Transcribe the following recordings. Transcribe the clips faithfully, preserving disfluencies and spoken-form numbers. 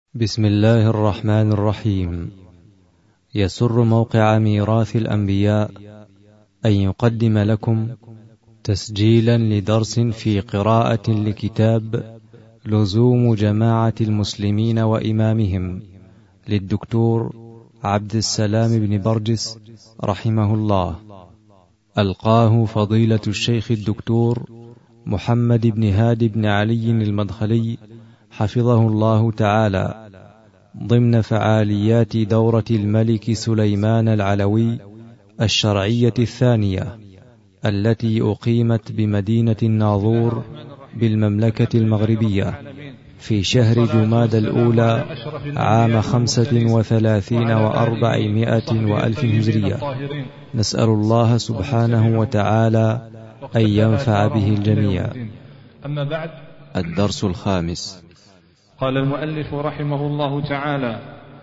بسم الله الرحمن الرحيم. يسر موقع ميراث الأنبياء أن يقدم لكم تسجيلا لدرس في قراءة لكتاب لزوم جماعة المسلمين وإمامهم للدكتور عبد السلام بن برجس رحمه الله، ألقاه فضيلة الشيخ الدكتور محمد بن هادي بن علي المدخلي حفظه الله تعالى ضمن فعاليات دورة الملك سليمان العلوي الشرعية الثانية التي أقيمت بمدينة الناظور بالمملكة المغربية في شهر جماد الأولى عام خمسة وثلاثين وأربعمائة وألف هجرية. نسأل الله سبحانه وتعالى أن ينفع به الجميع. أما بعد، الدرس الخامس. قال المؤلف رحمه الله تعالى: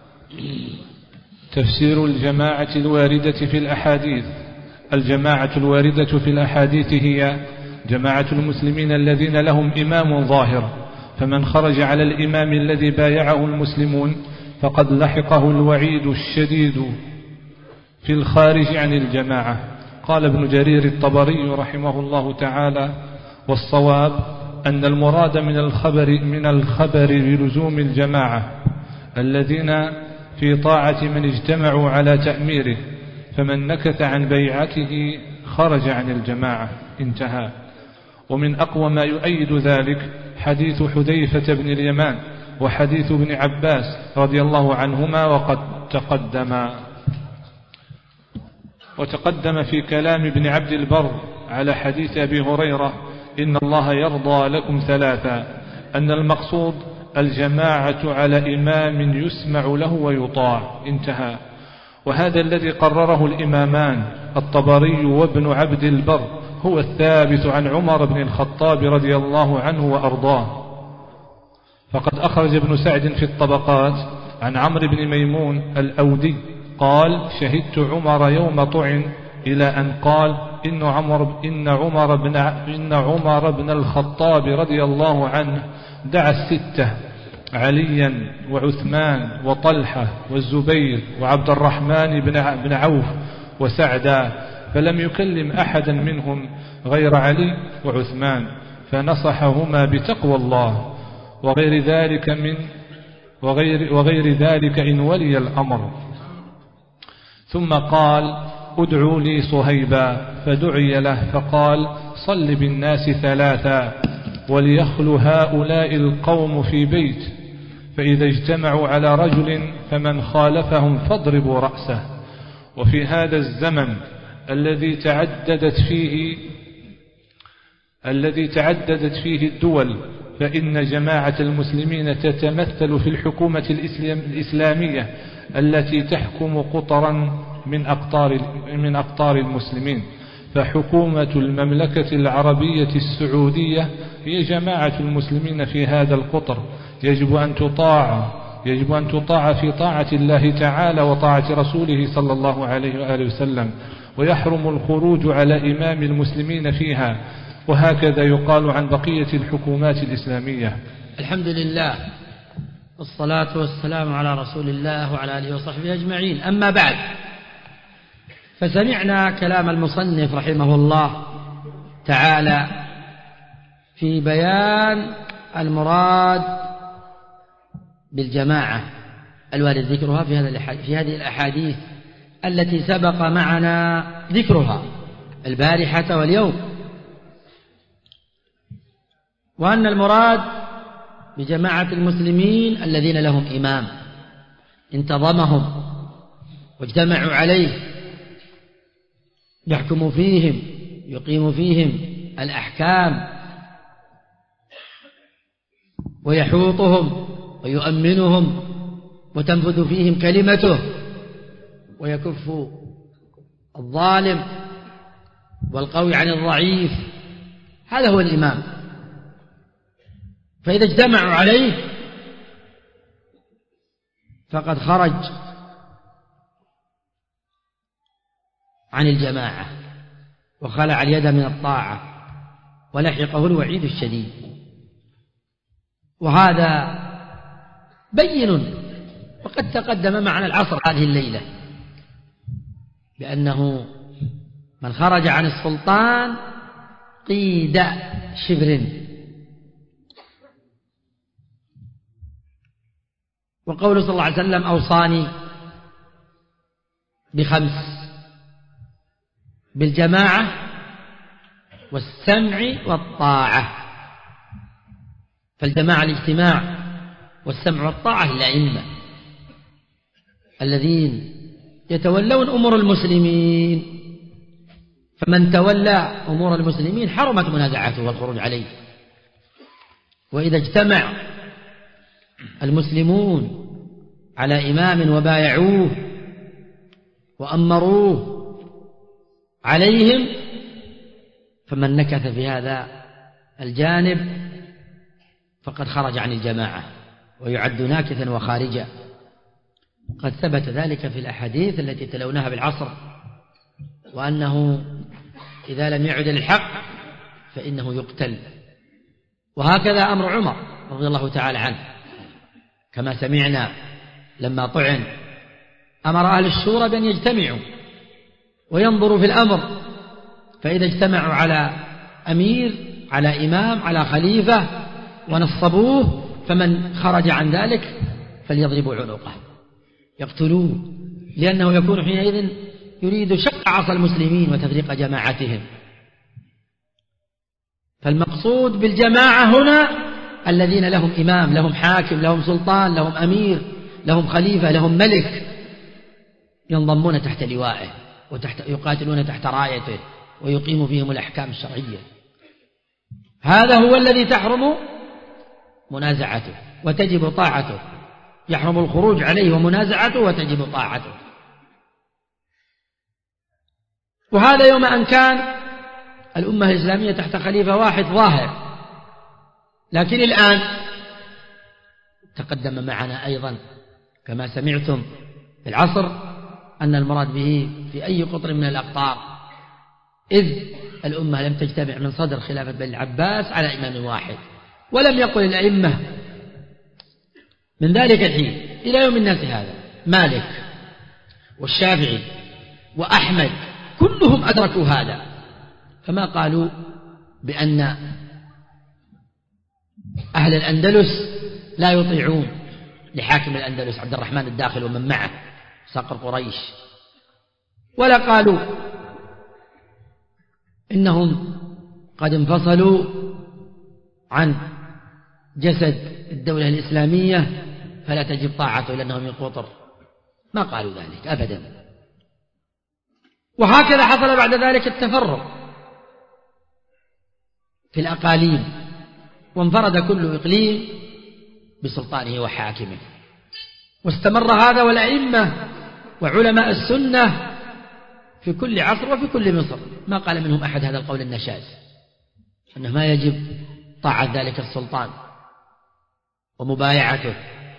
تفسير الجماعة الواردة في الأحاديث. الجماعة الواردة في الأحاديث هي جماعة المسلمين الذين لهم إمام ظاهر، فمن خرج على الإمام الذي بايعه المسلمون فقد لحقه الوعيد الشديد في الخارج عن الجماعة. قال ابن جرير الطبري رحمه الله تعالى: والصواب أن المراد من الخبر من الخبر بلزوم الجماعة الذين في طاعة من اجتمعوا على تأميره، فمن نكث عن بيعته خرج عن الجماعة. انتهى. ومن أقوى ما يؤيد ذلك حديث حذيفة بن اليمان وحديث ابن عباس رضي الله عنهما، وقد تقدم وتقدم في كلام ابن عبد البر على حديث أبي هريرة: إن الله يرضى لكم ثلاثا، أن المقصود الجماعة على إمام يسمع له ويطاع. انتهى. وهذا الذي قرره الإمامان الطبري وابن عبد البر هو الثابت عن عمر بن الخطاب رضي الله عنه وأرضاه. فقد أخرج ابن سعد في الطبقات عن عمرو بن ميمون الأودي قال: شهدت عمر يوم طعن، إلى أن قال: إن عمر, إن عمر, بن, إن عمر بن الخطاب رضي الله عنه دعا الستة: عليا وعثمان وطلحة والزبير وعبد الرحمن بن عوف وسعدا، فلم يكلم أحدا منهم غير علي وعثمان، فنصحهما بتقوى الله وغير ذلك من وغير, وغير ذلك إن ولي الأمر. ثم قال: ادعوا لي صهيبا، فدعي له فقال: صل بالناس ثلاثا، وليخل هؤلاء القوم في بيت، فإذا اجتمعوا على رجل فمن خالفهم فاضربوا رأسه. وفي هذا الزمن الذي تعددت فيه الذي تعددت فيه الدول، فإن جماعة المسلمين تتمثل في الحكومة الإسلامية التي تحكم قطرا من أقطار من أقطار المسلمين. فحكومة المملكة العربية السعودية هي جماعة المسلمين في هذا القطر، يجب أن تطاع يجب أن تطاع في طاعة الله تعالى وطاعة رسوله صلى الله عليه وآله وسلم، ويحرم الخروج على إمام المسلمين فيها. وهكذا يقال عن بقية الحكومات الإسلامية. الحمد لله، والصلاة والسلام على رسول الله وعلى آله وصحبه أجمعين. أما بعد، فسمعنا كلام المصنف رحمه الله تعالى في بيان المراد بالجماعة الوارد ذكرها في هذا في هذه الأحاديث التي سبق معنا ذكرها البارحة واليوم، وأن المراد بجماعة المسلمين الذين لهم إمام انتظمهم واجتمعوا عليه، يحكم فيهم، يقيم فيهم الأحكام، ويحوطهم ويؤمنهم، وتنفذ فيهم كلمته، ويكف الظالم والقوي عن الضعيف. هذا هو الإمام. فإذا اجتمعوا عليه فقد خرج عن الجماعة وخلع اليد من الطاعة ولحقه الوعيد الشديد. وهذا بين، وقد تقدم معنا العصر هذه الليلة بأنه من خرج عن السلطان قيد شبر. وقوله صلى الله عليه وسلم أوصاني بخمس: بالجماعة والسمع والطاعة. فالجماعة الاجتماع، والسمع والطاعة الأئمة الذين يتولون أمور المسلمين، فمن تولى أمور المسلمين حرمت منازعته والخروج عليه. وإذا اجتمع المسلمون على إمام وبايعوه وأمروه عليهم، فمن نكث في هذا الجانب فقد خرج عن الجماعة ويعد ناكثا وخارجا. قد ثبت ذلك في الأحاديث التي تلوناها بالعصر، وأنه إذا لم يعد الحق فإنه يقتل. وهكذا أمر عمر رضي الله تعالى عنه، كما سمعنا لما طعن أمر أهل الشورى بأن يجتمعوا وينظروا في الأمر، فإذا اجتمعوا على أمير، على إمام، على خليفة ونصبوه، فمن خرج عن ذلك فليضربوا عنقه يقتلوه، لأنه يكون حينئذ يريد شق عصا المسلمين وتفريق جماعتهم. فالمقصود بالجماعة هنا الذين لهم إمام، لهم حاكم، لهم سلطان، لهم أمير، لهم خليفة، لهم ملك، ينضمون تحت لوائه وتحت يقاتلون تحت رايته ويقيم فيهم الأحكام الشرعية. هذا هو الذي تحرم منازعته وتجب طاعته، يحرم الخروج عليه ومنازعته وتجب طاعته. وهذا يوم أن كان الأمة الإسلامية تحت خليفة واحد ظاهر. لكن الآن تقدم معنا أيضا كما سمعتم في العصر أن المراد به في أي قطر من الأقطار، إذ الأمة لم تجتمع من صدر خلافة بني العباس على إمام واحد، ولم يقل الأئمة من ذلك الحين إلى يوم الناس هذا مالك والشافعي وأحمد كلهم أدركوا هذا، فما قالوا بأن أهل الأندلس لا يطيعون لحاكم الأندلس عبد الرحمن الداخل ومن معه صقر قريش، ولا قالوا إنهم قد انفصلوا عن جسد الدولة الإسلامية فلا تجب طاعته لأنهم من قطر، ما قالوا ذلك أبدا. وهكذا حصل بعد ذلك التفرق في الأقاليم، وانفرد كل إقليم بسلطانه وحاكمه، واستمر هذا. والأئمة وعلماء السنة في كل عصر وفي كل مصر ما قال منهم أحد هذا القول النشاز أنه ما يجب طاعة ذلك السلطان ومبايعته،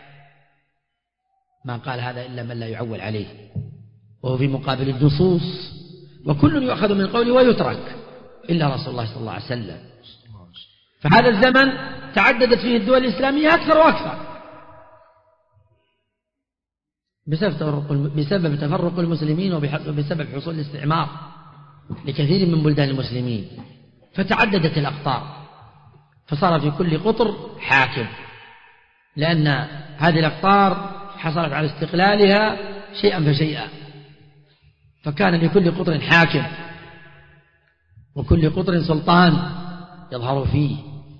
ما قال هذا إلا من لا يعول عليه وهو في مقابل النصوص، وكل يؤخذ من قوله ويترك إلا رسول الله صلى الله عليه وسلم. فهذا الزمن تعددت فيه الدول الإسلامية أكثر وأكثر بسبب تفرق بسبب تفرق المسلمين وبسبب حصول الاستعمار لكثير من بلدان المسلمين، فتعددت الأقطار، فصار في كل قطر حاكم، لأن هذه الأقطار حصلت على استقلالها شيئا فشيئا، فكان لكل قطر حاكم وكل قطر سلطان يظهر فيه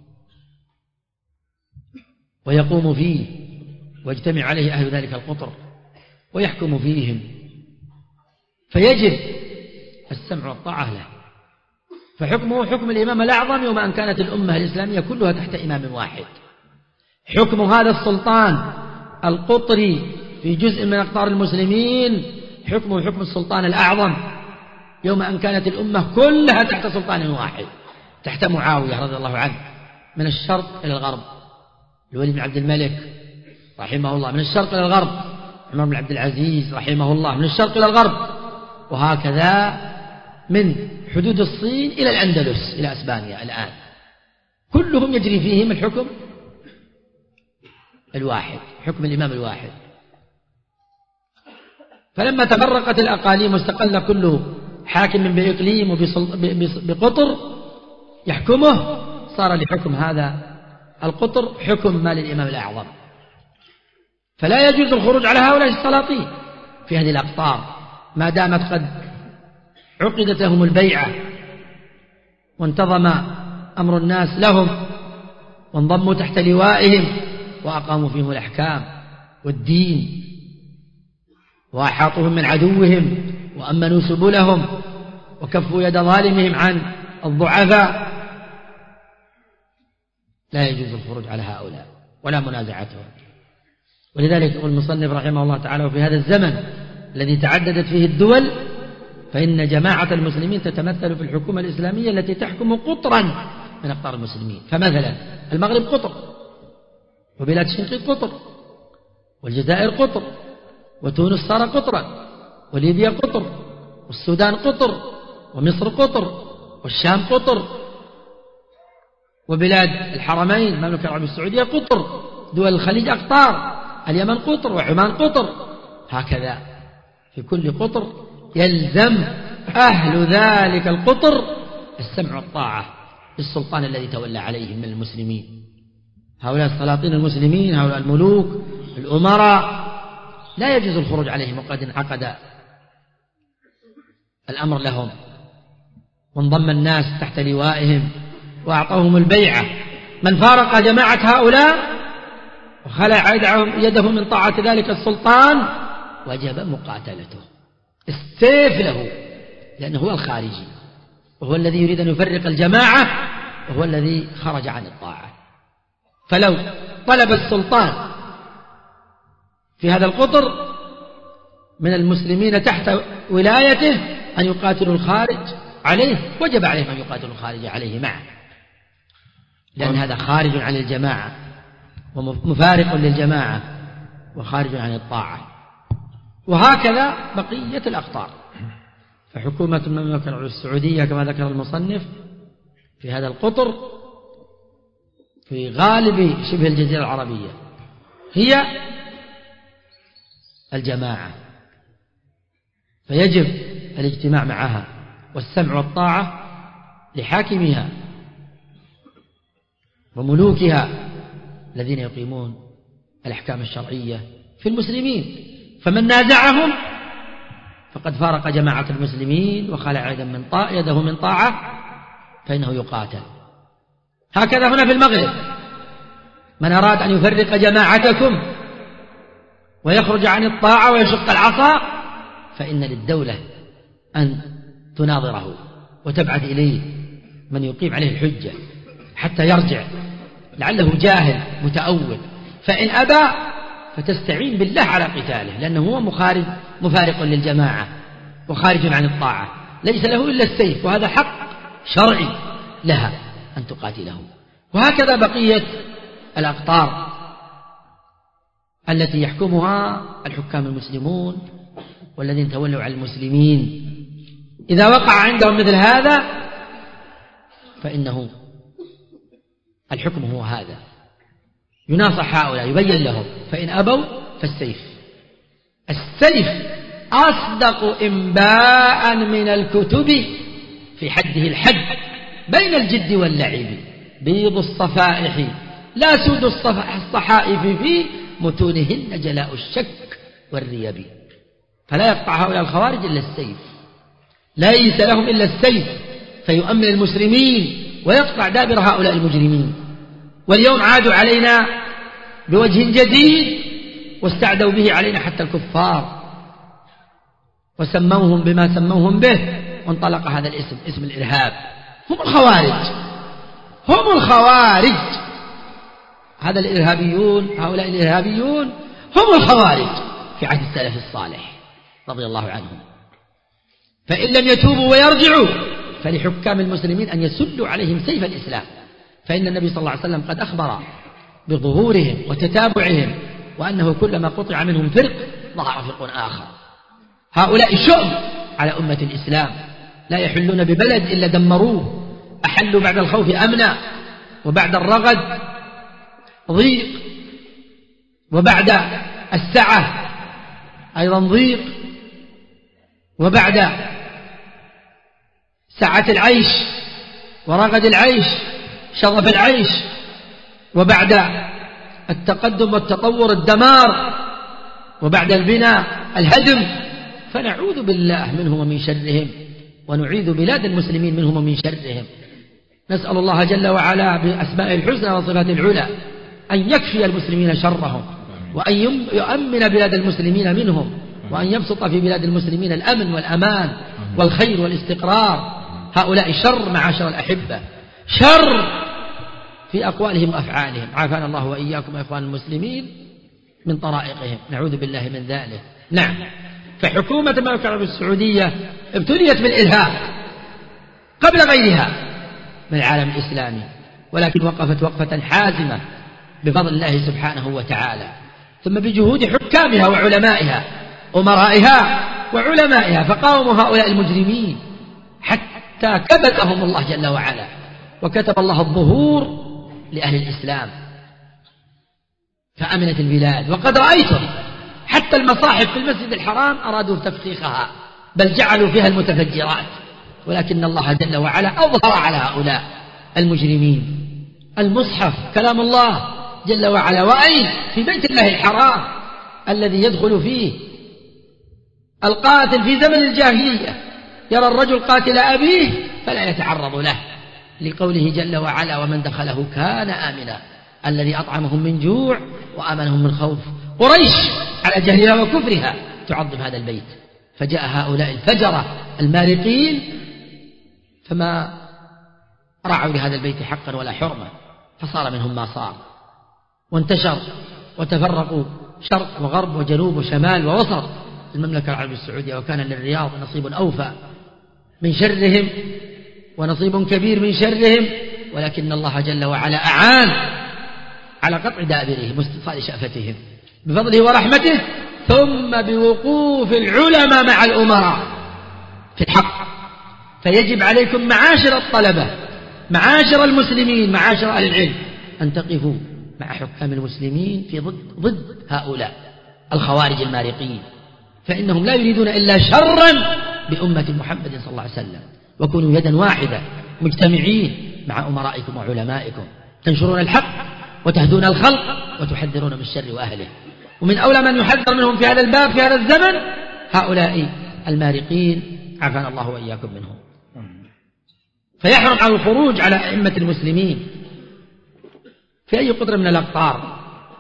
ويقوم فيه ويجتمع عليه أهل ذلك القطر ويحكم فيهم، فيجب السمع والطاعة له. فحكمه حكم الإمام الأعظم يوم أن كانت الأمة الإسلامية كلها تحت إمام واحد. حكم هذا السلطان القطري في جزء من أقطار المسلمين حكمه حكم السلطان الأعظم يوم أن كانت الأمة كلها تحت سلطان واحد، تحت معاوية رضي الله عنه من الشرق إلى الغرب، الوليد بن عبد الملك رحمه الله من الشرق إلى الغرب، عمر بن عبد العزيز رحمه الله من الشرق إلى الغرب، وهكذا من حدود الصين إلى الأندلس إلى أسبانيا الآن، كلهم يجري فيهم الحكم الواحد، حكم الإمام الواحد. فلما تفرقت الأقاليم واستقل كل حاكم بإقليم وبقطر يحكمه، صار لحكم هذا القطر حكم ما للإمام الأعظم. فلا يجوز الخروج على هؤلاء السلاطين في هذه الأقطار ما دامت قد عقدت لهم البيعة وانتظم أمر الناس لهم وانضموا تحت لوائهم وأقاموا فيهم الأحكام والدين وأحاطوهم من عدوهم وأمنوا سبلهم وكفوا يد ظالمهم عن الضعفاء. لا يجوز الخروج على هؤلاء ولا منازعتهم. ولذلك يقول المصنف رحمه الله تعالى: وفي هذا الزمن الذي تعددت فيه الدول فإن جماعة المسلمين تتمثل في الحكومة الإسلامية التي تحكم قطرا من أقطار المسلمين. فمثلا المغرب قطر، وبلاد الشنقيط قطر، والجزائر قطر، وتونس صار قطرا، وليبيا قطر، والسودان قطر، ومصر قطر، والشام قطر، وبلاد الحرمين المملكة العربية السعودية قطر، دول الخليج أقطار، اليمن قطر، وعمان قطر. هكذا في كل قطر يلزم أهل ذلك القطر السمع والطاعة للسلطان الذي تولى عليهم من المسلمين. هؤلاء السلاطين المسلمين، هؤلاء الملوك الأمراء، لا يجوز الخروج عليهم وقد انعقد الأمر لهم وانضم الناس تحت لوائهم وأعطوهم البيعة. من فارق جماعة هؤلاء وخلع يده من طاعة ذلك السلطان وجب مقاتلته، السيف له، لأنه هو الخارجي وهو الذي يريد أن يفرق الجماعة وهو الذي خرج عن الطاعة. فلو طلب السلطان في هذا القطر من المسلمين تحت ولايته أن يقاتلوا الخارج عليه، وجب عليهم أن يقاتلوا الخارج عليه معه، لأن هذا خارج عن الجماعة ومفارق للجماعة وخارج عن الطاعة. وهكذا بقية الأقطار. فحكومة المملكة العربية السعودية كما ذكر المصنف في هذا القطر في غالب شبه الجزيرة العربية هي الجماعة، فيجب الاجتماع معها والسمع والطاعة لحاكمها وملوكها الذين يقيمون الأحكام الشرعية في المسلمين. فمن نازعهم فقد فارق جماعة المسلمين وخلع يدا من طاعة يده من طاعة فإنه يقاتل. هكذا هنا في المغرب، من أراد أن يفرق جماعتكم ويخرج عن الطاعة ويشق العصا فإن للدولة أن تناظره وتبعث إليه من يقيم عليه الحجة حتى يرجع، لعله جاهل متأول، فإن أبى فتستعين بالله على قتاله، لأنه هو مخارج مفارق للجماعة وخارج عن الطاعة، ليس له إلا السيف، وهذا حق شرعي لها أن تقاتله. وهكذا بقية الأقطار التي يحكمها الحكام المسلمون والذين تولوا على المسلمين، إذا وقع عندهم مثل هذا فإنه الحكم هو هذا، يناصح هؤلاء يبين لهم، فإن أبوا فالسيف. السيف أصدق إنباء من الكتب في حده الحد بين الجد واللعب، بيض الصفائح لا سود الصحائف في متونهن جلاء الشك والريب. فلا يقطع هؤلاء الخوارج إلا السيف، ليس لهم إلا السيف فيؤمن المسلمين ويقطع دابر هؤلاء المجرمين. واليوم عادوا علينا بوجه جديد واستعدوا به علينا حتى الكفار وسموهم بما سموهم به، وانطلق هذا الاسم اسم الإرهاب. هم الخوارج، هم الخوارج، هذا الإرهابيون، هؤلاء الإرهابيون هم الخوارج في عهد السلف الصالح رضي الله عنهم. فإن لم يتوبوا ويرجعوا فلحكام المسلمين أن يسلوا عليهم سيف الإسلام، فإن النبي صلى الله عليه وسلم قد أخبر بظهورهم وتتابعهم، وأنه كلما قطع منهم فرق ضاع فرق آخر. هؤلاء شؤم على أمة الإسلام، لا يحلون ببلد إلا دمروه، أحلوا بعد الخوف أمنا وبعد الرغد ضيق، وبعد السعة أيضا ضيق، وبعد سعة العيش ورغد العيش شظف العيش، وبعد التقدم والتطور الدمار، وبعد البناء الهدم. فنعوذ بالله منهم ومن شرهم، ونعيذ بلاد المسلمين منهم ومن شرهم. نسأل الله جل وعلا بأسمائه الحسنى وصفاته العلى أن يكفي المسلمين شرهم، وأن يؤمن بلاد المسلمين منهم، وأن يبسط في بلاد المسلمين الأمن والأمان والخير والاستقرار. هؤلاء شر معاشر الأحبة، شر في أقوالهم وأفعالهم. عافانا الله وإياكم يا إخوان المسلمين من طرائقهم، نعوذ بالله من ذلك. نعم، فحكومة المملكة العربية السعودية ابتليت بالإرهاب قبل غيرها من العالم الإسلامي، ولكن وقفت وقفة حازمة بفضل الله سبحانه وتعالى، ثم بجهود حكامها وعلمائها، أمرائها وعلمائها، فقاوموا هؤلاء المجرمين حتى كبتهم الله جل وعلا، وكتب الله الظهور لأهل الإسلام فأمنت البلاد. وقد رأيتم حتى المصاحف في المسجد الحرام أرادوا تفسيخها، بل جعلوا فيها المتفجرات، ولكن الله جل وعلا أظهر على هؤلاء المجرمين. المصحف كلام الله جل وعلا، وأين؟ في بيت الله الحرام الذي يدخل فيه القاتل في زمن الجاهلية يرى الرجل قاتل أبيه فلا يتعرض له، لقوله جل وعلا ومن دخله كان آمنا، الذي أطعمهم من جوع وآمنهم من خوف. قريش على جهلها وكفرها تعظم هذا البيت، فجاء هؤلاء الفجرة المارقين فما رعوا لهذا البيت حقا ولا حرمة، فصار منهم ما صار، وانتشر وتفرقوا شرق وغرب وجنوب وشمال ووسط المملكة العربية السعودية، وكان للرياض نصيب أوفى من شرهم ونصيب كبير من شرهم، ولكن الله جل وعلا أعان على قطع دابرهم واستئصال شأفتهم بفضله ورحمته، ثم بوقوف العلماء مع الأمراء في الحق. فيجب عليكم معاشر الطلبة، معاشر المسلمين، معاشر أهل العلم، أن تقفوا مع حكام المسلمين في ضد, ضد هؤلاء الخوارج المارقين، فإنهم لا يريدون إلا شرا بأمة محمد صلى الله عليه وسلم. وكونوا يدا واحدة مجتمعين مع أمرائكم وعلمائكم، تنشرون الحق وتهدون الخلق وتحذرون من الشر وأهله. ومن أولى من يحذر منهم في هذا الباب في هذا الزمن هؤلاء المارقين، عافانا الله وإياكم منهم. فيحرم على الخروج على أئمة المسلمين في أي قطر من الأقطار،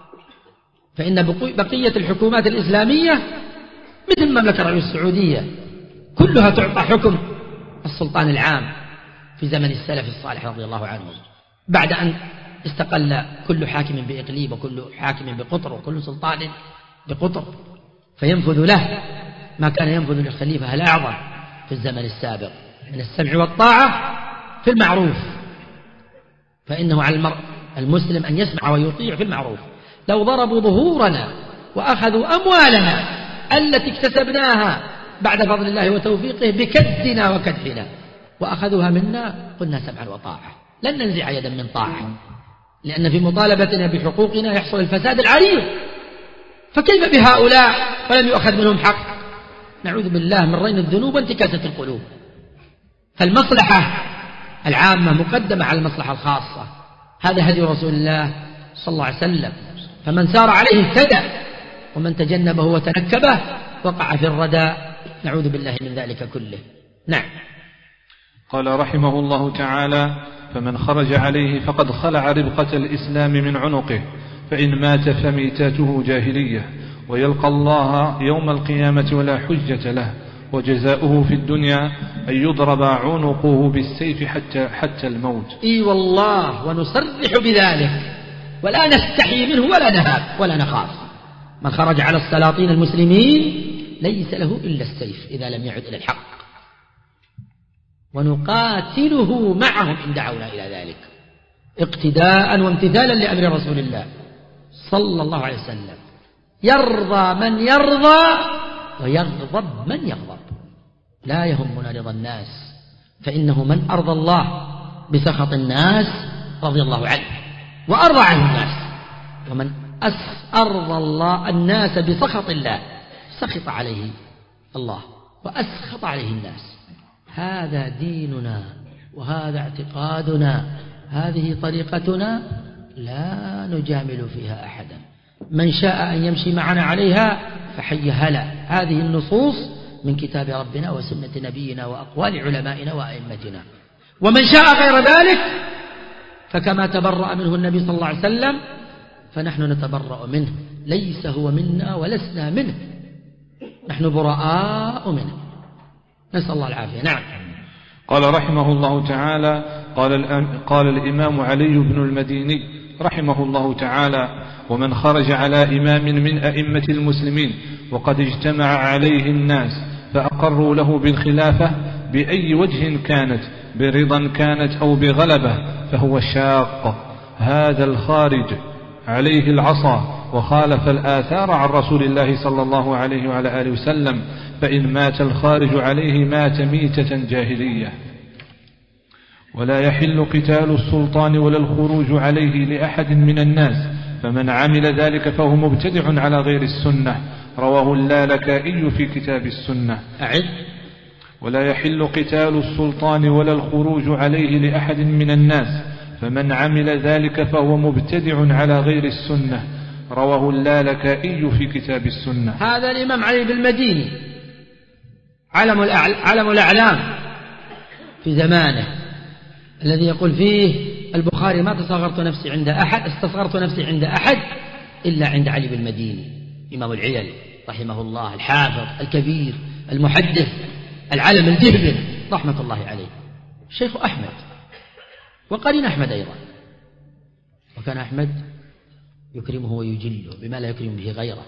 فإن بقية الحكومات الإسلامية مثل المملكة العربية السعودية كلها تعطى حكم السلطان العام في زمن السلف الصالح رضي الله عنهم، بعد أن استقل كل حاكم بإقليم وكل حاكم بقطر وكل سلطان بقطر، فينفذ له ما كان ينفذ للخليفة الأعظم في الزمن السابق من السمع والطاعة في المعروف. فإنه على المرء المسلم أن يسمع ويطيع في المعروف. لو ضربوا ظهورنا وأخذوا أموالنا التي اكتسبناها بعد فضل الله وتوفيقه بكدنا وكدحنا وأخذوها منا قلنا سمعا وطاعة، لن ننزع يدا من طاعة، لأن في مطالبتنا بحقوقنا يحصل الفساد العريض. فكيف بهؤلاء ولم يؤخذ منهم حق؟ نعوذ بالله من رين الذنوب وانتكاسة القلوب. فالمصلحة العامة مقدمة على المصلحة الخاصة، هذا هدي رسول الله صلى الله عليه وسلم، فمن سار عليه اهتدى ومن تجنبه وتنكبه وقع في الردى، نعوذ بالله من ذلك كله. نعم. قال رحمه الله تعالى: فمن خرج عليه فقد خلع ربقة الإسلام من عنقه، فإن مات فميتاته جاهلية، ويلقى الله يوم القيامة ولا حجة له، وجزاؤه في الدنيا أن يضرب عنقه بالسيف حتى, حتى الموت. إي والله، ونصرح بذلك ولا نستحي منه ولا نهاب ولا نخاف. من خرج على السلاطين المسلمين ليس له إلا السيف إذا لم يعد إلى الحق، ونقاتله معهم إن دعونا إلى ذلك اقتداء وامتثالا لأمر رسول الله صلى الله عليه وسلم. يرضى من يرضى ويغضب من يغضب، لا يهمنا رضا الناس، فإنه من أرضى الله بسخط الناس رضي الله عنه وأرضى عنه الناس، ومن أرضى الله الناس بسخط الله، سخط عليه الله وأسخط عليه الناس. هذا ديننا وهذا اعتقادنا، هذه طريقتنا، لا نجامل فيها أحدا. من شاء أن يمشي معنا عليها فحي هلا. هذه النصوص من كتاب ربنا وسنة نبينا وأقوال علمائنا وأئمتنا. ومن شاء غير ذلك فكما تبرأ منه النبي صلى الله عليه وسلم فنحن نتبرأ منه، ليس هو منا ولسنا منه، نحن براء منه، نسأل الله العافية. نعم. قال رحمه الله تعالى: قال, قال الإمام علي بن المديني رحمه الله تعالى: ومن خرج على إمام من أئمة المسلمين وقد اجتمع عليه الناس فأقروا له بالخلافة بأي وجه كانت، برضا كانت أو بغلبة، فهو شاق. هذا الخارج عليه العصا وخالف الآثار عن رسول الله صلى الله عليه وعلى آله وسلم، فإن مات الخارج عليه مات ميتة جاهلية. ولا يحل قتال السلطان ولا الخروج عليه لأحد من الناس، فمن عمل ذلك فهو مبتدع على غير السنة. رواه اللالكائي في كتاب السنة. أعد. ولا يحل قتال السلطان ولا الخروج عليه لأحد من الناس، فمن عمل ذلك فهو مبتدع على غير السنة. رواه اللالكائي في كتاب السنة. هذا الإمام علي بن المديني علم, علم الأعلام في زمانه، الذي يقول فيه البخاري: ما تصغرت نفسي عند أحد استصغرت نفسي عند أحد إلا عند علي بن المديني، إمام العلل رحمه الله، الحافظ الكبير المحدث العلم الجهبل رحمة الله عليه، شيخ أحمد وقرين أحمد أيضا. وكان أحمد يكرمه ويجله بما لا يكرم به غيره.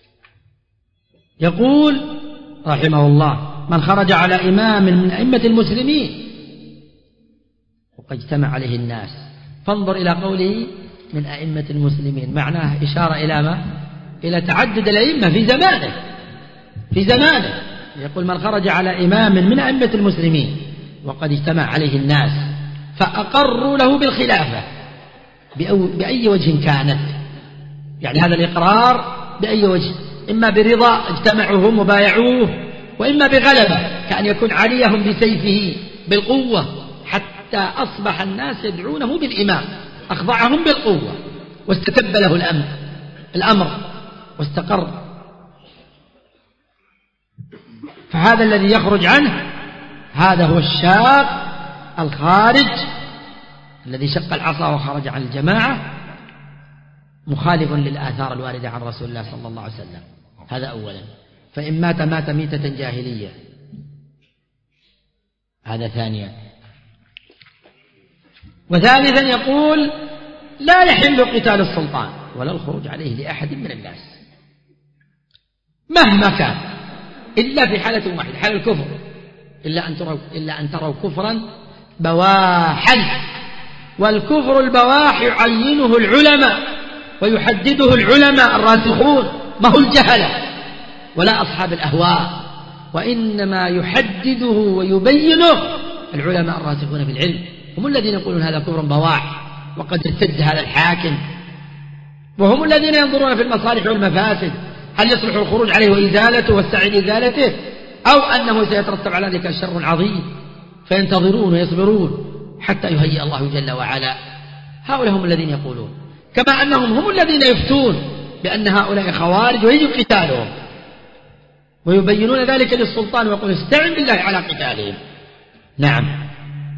يقول رحمه الله: من خرج على إمام من أئمة المسلمين وقد اجتمع عليه الناس. فانظر إلى قوله من أئمة المسلمين، معناه إشارة إلى ما؟ إلى تعدد الأئمة في زمانه في زمانه يقول: من خرج على إمام من أئمة المسلمين وقد اجتمع عليه الناس فأقروا له بالخلافة بأي وجه كانت، يعني هذا الإقرار بأي وجه، إما برضا اجتمعوا هم وبايعوه، وإما بغلبة كأن يكون عليهم بسيفه بالقوة، حتى أصبح الناس يدعونه بالإمام، أخضعهم بالقوة واستتب له الأمر الأمر واستقر. فهذا الذي يخرج عنه هذا هو الشاق الخارج الذي شق العصا وخرج عن الجماعة، مخالف للآثار الواردة عن رسول الله صلى الله عليه وسلم. هذا أولا. فإن مات مات ميتة جاهلية. هذا ثانيا. وثالثا يقول: لا يحل قتال السلطان ولا الخروج عليه لأحد من الناس مهما كان، إلا في حالة واحدة، حال الكفر، إلا أن تروا إلا أن تروا كفرا بواحا. والكفر البواح يعينه العلماء ويحدده العلماء الراسخون، ما هو الجهلة ولا أصحاب الأهواء، وإنما يحدده ويبينه العلماء الراسخون في العلم، هم الذين يقولون هذا كفر بواح وقد ارتد هذا الحاكم، وهم الذين ينظرون في المصالح والمفاسد، هل يصلح الخروج عليه وإزالته والسعي لإزالته، أو أنه سيترتب على ذلك شر عظيم، فينتظرون ويصبرون حتى يهيئ الله جل وعلا. هؤلاء هم الذين يقولون، كما أنهم هم الذين يفتون بأن هؤلاء خوارج ويجب قتالهم، ويبينون ذلك للسلطان ويقول: استعن بالله على قتالهم. نعم.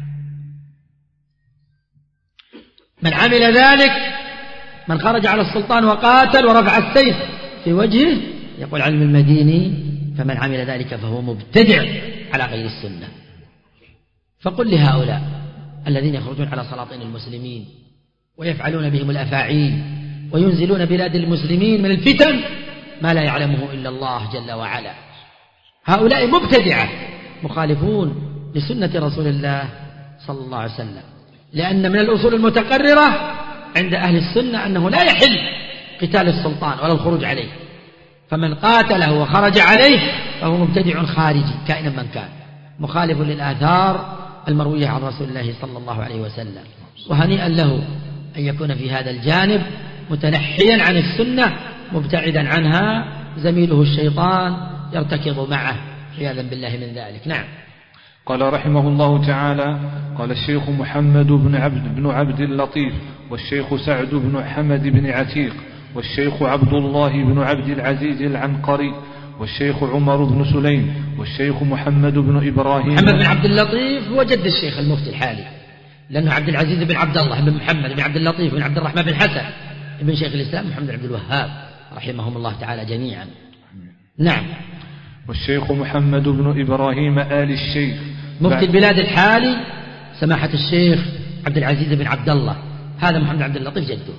من عمل ذلك، من خرج على السلطان وقاتل ورفع السيف في وجهه، يقول علم المديني: فمن عمل ذلك فهو مبتدع على غير السنة. فقل لهؤلاء الذين يخرجون على سلاطين المسلمين ويفعلون بهم الأفاعيل وينزلون بلاد المسلمين من الفتن ما لا يعلمه إلا الله جل وعلا، هؤلاء مبتدعة مخالفون لسنة رسول الله صلى الله عليه وسلم، لأن من الأصول المتقررة عند أهل السنة أنه لا يحل قتال السلطان ولا الخروج عليه، فمن قاتله وخرج عليه فهو مبتدع خارجي كائنا من كان، مخالف للآثار المروية عن رسول الله صلى الله عليه وسلم. وهنيئا له أن يكون في هذا الجانب متنحيا عن السنة مبتعدا عنها، زميله الشيطان يرتكض معه عياذا بالله من ذلك. نعم. قال رحمه الله تعالى: قال الشيخ محمد بن عبد بن عبد اللطيف، والشيخ سعد بن حمد بن عتيق، والشيخ عبد الله بن عبد العزيز العنقري، والشيخ عمر بن سليم، والشيخ محمد بن إبراهيم. محمد بن عبد اللطيف هو جد الشيخ المفتي الحالي، لأنه عبد العزيز بن عبد الله بن محمد بن عبد اللطيف بن عبد الرحمن بن حسن ابن شيخ الإسلام محمد بن عبد الوهاب رحمهم الله تعالى جميعا. نعم. والشيخ محمد بن إبراهيم آل الشيخ مفتي البلاد الحالي سماحة الشيخ عبد العزيز بن عبد الله، هذا محمد عبد اللطيف جده،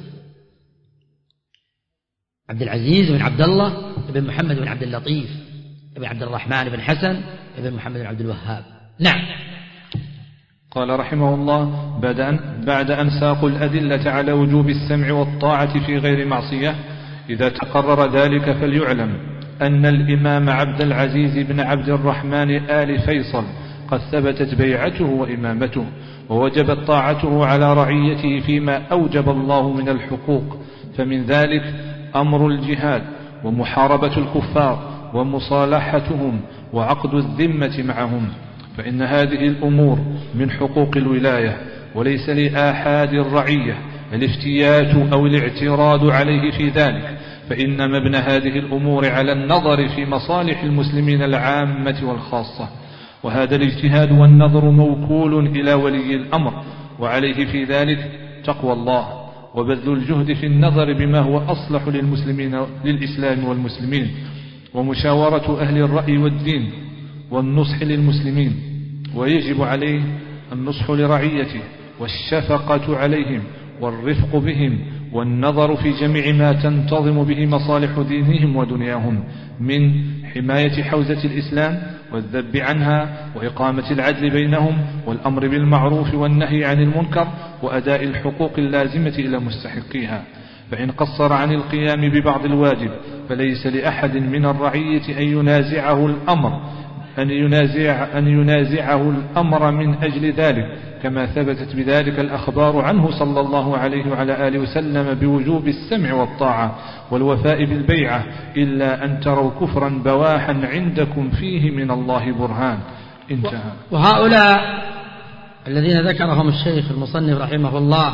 عبد العزيز بن عبد الله بن محمد بن عبد اللطيف بن عبد الرحمن بن حسن بن محمد بن عبد الوهاب. نعم. قال رحمه الله: بعد أن, بعد أن ساقوا الأدلة على وجوب السمع والطاعة في غير معصية، إذا تقرر ذلك فليعلم أن الإمام عبد العزيز بن عبد الرحمن آل فيصل قد ثبتت بيعته وإمامته، ووجبت طاعته على رعيته فيما أوجب الله من الحقوق، فمن ذلك أمر الجهاد ومحاربة الكفار ومصالحتهم وعقد الذمة معهم، فإن هذه الأمور من حقوق الولاية، وليس لآحاد الرعية الافتيات أو الاعتراض عليه في ذلك، فإن مبنى هذه الأمور على النظر في مصالح المسلمين العامة والخاصة، وهذا الاجتهاد والنظر موكول إلى ولي الأمر، وعليه في ذلك تقوى الله وبذل الجهد في النظر بما هو أصلح للمسلمين للإسلام والمسلمين، ومشاورة أهل الرأي والدين والنصح للمسلمين، ويجب عليه النصح لرعيته والشفقة عليهم والرفق بهم والنظر في جميع ما تنتظم به مصالح دينهم ودنياهم من حماية حوزة الإسلام والذب عنها وإقامة العدل بينهم والأمر بالمعروف والنهي عن المنكر وأداء الحقوق اللازمة إلى مستحقيها. فإن قصر عن القيام ببعض الواجب فليس لأحد من الرعية أن ينازعه الأمر أن ينازع أن ينازعه الأمر من أجل ذلك، كما ثبتت بذلك الأخبار عنه صلى الله عليه وعلى آله وسلم بوجوب السمع والطاعة والوفاء بالبيعة، إلا أن تروا كفرا بواحا عندكم فيه من الله برهان. انتهى. وهؤلاء الذين ذكرهم الشيخ المصنف رحمه الله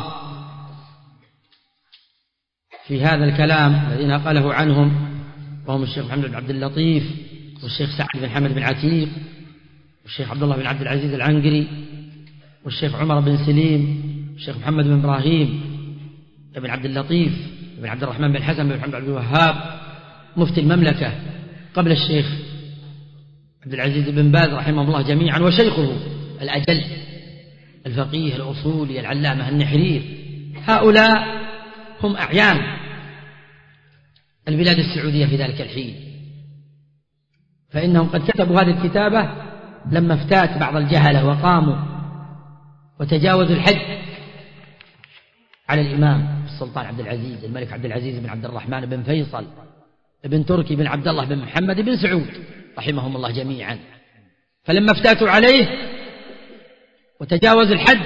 في هذا الكلام الذين قاله عنهم، وهم الشيخ محمد بن عبد اللطيف والشيخ سعد بن حمد بن عتيق والشيخ عبد الله بن عبد العزيز العنقري والشيخ عمر بن سليم والشيخ محمد بن إبراهيم بن عبد اللطيف بن عبد الرحمن بن حسن بن محمد بن عبد الوهاب مفتي المملكة قبل الشيخ عبد العزيز بن باز رحمه الله جميعا، وشيخه الأجل الفقيه الأصولي العلامة النحرير. هؤلاء هم أعيان البلاد السعودية في ذلك الحين، فإنهم قد كتبوا هذه الكتابة لما افتات بعض الجهلة وقاموا وتجاوزوا الحد على الإمام السلطان عبد العزيز الملك عبد العزيز بن عبد الرحمن بن فيصل بن تركي بن عبد الله بن محمد بن سعود رحمهم الله جميعا. فلما افتاتوا عليه وتجاوزوا الحد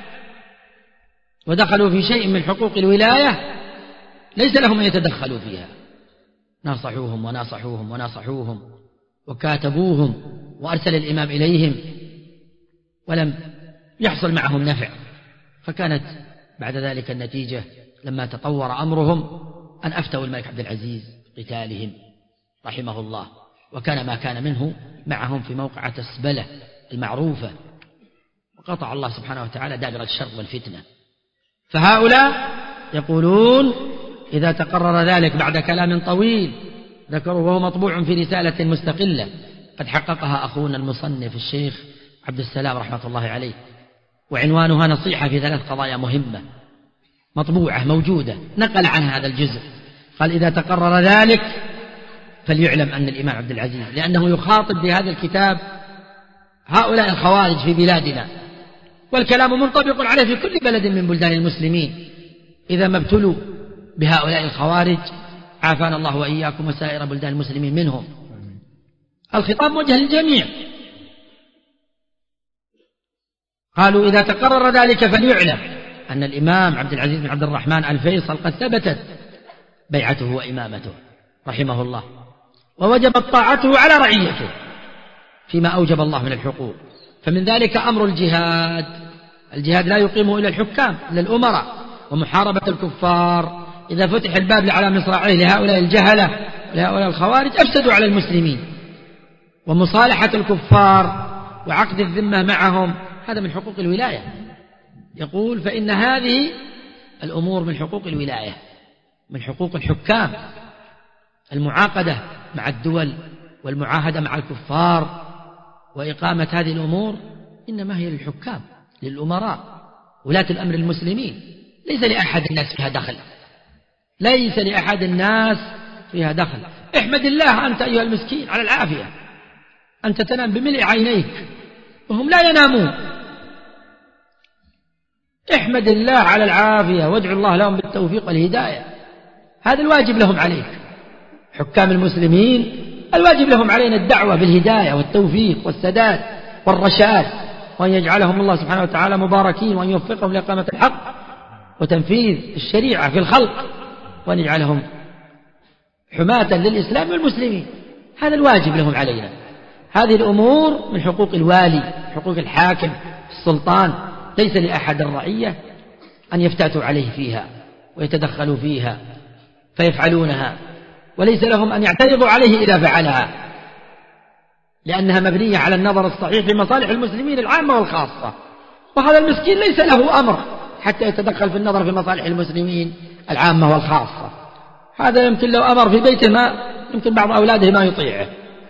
ودخلوا في شيء من حقوق الولاية ليس لهم أن يتدخلوا فيها، ناصحوهم وناصحوهم وناصحوهم وكاتبوهم وأرسل الإمام إليهم ولم يحصل معهم نفع، فكانت بعد ذلك النتيجة لما تطور أمرهم أن أفتوا الملك عبد العزيز قتالهم رحمه الله، وكان ما كان منه معهم في موقعة السبلة المعروفة، وقطع الله سبحانه وتعالى دابر الشر والفتنة. فهؤلاء يقولون إذا تقرر ذلك بعد كلام طويل ذكروا وهو مطبوع في رسالة مستقلة قد حققها أخونا المصنف الشيخ عبد السلام رحمة الله عليه، وعنوانها نصيحة في ثلاث قضايا مهمة مطبوعة موجودة، نقل عن هذا الجزء. قال إذا تقرر ذلك فليعلم أن الإمام عبد العزيز، لأنه يخاطب بهذا الكتاب هؤلاء الخوارج في بلادنا، والكلام منطبق عليه في كل بلد من بلدان المسلمين إذا ما ابتلوا بهؤلاء الخوارج، عافانا الله وإياكم وسائر بلدان المسلمين منهم. الخطاب موجه للجميع. قالوا إذا تقرر ذلك فليعلم أن الإمام عبد العزيز بن عبد الرحمن الفيصل قد ثبتت بيعته وإمامته رحمه الله، ووجبت طاعته على رعيته فيما أوجب الله من الحقوق. فمن ذلك أمر الجهاد. الجهاد لا يقيمه إلا الحكام، إلا الأمراء، ومحاربة الكفار. إذا فتح الباب على مصراعيه لهؤلاء الجهلة ولهؤلاء الخوارج أفسدوا على المسلمين. ومصالحة الكفار وعقد الذمة معهم هذا من حقوق الولاية. يقول فإن هذه الأمور من حقوق الولاية، من حقوق الحكام. المعاقدة مع الدول والمعاهدة مع الكفار وإقامة هذه الأمور إنما هي للحكام، للأمراء، ولاة الأمر المسلمين. ليس لأحد الناس فيها دخل، ليس لأحد الناس فيها دخل. احمد الله أنت أيها المسكين على العافية، أنت تنام بملء عينيك وهم لا ينامون. احمد الله على العافية وادعو الله لهم بالتوفيق والهداية. هذا الواجب لهم عليك. حكام المسلمين الواجب لهم علينا الدعوة بالهداية والتوفيق والسداد والرشاد، وأن يجعلهم الله سبحانه وتعالى مباركين، وأن يوفقهم لإقامة الحق وتنفيذ الشريعة في الخلق، وأن يجعلهم حماة للإسلام والمسلمين. هذا الواجب لهم علينا. هذه الأمور من حقوق الوالي، حقوق الحاكم، السلطان. ليس لأحد الرعية أن يفتاتوا عليه فيها ويتدخلوا فيها فيفعلونها، وليس لهم أن يعترضوا عليه إذا فعلها، لأنها مبنية على النظر الصحيح في مصالح المسلمين العامة والخاصة. وهذا المسكين ليس له أمر حتى يتدخل في النظر في مصالح المسلمين العامة والخاصة. هذا يمكن لو أمر في بيته ما يمكن بعض أولاده ما يطيعه،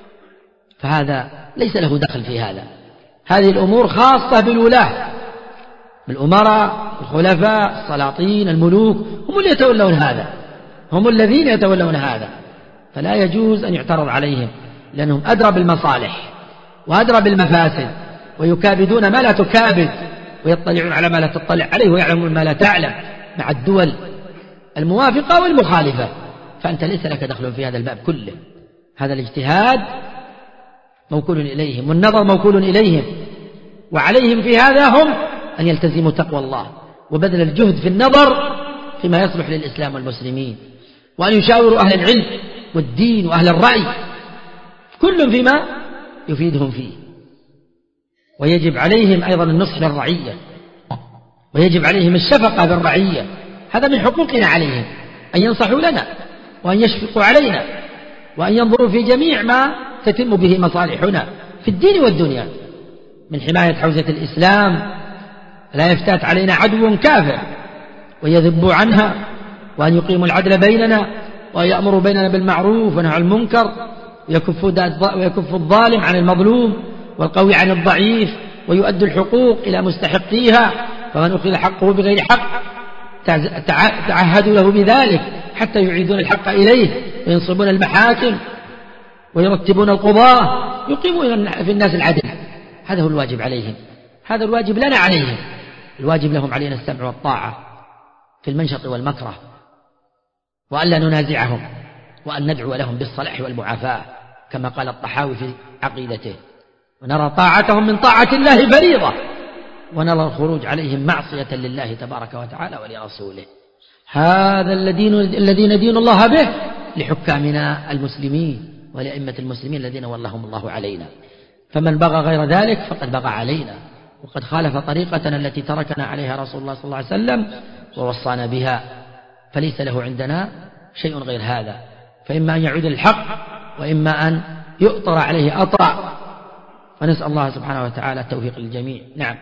فهذا ليس له دخل في هذا. هذه الأمور خاصة بالولاة، بالأمراء، الخلفاء، السلاطين، الملوك، هم اللي يتولون هذا، هم الذين يتولون هذا. فلا يجوز أن يعترض عليهم، لأنهم أدرى بالمصالح وأدرى بالمفاسد، ويكابدون ما لا تكابد، ويطلعون على ما لا تطلع عليه، ويعلمون ما لا تعلم مع الدول الموافقة والمخالفة. فأنت ليس لك دخل في هذا الباب كله. هذا الاجتهاد موكول إليهم، والنظر موكول إليهم، وعليهم في هذا هم أن يلتزموا تقوى الله وبذل الجهد في النظر فيما يصلح للإسلام والمسلمين، وأن يشاوروا أهل العلم والدين وأهل الرأي كل فيما يفيدهم فيه. ويجب عليهم أيضا النصح للرعية، ويجب عليهم الشفقة بالرعية. هذا من حقوقنا عليهم، أن ينصحوا لنا وأن يشفقوا علينا وأن ينظروا في جميع ما تتم به مصالحنا في الدين والدنيا، من حماية حوزة الإسلام، لا يفتات علينا عدو كافر ويذبوا عنها، وأن يقيموا العدل بيننا، وأن يأمروا بيننا بالمعروف ونهوا عن المنكر، ويكف الظالم عن المظلوم والقوي عن الضعيف، ويؤدوا الحقوق إلى مستحقيها، فمن أخذ حقه بغير حق تعهدوا له بذلك حتى يعيدون الحق إليه، وينصبون المحاكم ويرتبون القضاة، يقيمون في الناس العدل. هذا هو الواجب عليهم، هذا الواجب لنا عليهم. الواجب لهم علينا السمع والطاعة في المنشط والمكره، وأن لا ننازعهم، وأن ندعو لهم بالصلاح والمعافاة كما قال الطحاوي في عقيدته، ونرى طاعتهم من طاعة الله فريضة، ونرى الخروج عليهم معصية لله تبارك وتعالى ولرسوله. هذا الذين الذين دين الله به لحكامنا المسلمين ولأئمة المسلمين الذين ولهم الله علينا. فمن بغى غير ذلك فقد بغى علينا، وقد خالف طريقتنا التي تركنا عليها رسول الله صلى الله عليه وسلم ووصانا بها، فليس له عندنا شيء غير هذا. فإما أن يعود الحق، وإما أن يؤطر عليه أطرع، فنسأل الله سبحانه وتعالى التوفيق للجميع. نعم.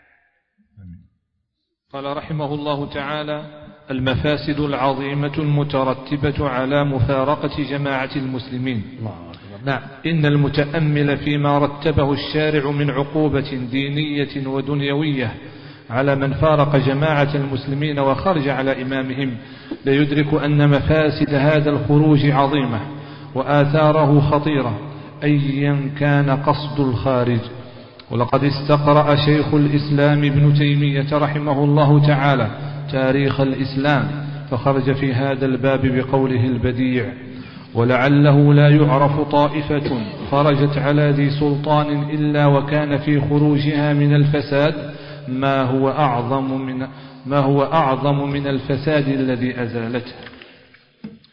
قال رحمه الله تعالى: المفاسد العظيمة المترتبة على مفارقة جماعة المسلمين. نعم. إن المتأمل فيما رتبه الشارع من عقوبة دينية ودنيوية على من فارق جماعة المسلمين وخرج على إمامهم ليدرك أن مفاسد هذا الخروج عظيمة وآثاره خطيرة أيا كان قصد الخارج. ولقد استقرأ شيخ الإسلام ابن تيمية رحمه الله تعالى تاريخ الإسلام فخرج في هذا الباب بقوله البديع: ولعله لا يعرف طائفة خرجت على ذي سلطان إلا وكان في خروجها من الفساد ما هو أعظم من ما هو أعظم من الفساد الذي أزالته.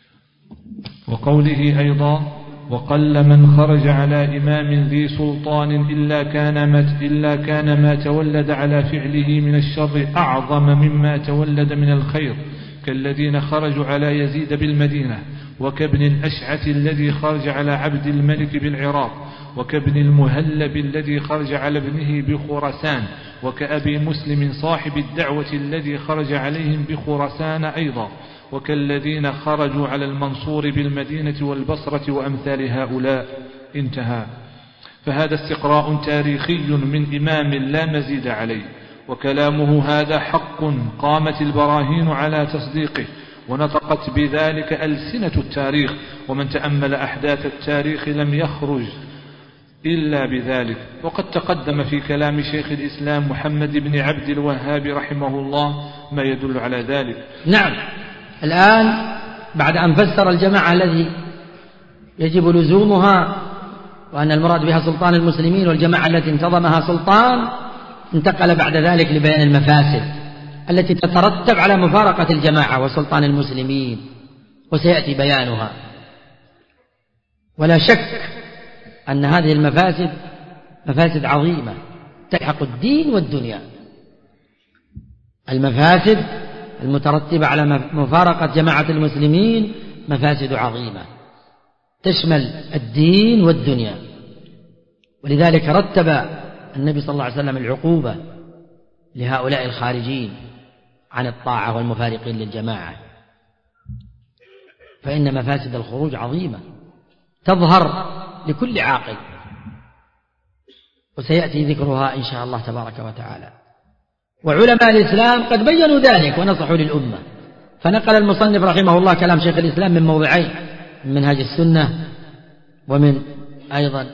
وقوله أيضا: وقل من خرج على إمام ذي سلطان إلا كان ما إلا كان ما تولد على فعله من الشر أعظم مما تولد من الخير، كالذين خرجوا على يزيد بالمدينة، وكابن الأشعث الذي خرج على عبد الملك بالعراق، وكابن المهلب الذي خرج على ابنه بخراسان، وكأبي مسلم صاحب الدعوة الذي خرج عليهم بخراسان أيضا، وكالذين خرجوا على المنصور بالمدينة والبصرة وأمثال هؤلاء. انتهى. فهذا استقراء تاريخي من إمام لا مزيد عليه، وكلامه هذا حق قامت البراهين على تصديقه، ونطقت بذلك ألسنة التاريخ، ومن تأمل أحداث التاريخ لم يخرج إلا بذلك. وقد تقدم في كلام شيخ الإسلام محمد بن عبد الوهاب رحمه الله ما يدل على ذلك. نعم. الآن بعد أن فسر الجماعة الذي يجب لزومها وأن المراد بها سلطان المسلمين والجماعة التي انتظمها سلطان، انتقل بعد ذلك لبيان المفاسد التي تترتب على مفارقة الجماعة وسلطان المسلمين، وسيأتي بيانها. ولا شك أن هذه المفاسد مفاسد عظيمة تلحق الدين والدنيا. المفاسد المترتبة على مفارقة جماعة المسلمين مفاسد عظيمة تشمل الدين والدنيا، ولذلك رتب النبي صلى الله عليه وسلم العقوبة لهؤلاء الخارجين عن الطاعة والمفارقين للجماعة، فإن مفاسد الخروج عظيمة تظهر لكل عاقل، وسيأتي ذكرها إن شاء الله تبارك وتعالى. وعلماء الإسلام قد بيّنوا ذلك ونصحوا للأمة، فنقل المصنف رحمه الله كلام شيخ الإسلام من موضعين، من منهاج السنة ومن أيضا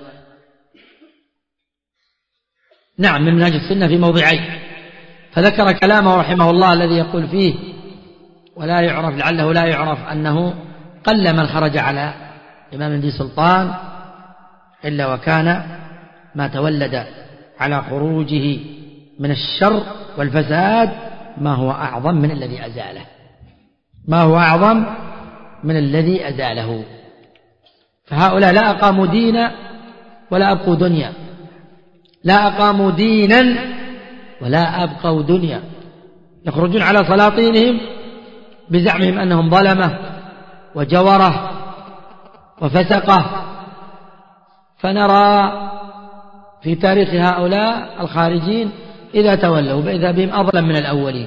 نعم من منهاج السنة في موضعين، فذكر كلامه رحمه الله الذي يقول فيه: ولا يعرف لعله لا يعرف أنه قل من خرج على إمام ذي سلطان إلا وكان ما تولد على خروجه من الشر والفساد ما هو أعظم من الذي أزاله ما هو أعظم من الذي أزاله. فهؤلاء لا أقاموا دينا ولا أبقوا دنيا، لا أقاموا دينا ولا أبقوا دنيا، يخرجون على سلاطينهم بزعمهم أنهم ظلمة وجورة وفسقة. فنرى في تاريخ هؤلاء الخارجين إذا تولوا فإذا بهم أظلم من الأولين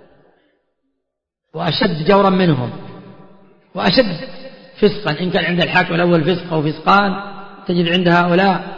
وأشد جورا منهم وأشد فسقا. إن كان عند الحاكم الأول فسق أو فسقان، تجد عند هؤلاء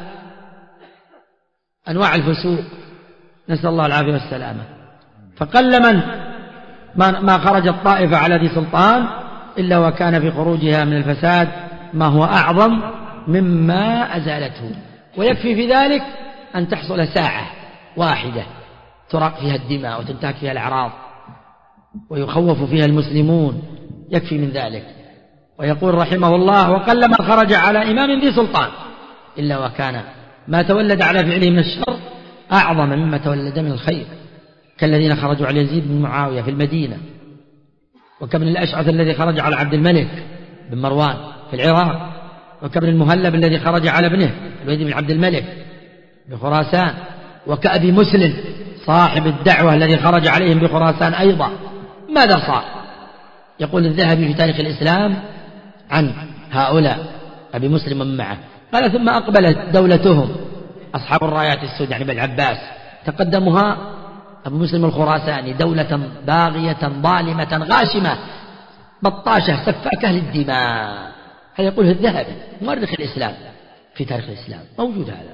أنواع الفسوق، نسأل الله العافية والسلامة. فقل من ما خرج الطائفة على ذي سلطان إلا وكان في خروجها من الفساد ما هو أعظم مما أزالته. ويكفي في ذلك أن تحصل ساعة واحدة تراق فيها الدماء وتنتهك فيها الأعراض ويخوف فيها المسلمون، يكفي من ذلك. ويقول رحمه الله: وقل من خرج على إمام ذي سلطان إلا وكان ما تولد على فعله من الشر أعظم مما تولد من الخير، كالذين خرجوا على يزيد بن معاوية في المدينة، وكابن الأشعث الذي خرج على عبد الملك بن مروان في العراق، وكابن المهلب الذي خرج على ابنه الوليد بن عبد الملك بخراسان، وكأبي مسلم صاحب الدعوة الذي خرج عليهم بخراسان أيضا. ماذا صار؟ يقول الذهبي في تاريخ الإسلام عن هؤلاء أبي مسلم ومن معه، قال: ثم أقبلت دولتهم أصحاب الرايات السود يعني بن العباس، تقدمها أبو مسلم الخراساني دولة باغية ظالمة غاشمة بطاشة سفاكة للدماء. هذا يقوله الذهبي مؤرخ الإسلام في تاريخ الإسلام، موجود هذا.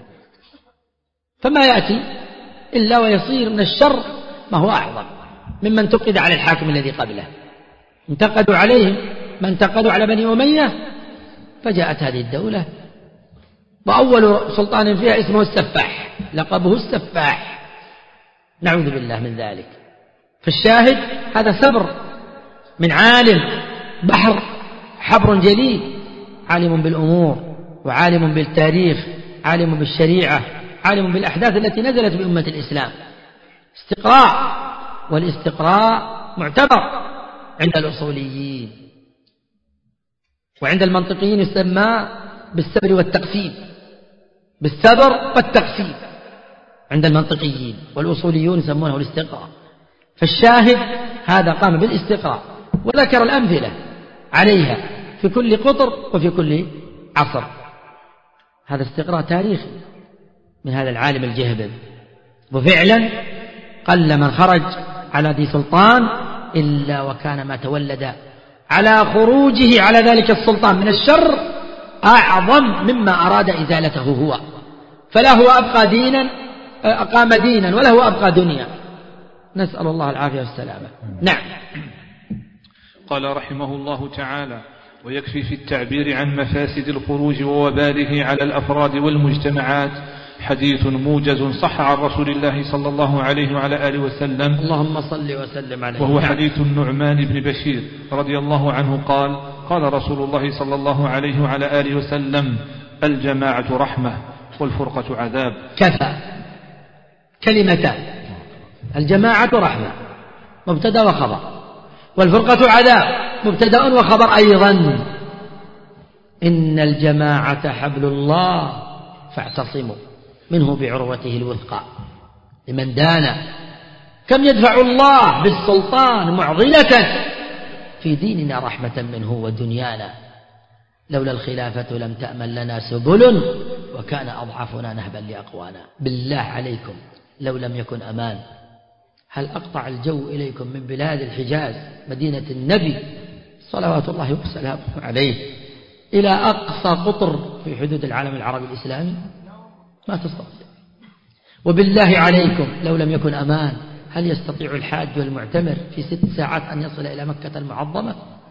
فما يأتي إلا ويصير من الشر ما هو أعظم مما انتقد على الحاكم الذي قبله. انتقدوا عليهم ما انتقدوا على بني أمية، فجاءت هذه الدولة وأول سلطان فيها اسمه السفاح، لقبه السفاح، نعوذ بالله من ذلك. فالشاهد هذا ثبر من عالم بحر حبر جليل، عالم بالأمور وعالم بالتاريخ، عالم بالشريعة، عالم بالأحداث التي نزلت بأمة الإسلام. استقراء، والاستقراء معتبر عند الأصوليين. وعند المنطقيين يسمى بالسبر والتقسيم، بالسبر والتقسيم عند المنطقيين، والأصوليون يسمونه الاستقراء. فالشاهد هذا قام بالاستقراء وذكر الأمثلة عليها في كل قطر وفي كل عصر. هذا استقراء تاريخي من هذا العالم الجهبذ. وفعلا قل من خرج على ذي سلطان إلا وكان ما تولد على خروجه على ذلك السلطان من الشر أعظم مما أراد إزالته هو، فلا هو أبقى دينا أقام دينا ولا هو أبقى دنيا، نسأل الله العافية والسلامة. نعم. قال رحمه الله تعالى: ويكفي في التعبير عن مفاسد الخروج ووباله على الأفراد والمجتمعات حديث موجز صح عن رسول الله صلى الله عليه وعلى آله وسلم، اللهم صل وسلم عليه، وهو حديث النعمان بن بشير رضي الله عنه قال: قال رسول الله صلى الله عليه وعلى آله وسلم: الجماعة رحمة والفرقة عذاب. كفى كلمتان، الجماعة رحمة مبتدأ وخبر، والفرقة عذاب مبتدأ وخبر أيضا. إن الجماعة حبل الله فاعتصموا منه بعروته الوثقى لمن دان. كم يدفع الله بالسلطان معضلة في ديننا رحمة منه ودنيانا. لولا الخلافة لم تأمن لنا سبل وكان أضعفنا نهبا لأقوانا. بالله عليكم لو لم يكن أمان هل أقطع الجو إليكم من بلاد الحجاز مدينة النبي صلوات الله وسلامه عليه إلى أقصى قطر في حدود العالم العربي الإسلامي؟ ما تستطيع. وبالله عليكم لو لم يكن أمان هل يستطيع الحاج والمعتمر في ست ساعات أن يصل إلى مكة المعظمة؟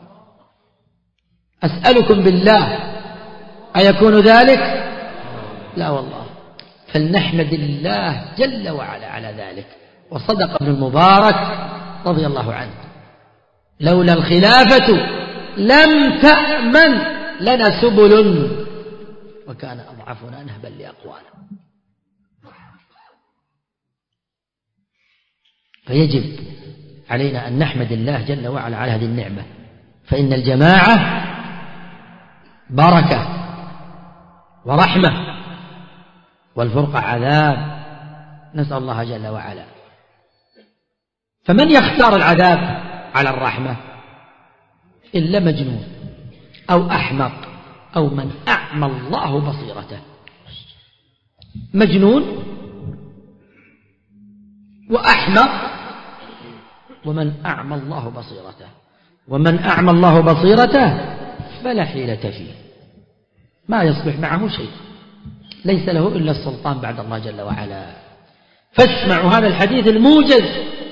أسألكم بالله أيكون ذلك؟ لا والله. فلنحمد الله جل وعلا على ذلك. وصدق ابن المبارك رضي الله عنه: لولا الخلافة لم تأمن لنا سبل وكان أضعفنا نهبا لأقوانا. فيجب علينا أن نحمد الله جل وعلا على هذه النعمة، فإن الجماعة بركة ورحمة والفرقة عذاب، نسأل الله جل وعلا. فمن يختار العذاب على الرحمة إلا مجنون أو أحمق أو من أعمى الله بصيرته. مجنون وأحمق ومن أعمى الله بصيرته، ومن أعمى الله بصيرته فلا حيلة فيه، ما يصلح معه شيء، ليس له إلا السلطان بعد الله جل وعلا. فاسمعوا هذا الحديث الموجز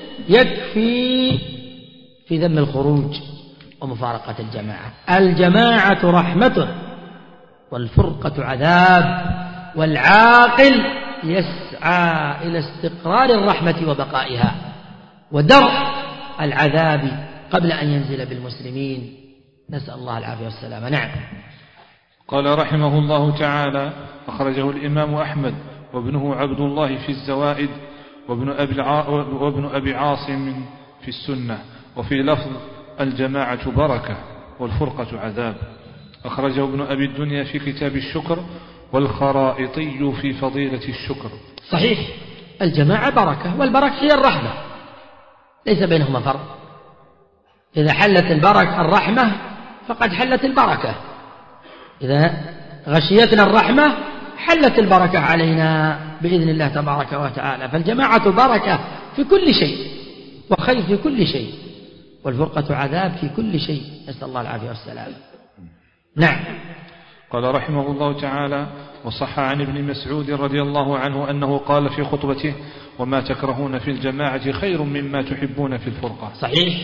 يكفي في ذم الخروج ومفارقة الجماعة. الجماعة رحمة والفرقة عذاب، والعاقل يسعى إلى استقرار الرحمة وبقائها ودرء العذاب قبل أن ينزل بالمسلمين، نسأل الله العافية والسلامة. نعم. قال رحمه الله تعالى: أخرجه الإمام أحمد وابنه عبد الله في الزوائد وابن أبي, وابن أبي عاصم في السنة، وفي لفظ: الجماعة بركة والفرقة عذاب. أخرجه ابن أبي الدنيا في كتاب الشكر، والخرائطي في فضيلة الشكر. صحيح، الجماعة بركة، والبركة هي الرحمة، ليس بينهما فرق. إذا حلت البركة الرحمة فقد حلت البركة، إذا غشيتنا الرحمة حلت البركة علينا بإذن الله تبارك وتعالى. فالجماعة بركة في كل شيء وخير في كل شيء، والفرقة عذاب في كل شيء، نسأل الله العافية والسلام. نعم. قال رحمه الله تعالى: وصح عن ابن مسعود رضي الله عنه أنه قال في خطبته: وما تكرهون في الجماعة خير مما تحبون في الفرقة. صحيح،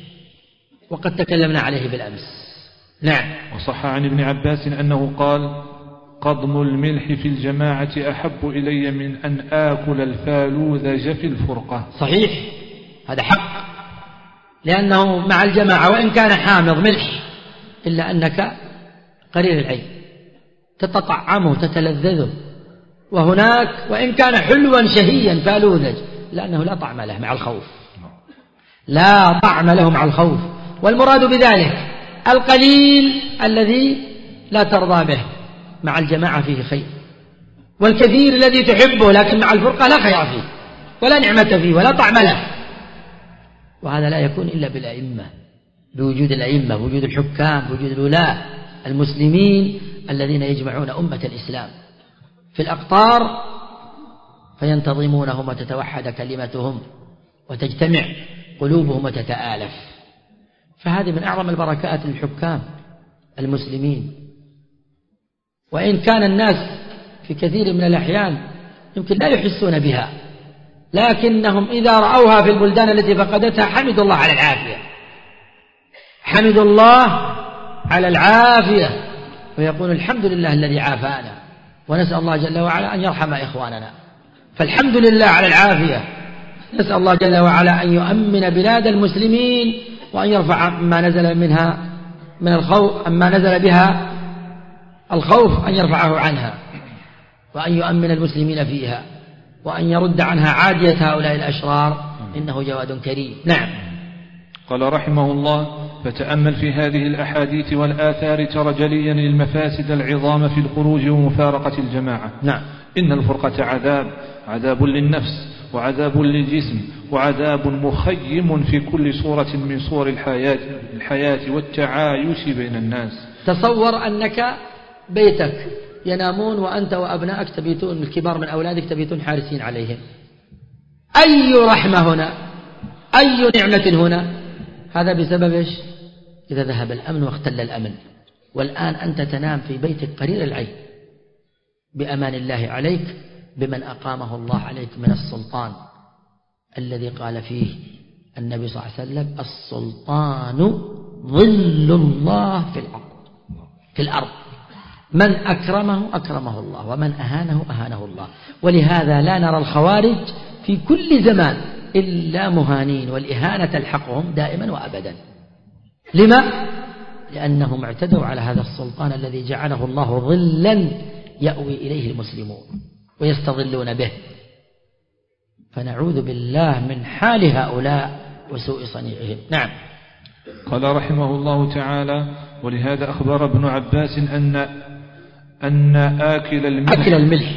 وقد تكلمنا عليه بالأمس. نعم. وصح عن ابن عباس أنه قال: قضم الملح في الجماعة أحب إلي من أن آكل الفالوذج في الفرقة. صحيح، هذا حق، لأنه مع الجماعة وإن كان حامض ملح إلا أنك قليل العين تتطعمه تتلذذه، وهناك وإن كان حلوا شهيا فالوذج لأنه لا طعم له مع الخوف، لا طعم له مع الخوف. والمراد بذلك القليل الذي لا ترضى به مع الجماعة فيه خير، والكثير الذي تحبه لكن مع الفرقة لا خير فيه ولا نعمة فيه ولا طعم له. وهذا لا يكون إلا بالأئمة، بوجود الأئمة، بوجود الحكام، بوجود الولاة المسلمين الذين يجمعون أمة الإسلام في الأقطار فينتظمونهم وتتوحد كلمتهم وتجتمع قلوبهم وتتآلف. فهذه من أعظم البركات للحكام المسلمين، وإن كان الناس في كثير من الأحيان يمكن لا يحسون بها، لكنهم إذا رأوها في البلدان التي فقدتها حمدوا الله على العافية، حمدوا الله على العافية، ويقول الحمد لله الذي عافانا، ونسأل الله جل وعلا أن يرحم إخواننا. فالحمد لله على العافية، نسأل الله جل وعلا أن يؤمن بلاد المسلمين وأن يرفع ما نزل منها من الخوف، أما نزل بها الخوف أن يرفعه عنها، وأن يؤمن المسلمين فيها، وأن يرد عنها عادية هؤلاء الأشرار، إنه جواد كريم. نعم. قال رحمه الله: فتأمل في هذه الأحاديث والآثار ترى جليا المفاسد العظام في الخروج ومفارقة الجماعة. نعم. إن الفرقة عذاب، عذاب للنفس وعذاب للجسم وعذاب مخيم في كل صورة من صور الحياة, الحياة والتعايش بين الناس. تصور أنك بيتك ينامون وأنت وأبنائك تبيتون، الكبار من أولادك تبيتون حارسين عليهم. أي رحمة هنا، أي نعمة هنا. هذا بسبب إيش؟ إذا ذهب الأمن واختل الأمن. والآن أنت تنام في بيتك قرير العين بأمان الله عليك، بمن أقامه الله عليك من السلطان الذي قال فيه النبي صلى الله عليه وسلم: السلطان ظل الله في الأرض في الأرض من أكرمه أكرمه الله، ومن أهانه أهانه الله. ولهذا لا نرى الخوارج في كل زمان إلا مهانين، والإهانة تلحقهم دائما وأبدا. لما؟ لأنهم اعتدوا على هذا السلطان الذي جعله الله ظلا يأوي إليه المسلمون ويستظلون به. فنعوذ بالله من حال هؤلاء وسوء صنيعهم. نعم. قال رحمه الله تعالى: ولهذا أخبر ابن عباس أن أن آكل الملح, أكل الملح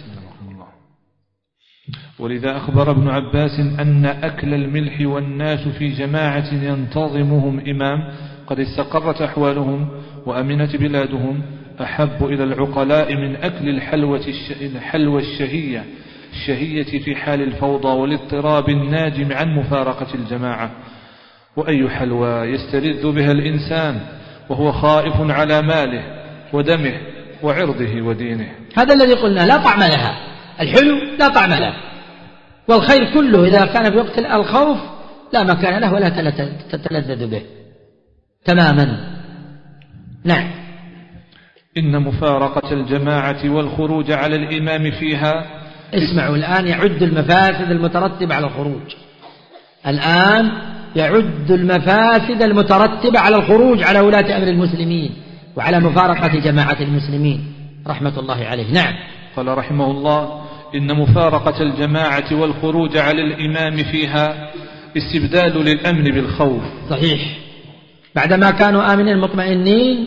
ولذا أخبر ابن عباس أن أكل الملح والناس في جماعة ينتظمهم إمام قد استقرت أحوالهم وأمنت بلادهم أحب إلى العقلاء من أكل الحلوة, الحلوة الشهية الشهية في حال الفوضى والاضطراب الناجم عن مفارقة الجماعة. وأي حلوى يستلذ بها الإنسان وهو خائف على ماله ودمه وعرضه ودينه. هذا الذي قلنا لا طعم لها، الحلو لا طعم له، والخير كله إذا كان في وقت الخوف لا مكان له ولا تتلذذ به تماما. نعم. إن مفارقة الجماعة والخروج على الإمام فيها. اسمعوا، الآن يعد المفاسد المترتبة على الخروج، الآن يعد المفاسد المترتبة على الخروج على ولاة أمر المسلمين وعلى مفارقة جماعة المسلمين رحمة الله عليه. نعم. قال رحمه الله: إن مفارقة الجماعة والخروج على الإمام فيها استبدال للأمن بالخوف. صحيح، بعدما كانوا آمنين مطمئنين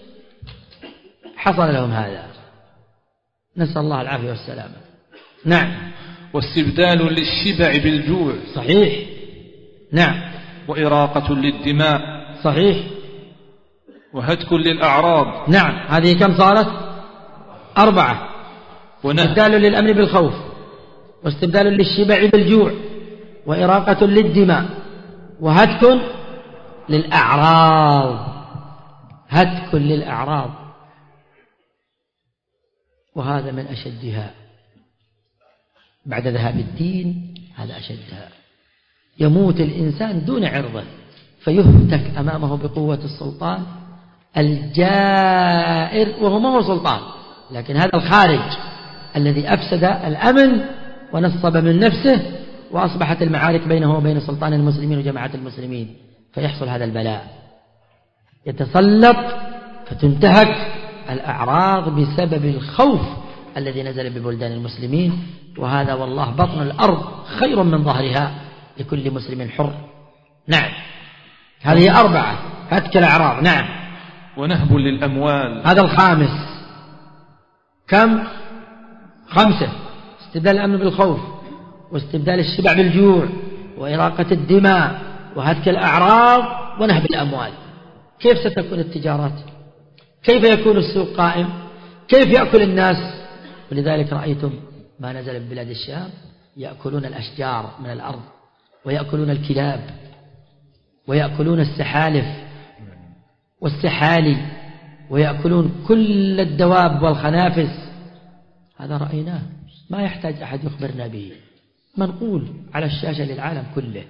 حصل لهم هذا، نسأل الله العافية والسلامة. نعم. واستبدال للشبع بالجوع. صحيح. نعم. وإراقة للدماء. صحيح. وهتك للأعراض. نعم. هذه كم صارت؟ أربعة. استبدال للأمن بالخوف، واستبدال للشبع بالجوع، وإراقة للدماء، وهتك للأعراض. هتك للأعراض، وهذا من أشدها بعد ذهاب الدين، هذا أشدها. يموت الإنسان دون عرضه فيهتك أمامه بقوة السلطان الجائر، وهو ما هو سلطان، لكن هذا الخارج الذي أفسد الأمن ونصب من نفسه، وأصبحت المعارك بينه وبين سلطان المسلمين وجماعة المسلمين، فيحصل هذا البلاء، يتسلط فتنتهك الأعراض بسبب الخوف الذي نزل ببلدان المسلمين. وهذا والله بطن الأرض خير من ظهرها لكل مسلم حر. نعم. هذه أربعة. هتك الأعراض. نعم. ونهب للأموال. هذا الخامس. كم؟ خمسة. استبدال الأمن بالخوف، واستبدال الشبع بالجوع، وإراقة الدماء، وهتك الأعراض، ونهب الأموال. كيف ستكون التجارات؟ كيف يكون السوق قائم؟ كيف يأكل الناس؟ ولذلك رأيتم ما نزل ببلاد الشام يأكلون الأشجار من الأرض، ويأكلون الكلاب، ويأكلون السحالف والسحالي، ويأكلون كل الدواب والخنافس. هذا رأيناه، ما يحتاج أحد يخبرنا به، منقول على الشاشة للعالم كله.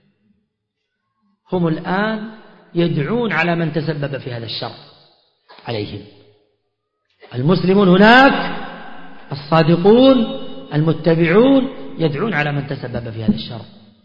هم الآن يدعون على من تسبب في هذا الشر عليهم. المسلمون هناك الصادقون المتبعون يدعون على من تسبب في هذا الشر.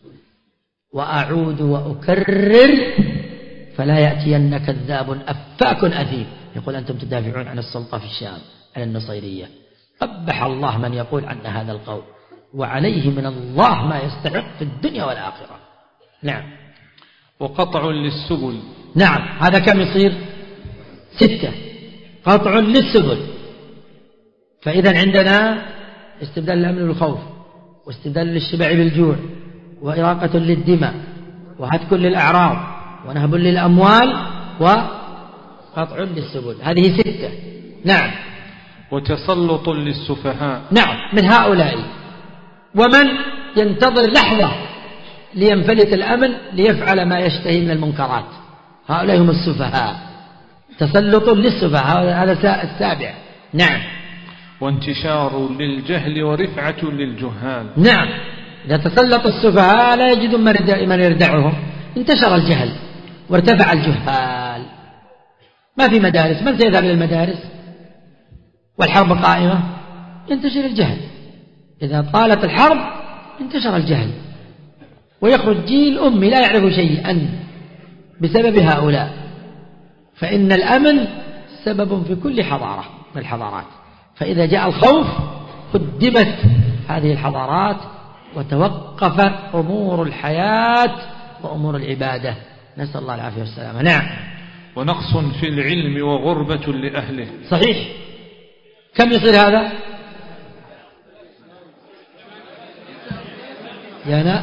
وأعود وأكرر: فلا يأتين كذاب أفاك أثيم يقول أنتم تدافعون عن السلطة في الشام عن النصيرية. قبح الله من يقول عن هذا القول، وعليه من الله ما يستحق في الدنيا والآخرة. نعم. وقطع للسبل. نعم. هذا كم يصير؟ ستة. قطع للسبل. فإذا عندنا استبدال الأمن بالخوف، واستبدال للشبع بالجوع، وإراقة للدماء، وهتك للأعراض، ونهب للأموال، وقطع للسبل. هذه ستة. نعم. وتسلط للسفهاء. نعم، من هؤلاء. ومن ينتظر لحظة لينفلت الأمن ليفعل ما يشتهي من المنكرات، هؤلاء هم السفهاء. تسلط للسفهاء، هذا السابع. نعم. وانتشار للجهل ورفعة للجهال. نعم. إذا تسلط السفهاء لا يجدون من يردعهم، انتشر الجهل وارتفع الجهال. ما في مدارس، من سيذهب إلى المدارس والحرب قائمة؟ ينتشر الجهل. إذا طالت الحرب انتشر الجهل، ويخرج جيل أمي لا يعرف شيئا بسبب هؤلاء. فإن الأمن سبب في كل حضارة من الحضارات، فإذا جاء الخوف قدمت هذه الحضارات وتوقفت أمور الحياة وأمور العبادة. نسأل الله العافية والسلامة. نعم. ونقص في العلم وغربة لأهله. صحيح. كم يصير هذا؟ يا نا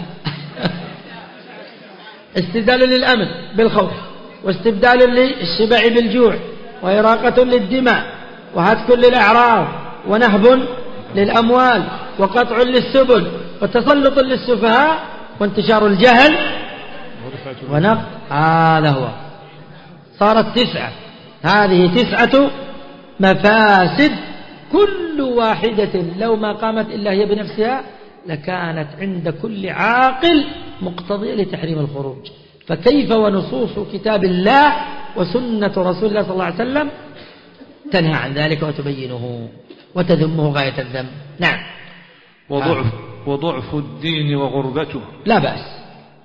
استبدال للأمن بالخوف، واستبدال للشبع بالجوع، وإراقة للدماء، وهتك للأعراض، ونهب للأموال، وقطع للسبل، وتسلط للسفهاء، وانتشار الجهل ونقص. هذا هو. صارت تسعة. هذه تسعة مفاسد، كل واحدة لو ما قامت إلا هي بنفسها لكانت عند كل عاقل مقتضية لتحريم الخروج. فكيف ونصوص كتاب الله وسنة رسول الله صلى الله عليه وسلم تنهى عن ذلك وتبينه وتذمه غاية الذم. نعم. وضعف, وضعف الدين وغربته. لا بأس،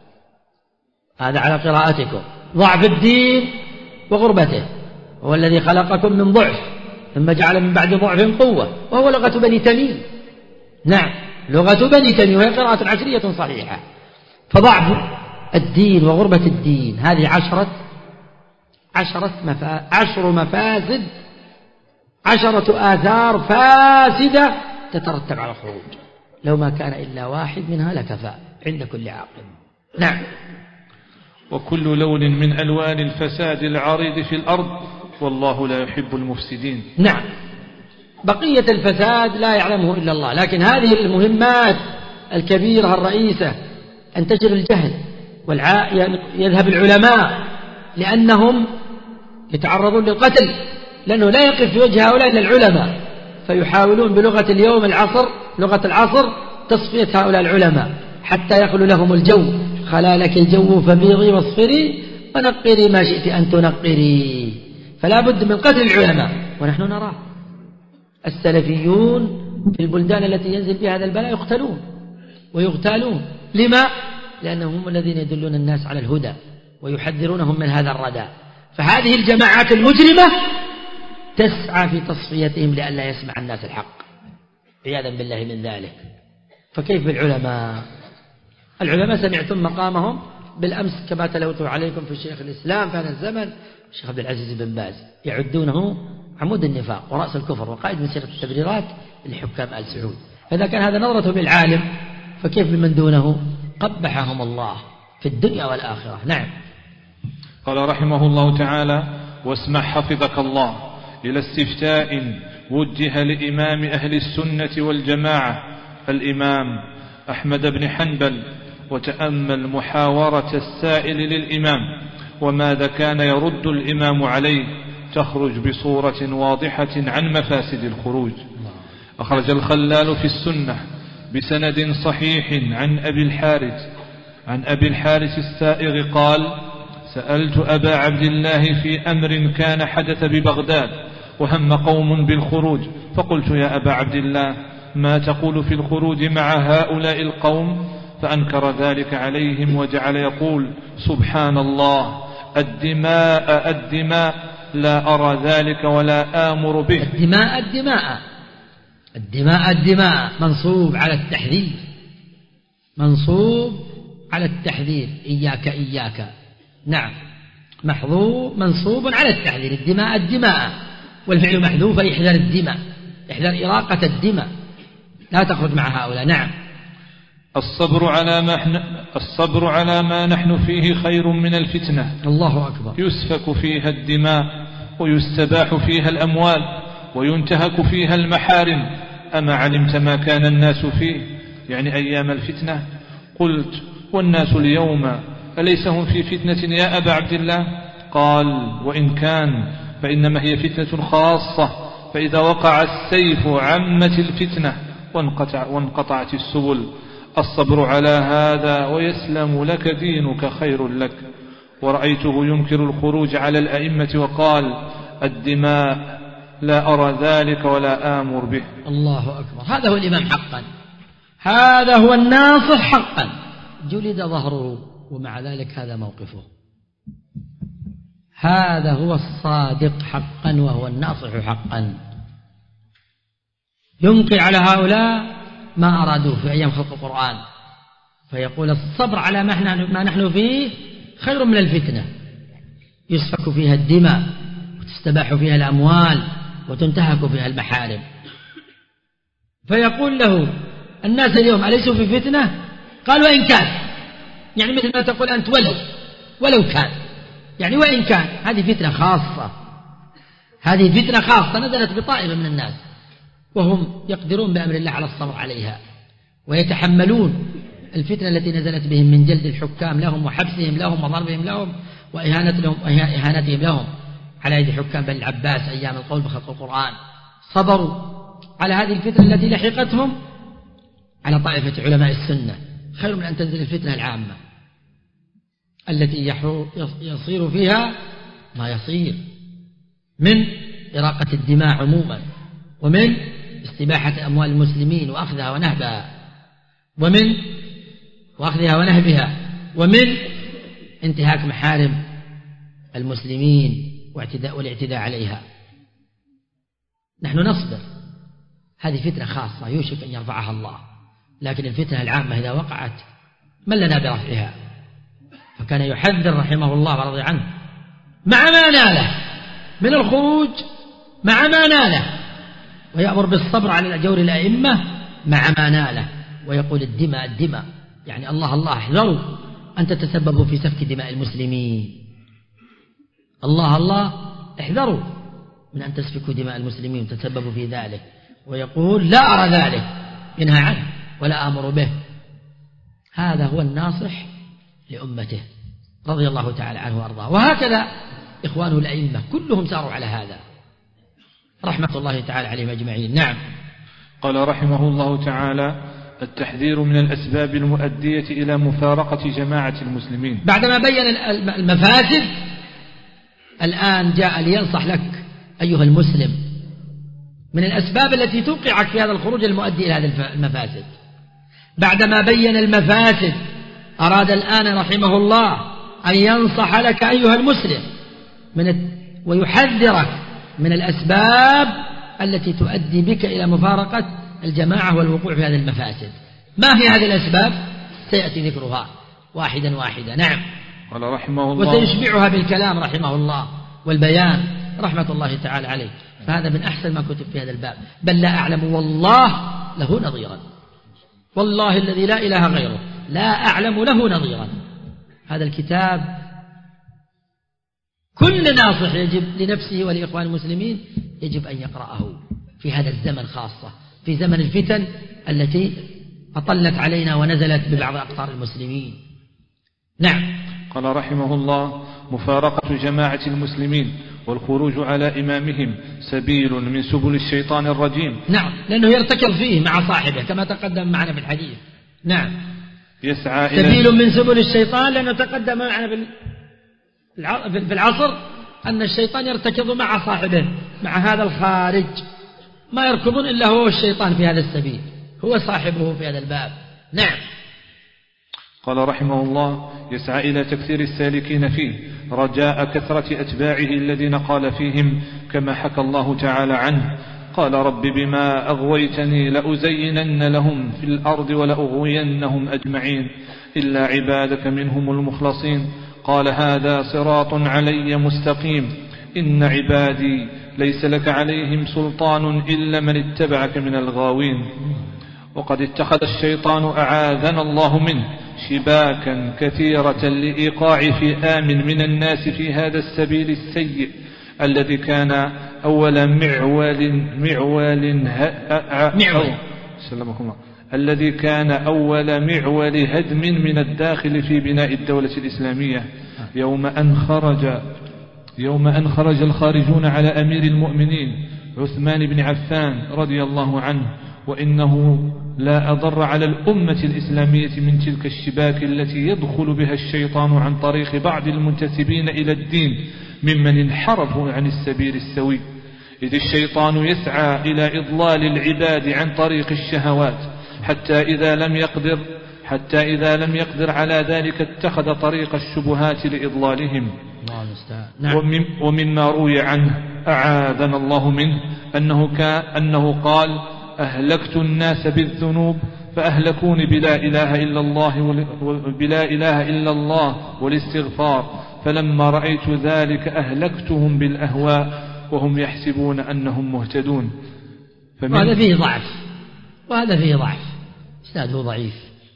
هذا على قراءتكم. ضعف الدين وغربته، هو الذي خلقكم من ضعف ثم جعل من بعد ضعف قوة، وهو لغة بني تميم. نعم، لغة بني تميم، وهي قراءة عشرية صحيحة. فضعف الدين وغربة الدين هذه عشرة عشرة مفا... عشر مفاسد، عشرة آثار فاسدة تترتب على الخروج. لو ما كان إلا واحد منها لكفى عند كل عاقل. نعم. وكل لون من ألوان الفساد العريض في الأرض، والله لا يحب المفسدين. نعم. بقية الفساد لا يعلمه إلا الله، لكن هذه المهمات الكبيرة الرئيسة أن تنتشر الجهل والع... يذهب العلماء لأنهم يتعرضون للقتل، لأنه لا يقف في وجه هؤلاء إلا العلماء، فيحاولون بلغة اليوم العصر لغة العصر تصفية هؤلاء العلماء حتى يخلو لهم الجو. خلالك الجو فبيضي واصفري ونقري ما شئت أن تنقري. فلا بد من قتل العلماء، ونحن نراه السلفيون في البلدان التي ينزل بها هذا البلاء يقتلون ويغتالون. لما؟ لأنهم هم الذين يدلون الناس على الهدى ويحذرونهم من هذا الردى. فهذه الجماعات المجرمة تسعى في تصفيتهم لئلا يسمع الناس الحق، عياذا بالله من ذلك. فكيف بالعلماء؟ العلماء سمعتم مقامهم بالأمس كما تلوت عليكم في شيخ الإسلام في هذا الزمن الشيخ عبد العزيز بن باز يعدونه عمود النفاق ورأس الكفر وقائد مسيرة التبريرات لحكام آل سعود. فإذا كان هذا نظرته بالعالم فكيف بمن دونه؟ قبحهم الله في الدنيا والآخرة. نعم. قال رحمه الله تعالى: واسمع حفظك الله إلى استفتاء وجه لإمام أهل السنة والجماعة الإمام أحمد بن حنبل، وتأمل محاورة السائل للإمام وماذا كان يرد الإمام عليه، تخرج بصورة واضحة عن مفاسد الخروج. أخرج الخلال في السنة بسند صحيح عن أبي الحارث عن أبي الحارث السائغ قال: سألت أبا عبد الله في أمر كان حدث ببغداد وهم قوم بالخروج، فقلت: يا أبا عبد الله، ما تقول في الخروج مع هؤلاء القوم؟ فأنكر ذلك عليهم وجعل يقول: سبحان الله، الدماء الدماء، لا أرى ذلك ولا آمر به. الدماء الدماء الدماء الدماء منصوب على التحذير، منصوب على التحذير، إياك إياك. نعم، محظوظ منصوب على التحذير، الدماء الدماء، والفعل محذوف يحذر الدماء، يحذر إراقة الدماء، لا تخرج مع هؤلاء. نعم. الصبر على ما احنا الصبر على ما نحن فيه خير من الفتنة. الله أكبر. يسفك فيها الدماء ويستباح فيها الأموال وينتهك فيها المحارم. أما علمت ما كان الناس فيه، يعني أيام الفتنة؟ قلت: والناس اليوم أليس هم في فتنة يا أبا عبد الله؟ قال: وإن كان فإنما هي فتنة خاصة، فإذا وقع السيف عمت الفتنة وانقطع وانقطعت السبل. الصبر على هذا ويسلم لك دينك خير لك. ورأيته ينكر الخروج على الأئمة وقال: الدماء، لا أرى ذلك ولا آمر به. الله أكبر. هذا هو الإمام حقا، هذا هو الناصح حقا، جلد ظهره ومع ذلك هذا موقفه. هذا هو الصادق حقا وهو الناصح حقا. ينكر على هؤلاء ما أرادوه في أيام خلق القرآن، فيقول: الصبر على ما نحن فيه خير من الفتنة، يسفك فيها الدماء وتستباح فيها الأموال وتنتهك فيها المحارم. فيقول له: الناس اليوم أليسوا في فتنة؟ قال: وإن كان، يعني مثل ما تقول أنت ولو ولو كان، يعني وإن كان. هذه فتنة خاصة، هذه فتنة خاصة نزلت بطائفة من الناس وهم يقدرون بأمر الله على الصبر عليها ويتحملون الفتنة التي نزلت بهم من جلد الحكام لهم وحبسهم لهم وضربهم لهم وإهانتهم لهم على يد حكام بني العباس أيام القول بخلق القرآن. صبروا على هذه الفتنة التي لحقتهم على طائفة علماء السنة خير من أن تنزل الفتنة العامة التي يصير فيها ما يصير من إراقة الدماء عموما، ومن استباحة أموال المسلمين وأخذها ونهبها، ومن وأخذها ونهبها، ومن انتهاك محارم المسلمين واعتداء والاعتداء عليها. نحن نصبر، هذه فتنة خاصة يوشك أن يرفعها الله، لكن الفتنة العامة إذا وقعت من لنا برفعها؟ فكان يحذر رحمه الله ورضي عنه مع ما ناله من الخروج، مع ما ناله، ويأمر بالصبر على جور الأئمة مع ما ناله، ويقول: الدماء الدماء، يعني الله الله احذروا أن تتسببوا في سفك دماء المسلمين، الله الله احذروا من أن تسفكوا دماء المسلمين وتتسببوا في ذلك. ويقول: لا أرى ذلك، ينهى عنه ولا أمر به. هذا هو الناصح لأمته رضي الله تعالى عنه وأرضاه. وهكذا إخوانه الأئمة كلهم ساروا على هذا رحمة الله تعالى عليهم أجمعين. نعم. قال رحمه الله تعالى: التحذير من الأسباب المؤدية إلى مفارقة جماعة المسلمين. بعدما بين المفاسد الآن جاء لينصح لك أيها المسلم من الأسباب التي توقعك في هذا الخروج المؤدي إلى هذه المفاسد. بعدما بين المفاسد أراد الآن رحمه الله أن ينصح لك أيها المسلم من ويحذرك من الأسباب التي تؤدي بك إلى مفارقة الجماعة والوقوع في هذه المفاسد. ما هي هذه الأسباب؟ سيأتي ذكرها واحدا واحدا. نعم. قال رحمه الله وسيشبعها بالكلام رحمه الله والبيان رحمة الله تعالى عليه. فهذا من أحسن ما كتب في هذا الباب. بل لا أعلم والله له نظيرا، والله الذي لا إله غيره لا أعلم له نظيرا. هذا الكتاب كل ناصح يجب لنفسه ولإخوان المسلمين يجب أن يقرأه في هذا الزمن، خاصة في زمن الفتن التي أطلت علينا ونزلت ببعض أقطار المسلمين. نعم. قال رحمه الله: مفارقة جماعة المسلمين والخروج على إمامهم سبيل من سبل الشيطان الرجيم. نعم، لأنه يرتكض فيه مع صاحبه كما تقدم معنا في الحديث. نعم، يسعى سبيل من سبل الشيطان، لأنه تقدم معنا في العصر أن الشيطان يرتكض مع صاحبه، مع هذا الخارج، ما يركضون إلا هو الشيطان في هذا السبيل، هو صاحبه في هذا الباب. نعم. قال رحمه الله: يسعى إلى تكثير السالكين فيه رجاء كثرة أتباعه الذين قال فيهم كما حكى الله تعالى عنه: قال رب بما أغويتني لأزينن لهم في الأرض ولأغوينهم أجمعين إلا عبادك منهم المخلصين. قال هذا صراط علي مستقيم إن عبادي ليس لك عليهم سلطان إلا من اتبعك من الغاوين. وقد اتخذ الشيطان أعاذنا الله منه شباكا كثيرة لإيقاع فئام من الناس في هذا السبيل السيء الذي كان أول معول معول معول سلمكم الله الذي كان أول معول هدم من الداخل في بناء الدولة الإسلامية. يوم أن خرج يوم أن خرج الخارجون على أمير المؤمنين عثمان بن عفان رضي الله عنه، وإنه لا أضر على الأمة الإسلامية من تلك الشباك التي يدخل بها الشيطان عن طريق بعض المنتسبين إلى الدين ممن انحرفوا عن السبيل السوي، إذ الشيطان يسعى إلى إضلال العباد عن طريق الشهوات حتى إذا لم يقدر حتى إذا لم يقدر على ذلك اتخذ طريق الشبهات لإضلالهم. نعم. ومن ومما روي عنه أعاذنا الله منه أنه, كان أنه قال: أهلكت الناس بالذنوب فأهلكوني بلا إله إلا الله بلا إله إلا الله والاستغفار، فلما رأيت ذلك أهلكتهم بالأهواء وهم يحسبون أنهم مهتدون. وهذا فيه ضعف وهذا فيه ضعف إسناده ضعيف.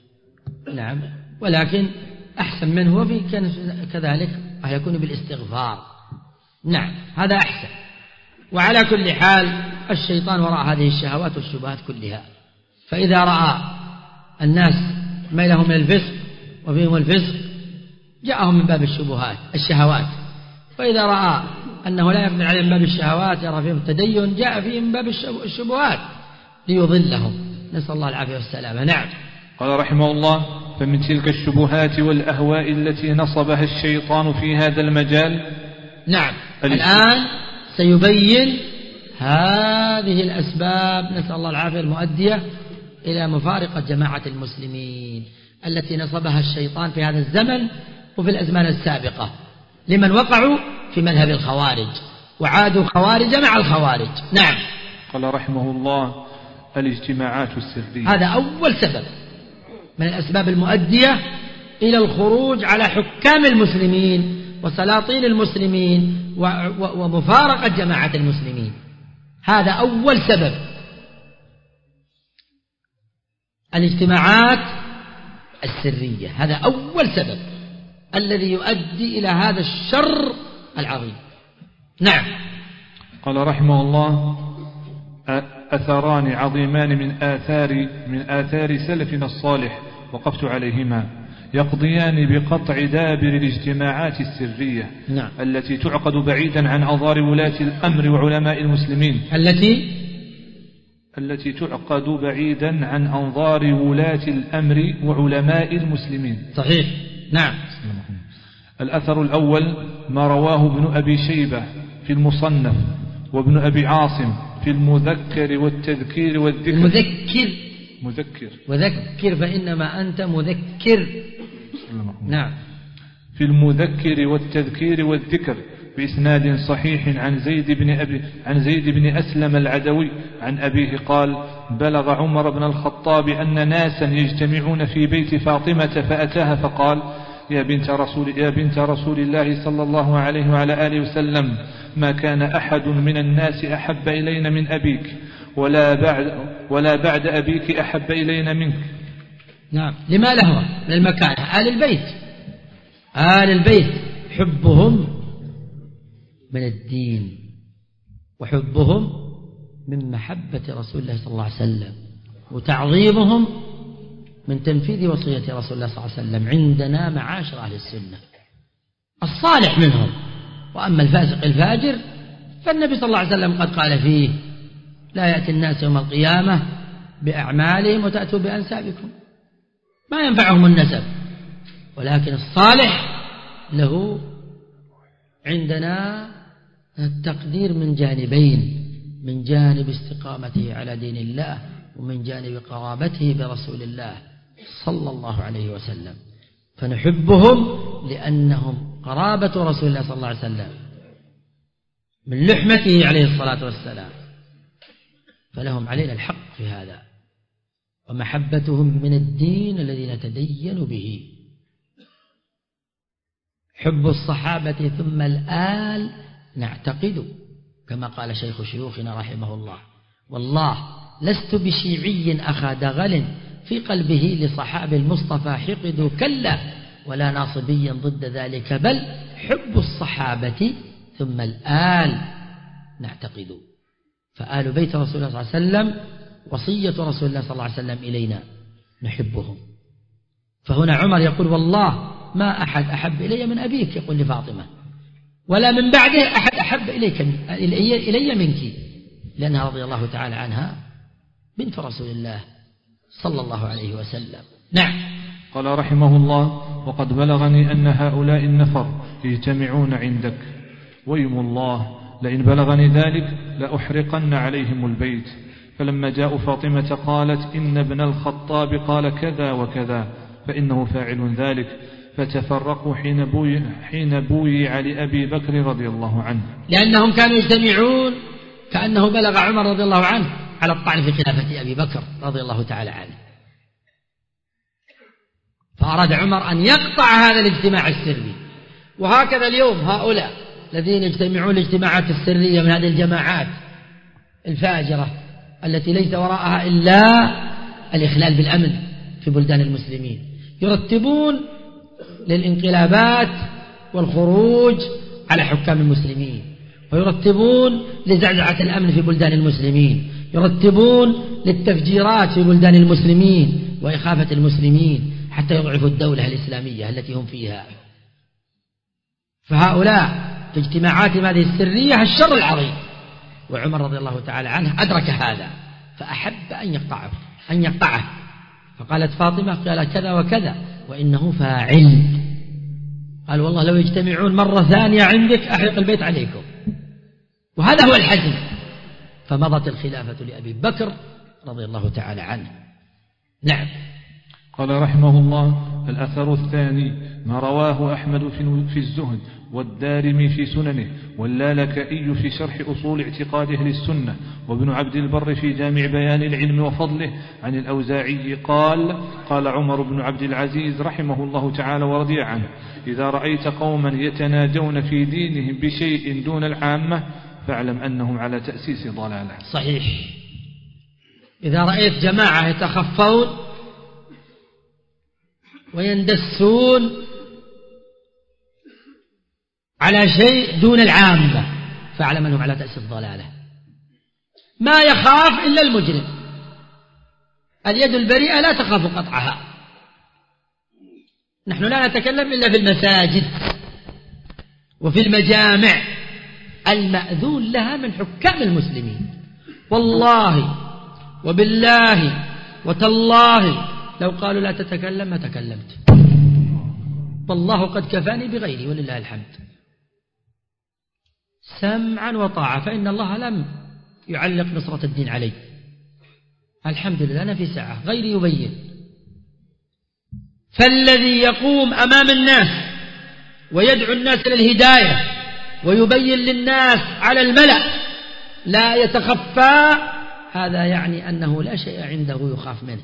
نعم، ولكن أحسن منه وفي كان كذلك يكون بالاستغفار. نعم، هذا أحسن. وعلى كل حال الشيطان وراء هذه الشهوات والشبهات كلها، فإذا رأى الناس ميلهم من الفسق وفيهم الفسق جاءهم من باب الشبهات الشهوات، وإذا رأى أنه لا يقدر عليهم من باب الشهوات يرى فيهم التدين جاء فيهم من باب الشبهات ليضلهم، نسأل الله العافية والسلامة. نعم. قال رحمه الله: فمن تلك الشبهات والأهواء التي نصبها الشيطان في هذا المجال. نعم، الآن سيبين هذه الأسباب نسأل الله العافية المؤدية إلى مفارقة جماعة المسلمين التي نصبها الشيطان في هذا الزمن وفي الأزمان السابقة لمن وقعوا في مذهب الخوارج وعادوا خوارج مع الخوارج. نعم. قال رحمه الله: الاجتماعات السرية. هذا أول سبب من الأسباب المؤدية إلى الخروج على حكام المسلمين وسلاطين المسلمين ومفارقة جماعة المسلمين. هذا أول سبب، الاجتماعات السرية، هذا أول سبب الذي يؤدي إلى هذا الشر العظيم. نعم. قال رحمه الله: أثران عظيمان من آثار من آثار سلفنا الصالح وقفت عليهما يقضيان بقطع دابر الاجتماعات السرية. نعم. التي تعقد بعيدا عن أنظار ولاة الأمر وعلماء المسلمين التي التي تعقد بعيدا عن أنظار ولاة الأمر وعلماء المسلمين. صحيح. نعم. الأثر الأول ما رواه ابن أبي شيبة في المصنف وابن أبي عاصم في المذكر والتذكير والذكر. المذكر مذكر وذكر فإنما أنت مذكر. نعم. في المذكر والتذكير والذكر بإسناد صحيح عن زيد بن أبي عن زيد بن أسلم العدوي عن أبيه قال: بلغ عمر بن الخطاب أن ناسا يجتمعون في بيت فاطمة فأتاها فقال: يا بنت رسول يا بنت رسول الله صلى الله عليه وعلى آله وسلم، ما كان أحد من الناس أحب إلينا من أبيك، ولا بعد ولا بعد أبيك أحب إلينا منك. نعم، لما له من المكانة؟ آل البيت، آل البيت حبهم من الدين، وحبهم من محبة رسول الله صلى الله عليه وسلم، وتعظيمهم من تنفيذ وصية رسول الله صلى الله عليه وسلم عندنا معاشر أهل السنة، الصالح منهم. وأما الفاسق الفاجر فالنبي صلى الله عليه وسلم قد قال فيه: لا يأتي الناس يوم القيامة بأعمالهم وتأتوا بأنسابكم، ما ينفعهم النسب، ولكن الصالح له عندنا التقدير من جانبين: من جانب استقامته على دين الله، ومن جانب قرابته برسول الله صلى الله عليه وسلم. فنحبهم لأنهم قرابة رسول الله صلى الله عليه وسلم من لحمته عليه الصلاة والسلام، فلهم علينا الحق في هذا. ومحبتهم من الدين الذي نتدين به. حب الصحابة ثم الآل نعتقد، كما قال شيخ شيوخنا رحمه الله: والله لست بشيعي أخا دغل في قلبه لصحاب المصطفى حقد، كلا، ولا ناصبي ضد ذلك، بل حب الصحابة ثم الآل نعتقد. فآل بيت رسول الله صلى الله عليه وسلم وصية رسول الله صلى الله عليه وسلم إلينا، نحبهم. فهنا عمر يقول: والله ما أحد أحب إلي من أبيك، يقول لفاطمة، ولا من بعده أحد أحب إليك إلي منك، لأنها رضي الله تعالى عنها بنت رسول الله صلى الله عليه وسلم. نعم. قال رحمه الله: وقد بلغني أن هؤلاء النفر يجتمعون عندك، ويم الله لئن بلغني ذلك لأحرقن عليهم البيت. فلما جاءوا فاطمة قالت: إن ابن الخطاب قال كذا وكذا، فإنه فاعل ذلك. فتفرقوا حين بوي حين بويع لأبي بكر رضي الله عنه، لأنهم كانوا يجتمعون كأنه بلغ عمر رضي الله عنه على الطعن في خلافة أبي بكر رضي الله تعالى عنه، فأراد عمر أن يقطع هذا الاجتماع السري. وهكذا اليوم هؤلاء الذين يجتمعون الاجتماعات السرية من هذه الجماعات الفاجرة التي ليس وراءها إلا الإخلال بالأمن في بلدان المسلمين، يرتبون للانقلابات والخروج على حكام المسلمين، ويرتبون لزعزعة الأمن في بلدان المسلمين، يرتبون للتفجيرات في بلدان المسلمين وإخافة المسلمين حتى يضعفوا الدولة الإسلامية التي هم فيها. فهؤلاء في اجتماعاتهم هذه السرية الشر العظيم، وعمر رضي الله تعالى عنه أدرك هذا فأحب أن يقطعه أن يقطعه فقالت فاطمة: قال كذا وكذا وإنه فاعل. قال: والله لو يجتمعون مرة ثانية عندك أحرق البيت عليكم. وهذا هو الحزم. فمضت الخلافة لأبي بكر رضي الله تعالى عنه. نعم. قال رحمه الله: الأثر الثاني ما رواه أحمد في الزهد، والدارمي في سننه، واللالكائي في شرح أصول اعتقاد أهل السنة، وابن عبد البر في جامع بيان العلم وفضله عن الأوزاعي قال: قال عمر بن عبد العزيز رحمه الله تعالى ورضي عنه: إذا رأيت قوما يتناجون في دينهم بشيء دون العامة فاعلم أنهم على تأسيس ضلالة. صحيح. إذا رأيت جماعة يتخفون ويندسون على شيء دون العامة فاعلم أنهم على تأسيس ضلالة. ما يخاف إلا المجرم. اليد البريئة لا تخاف قطعها. نحن لا نتكلم إلا في المساجد وفي المجامع المأذون لها من حكام المسلمين. والله وبالله وتالله لو قالوا لا تتكلم ما تكلمت، والله قد كفاني بغيري ولله الحمد. سمعا وطاعة، فإن الله لم يعلق نصرة الدين علي، الحمد لله أنا في ساعة، غيري يبين. فالذي يقوم أمام الناس ويدعو الناس إلى الهداية ويبين للناس على الملأ لا يتخفى، هذا يعني أنه لا شيء عنده يخاف منه.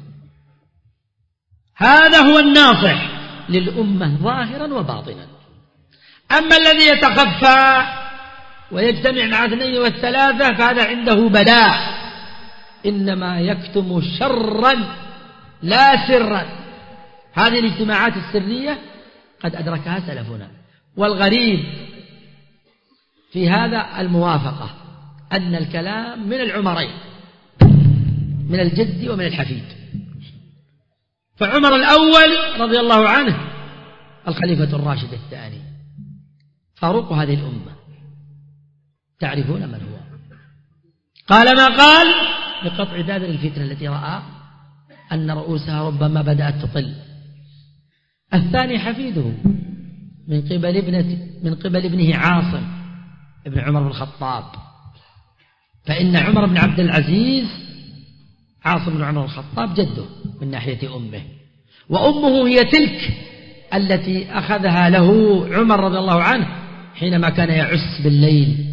هذا هو الناصح للأمة ظاهرا وباطنا. أما الذي يتخفى ويجتمع مع اثنين والثلاثة فهذا عنده بلاء، إنما يكتم شرا لا سرا. هذه الاجتماعات السرية قد أدركها سلفنا، والغريب في هذا الموافقة أن الكلام من العمرين، من الجد ومن الحفيد. فعمر الأول رضي الله عنه الخليفة الراشد الثاني فاروق هذه الأمة، تعرفون من هو، قال ما قال بقطع دابر الفتنة التي رأى أن رؤوسها ربما بدأت تطل. الثاني حفيده من قبل ابنة من قبل ابنه عاصم ابن عمر بن الخطاب، فإن عمر بن عبد العزيز عاصم بن عمر بن الخطاب جده من ناحية أمه، وأمه هي تلك التي أخذها له عمر رضي الله عنه حينما كان يعس بالليل،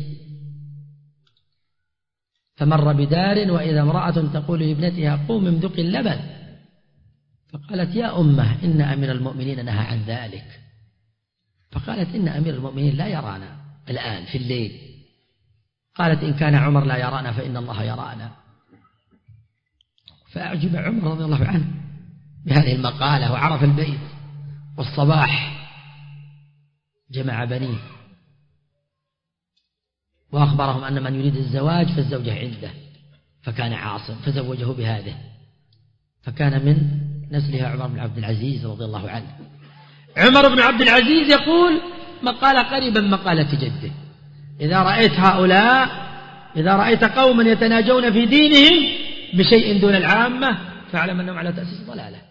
فمر بدار وإذا امرأة تقول لابنتها قوم امدق اللبن، فقالت يا أمه إن أمير المؤمنين نهى عن ذلك، فقالت إن أمير المؤمنين لا يرانا الآن في الليل، قالت إن كان عمر لا يرانا فإن الله يرانا. فأعجب عمر رضي الله عنه بهذه المقالة وعرف البيت، والصباح جمع بنيه وأخبرهم أن من يريد الزواج فالزوجة عنده، فكان عاصم فزوجه بهذه، فكان من نسلها عمر بن عبد العزيز رضي الله عنه. عمر بن عبد العزيز يقول مقالة قريبا مقالة جده: إذا رأيت هؤلاء إذا رأيت قوما يتناجون في دينهم بشيء دون العامة فاعلم أنهم على تأسيس ضلالة.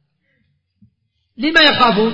لما يخافون؟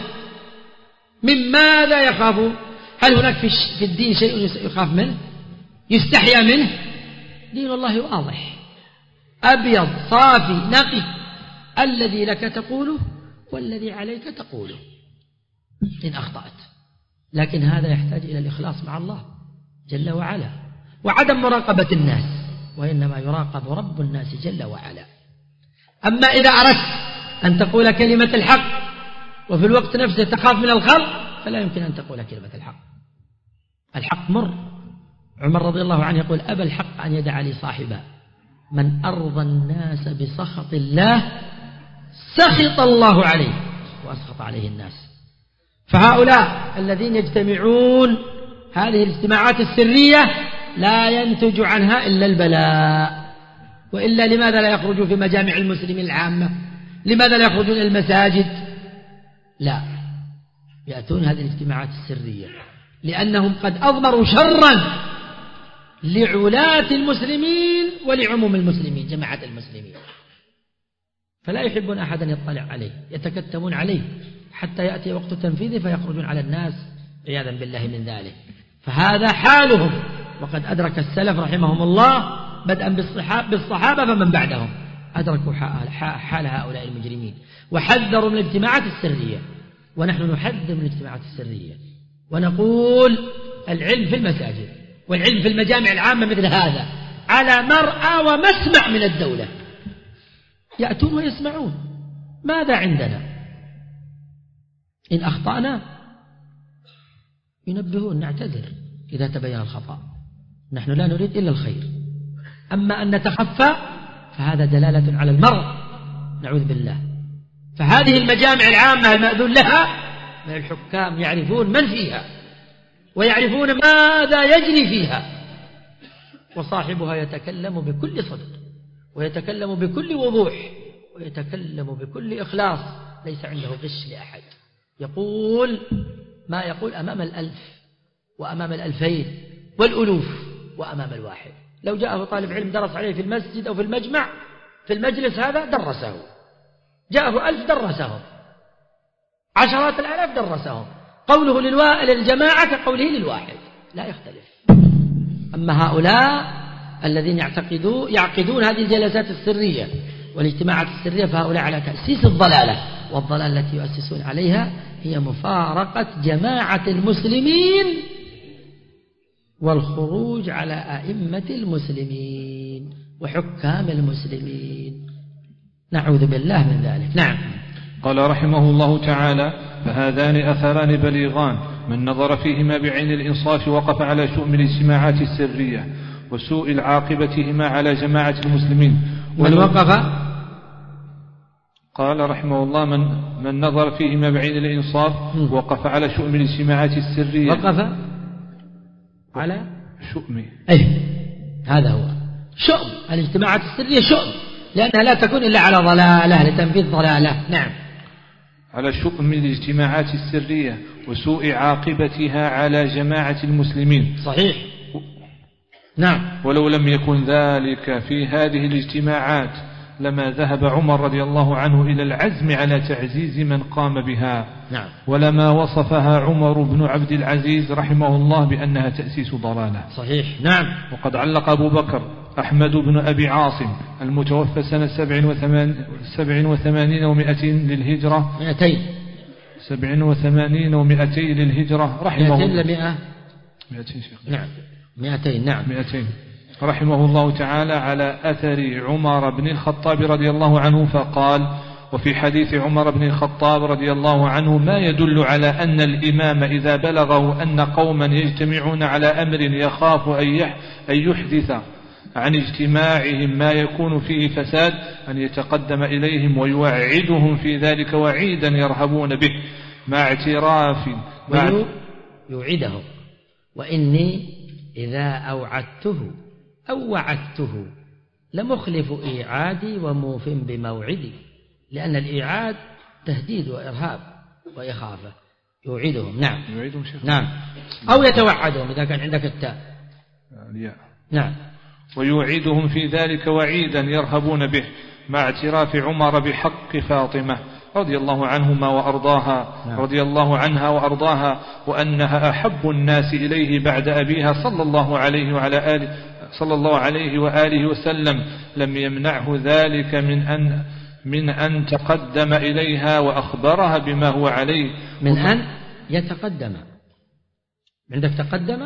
من ماذا يخافون؟ هل هناك في الدين شيء يخاف منه يستحيا منه؟ دين الله واضح أبيض صافي نقي، الذي لك تقوله والذي عليك تقوله إن أخطأت، لكن هذا يحتاج إلى الإخلاص مع الله جل وعلا وعدم مراقبة الناس، وإنما يراقب رب الناس جل وعلا. أما إذا أردت أن تقول كلمة الحق وفي الوقت نفسه تخاف من الخلق فلا يمكن أن تقول كلمة الحق. الحق مر. عمر رضي الله عنه يقول أبى الحق أن يدع لي صاحبا من أرضى الناس بسخط الله سخط الله عليه وأسخط عليه الناس. فهؤلاء الذين يجتمعون هذه الاجتماعات السرية لا ينتج عنها إلا البلاء، وإلا لماذا لا يخرجوا في مجامع المسلمين العامة؟ لماذا لا يخرجون إلى المساجد؟ لا، يأتون هذه الاجتماعات السرية لأنهم قد أضمروا شرا لعلاة المسلمين ولعموم المسلمين جماعة المسلمين، فلا يحبون أحدا يطلع عليه، يتكتمون عليه حتى يأتي وقت تنفيذه فيخرجون على الناس عياذا بالله من ذلك. فهذا حالهم، وقد أدرك السلف رحمهم الله بدءا بالصحابة فمن بعدهم أدركوا حال هؤلاء المجرمين وحذروا من الاجتماعات السرية، ونحن نحذر من الاجتماعات السرية ونقول العلم في المساجد والعلم في المجامع العامة مثل هذا على مرأى ومسمع من الدولة، يأتون ويسمعون ماذا عندنا، إن أخطأنا ينبهون نعتذر إذا تبين الخطأ، نحن لا نريد إلا الخير. أما أن نتخفى فهذا دلالة على المرض نعوذ بالله. فهذه المجامع العامة المأذون لها من الحكام يعرفون من فيها ويعرفون ماذا يجري فيها، وصاحبها يتكلم بكل صدق ويتكلم بكل وضوح ويتكلم بكل إخلاص، ليس عنده غش لأحد، يقول ما يقول أمام الألف وأمام الألفين والألوف وأمام الواحد. لو جاءه طالب علم درس عليه في المسجد أو في المجمع في المجلس هذا درسه، جاءه ألف درسهم، عشرات الآلاف درسهم، قوله للجماعة كقوله للواحد لا يختلف. أما هؤلاء الذين يعتقدون يعقدون هذه الجلسات السرية والاجتماعات السرية فهؤلاء على تأسيس الضلالة، والضلالة التي يؤسسون عليها هي مفارقة جماعة المسلمين والخروج على أئمة المسلمين وحكام المسلمين، نعوذ بالله من ذلك. نعم. قال رحمه الله تعالى: فهذان أثران بليغان من نظر فيهما بعين الإنصاف وقف على شؤم الاجتماعات السرية وسوء العاقبتهما على جماعة المسلمين. من وقف؟ قال رحمه الله: من, من نظر فيهما بعين الإنصاف وقف على شؤم الاجتماعات السرية. وقف على شؤم، أي هذا هو شؤم الاجتماعات السرية، شؤم لأنها لا تكون إلا على ضلالة لتنفيذ ضلالة. نعم. على شؤم الاجتماعات السرية وسوء عاقبتها على جماعة المسلمين. صحيح. نعم. ولو لم يكن ذلك في هذه الاجتماعات لما ذهب عمر رضي الله عنه إلى العزم على تعزيز من قام بها. نعم. ولما وصفها عمر بن عبد العزيز رحمه الله بأنها تأسيس ضلالة. صحيح. نعم. وقد علق أبو بكر أحمد بن أبي عاصم المتوفى سنة سبع وثمان سبع وثمانين ومائتين للهجرة مائتين سبع وثمانين ومائتين للهجرة رحمه الله. مائتين لمائة. مائتين شيخ. نعم. مائتين. نعم. مائتين. رحمه الله تعالى على أثر عمر بن الخطاب رضي الله عنه فقال: وفي حديث عمر بن الخطاب رضي الله عنه ما يدل على أن الإمام إذا بلغه أن قوما يجتمعون على أمر يخاف أن يحدث عن اجتماعهم ما يكون فيه فساد أن يتقدم إليهم ويوعدهم في ذلك وعيدا يرهبون به مع اعتراف مع يوعدهم: وإني إذا أوعدته أو وعدته لمخلف إيعادي وموف بموعدي، لأن الإيعاد تهديد وإرهاب وإخافة. يوعدهم. نعم. يوعدهم شيخ. نعم. أو يتوعدهم إذا كان عندك التاء. نعم. ويوعدهم في ذلك وعيدا يرهبون به مع اعتراف عمر بحق فاطمة رضي الله عنهما وأرضاها رضي الله عنها وأرضاها وأنها أحب الناس إليه بعد أبيها صلى الله عليه وعلى آله صلى الله عليه وآله وسلم. لم يمنعه ذلك من أن من أن تقدم إليها وأخبرها بما هو عليه. من أن يتقدم. عندك تقدم؟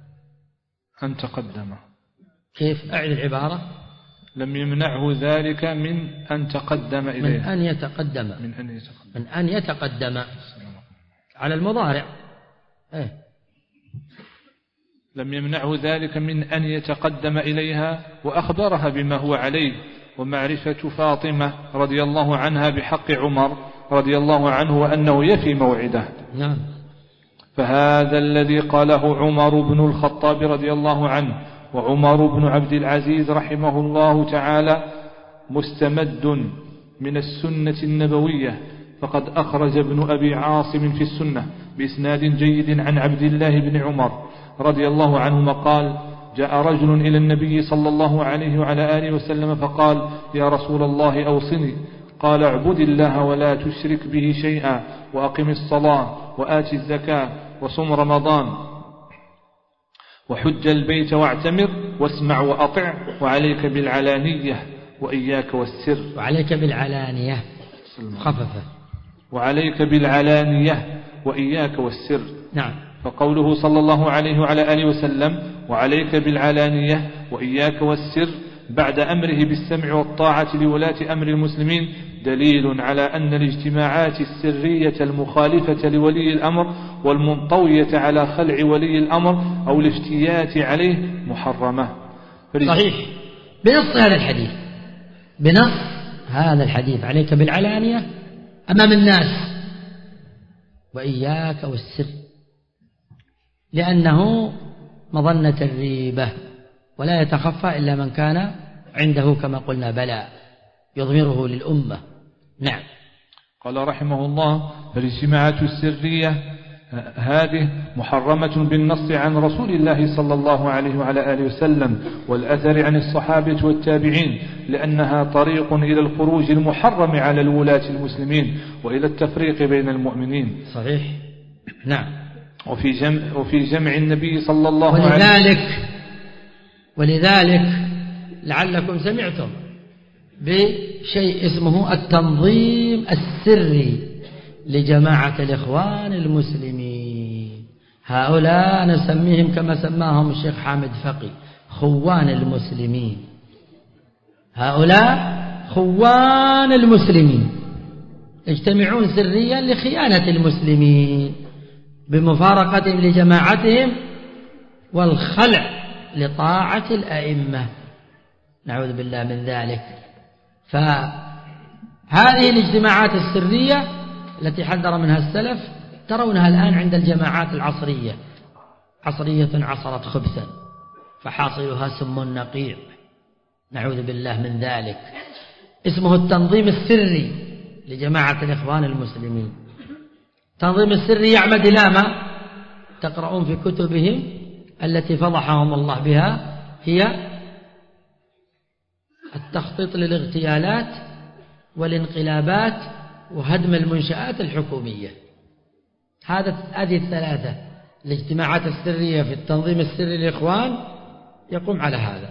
أن تقدم. كيف؟ أعد العبارة. لم يمنعه ذلك من أن تقدم إليه. من أن يتقدم. من أن يتقدم. من أن يتقدم على المضارع. إيه؟ لم يمنعه ذلك من أن يتقدم إليها وأخبرها بما هو عليه ومعرفة فاطمة رضي الله عنها بحق عمر رضي الله عنه وأنه يفي موعده. نعم. فهذا الذي قاله عمر بن الخطاب رضي الله عنه وعمر بن عبد العزيز رحمه الله تعالى مستمد من السنة النبوية، فقد أخرج ابن أبي عاصم في السنة بإسناد جيد عن عبد الله بن عمر رضي الله عنهما قال: جاء رجل إلى النبي صلى الله عليه وعلى آله وسلم فقال: يا رسول الله أوصني. قال: اعبد الله ولا تشرك به شيئا وأقم الصلاة وآت الزكاة وصم رمضان وحج البيت واعتمر واسمع وأطع وعليك بالعلانية وإياك والسر. وعليك بالعلانية خففة. وعليك بالعلانية وإياك والسر. نعم. فقوله صلى الله عليه وعلى آله وسلم وعليك بالعلانية وإياك والسر بعد أمره بالسمع والطاعة لولاة أمر المسلمين دليل على أن الاجتماعات السرية المخالفة لولي الأمر والمنطوية على خلع ولي الأمر أو الافتيات عليه محرمة. صحيح. بنص هذا الحديث بنص هذا الحديث عليك بالعلانية أمام الناس وإياك والسر، لأنه مظنة الريبة ولا يتخفى إلا من كان عنده كما قلنا بلاء يضمره للأمة. نعم. قال رحمه الله: فالاجتماعات السرية هذه محرمة بالنص عن رسول الله صلى الله عليه وعلى آله وسلم والأثر عن الصحابة والتابعين، لأنها طريق إلى الخروج المحرم على الولاة المسلمين وإلى التفريق بين المؤمنين. صحيح. نعم. وفي جمع, وفي جمع النبي صلى الله عليه وسلم ولذلك ولذلك لعلكم سمعتم بشيء اسمه التنظيم السري لجماعة الإخوان المسلمين. هؤلاء نسميهم كما سماهم الشيخ حامد فقي خوان المسلمين. هؤلاء خوان المسلمين يجتمعون سريا لخيانة المسلمين بمفارقتهم لجماعتهم والخلع لطاعة الأئمة، نعوذ بالله من ذلك. فهذه الاجتماعات السرية التي حذر منها السلف ترونها الآن عند الجماعات العصرية، عصرية عصرت خبثا فحاصلها سم نقيع، نعوذ بالله من ذلك. اسمه التنظيم السري لجماعة الإخوان المسلمين. التنظيم السري يعمد إلى ما تقرؤون في كتبهم التي فضحهم الله بها، هي التخطيط للاغتيالات والانقلابات وهدم المنشآت الحكومية. هذا هذه الثلاثة الاجتماعات السرية في التنظيم السري للإخوان يقوم على هذا: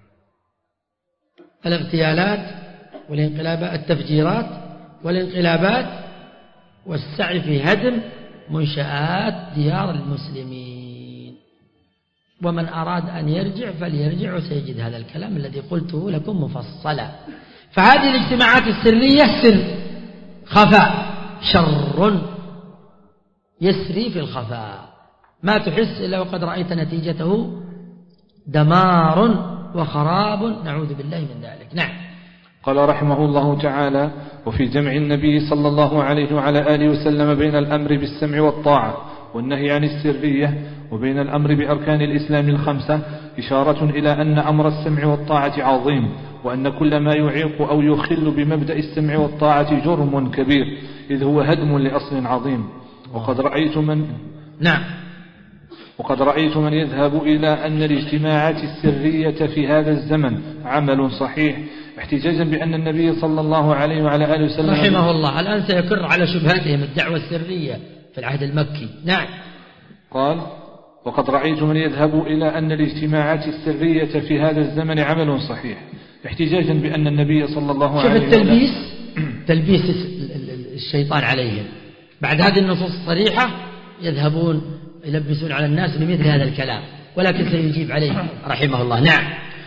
الاغتيالات والانقلابات، التفجيرات والانقلابات، والسعي في هدم منشآت ديار المسلمين. ومن أراد أن يرجع فليرجع وسيجد هذا الكلام الذي قلته لكم مفصلا. فهذه الاجتماعات السرية سر خفاء، شر يسري في الخفاء، ما تحس إلا وقد رأيت نتيجته دمار وخراب، نعوذ بالله من ذلك. نعم. قال رحمه الله تعالى: وفي جمع النبي صلى الله عليه وعلى آله وسلم بين الأمر بالسمع والطاعة والنهي عن السرية وبين الأمر بأركان الإسلام الخمسة إشارة إلى أن أمر السمع والطاعة عظيم، وأن كل ما يعيق أو يخل بمبدأ السمع والطاعة جرم كبير، إذ هو هدم لأصل عظيم. وقد رأيت من نعم وقد رأيت من يذهب إلى أن الاجتماعات السرية في هذا الزمن عمل صحيح، احتجاجا بأن النبي صلى الله عليه وعلى آله وسلم رحمه الله الآن سيكر على شبهاتهم الدعوة السرية في العهد المكي. نعم. قال: وقد رأيت من يذهب إلى أن الاجتماعات السرية في هذا الزمن عمل صحيح، احتجاجا بأن النبي صلى الله عليه وسلم. شوف التلبيس، تلبيس الشيطان عليهم بعد هذه النصوص الصريحة، يذهبون يلبسون على الناس بمثل هذا الكلام، ولكن سيجيب عليه رحمه الله. نعم.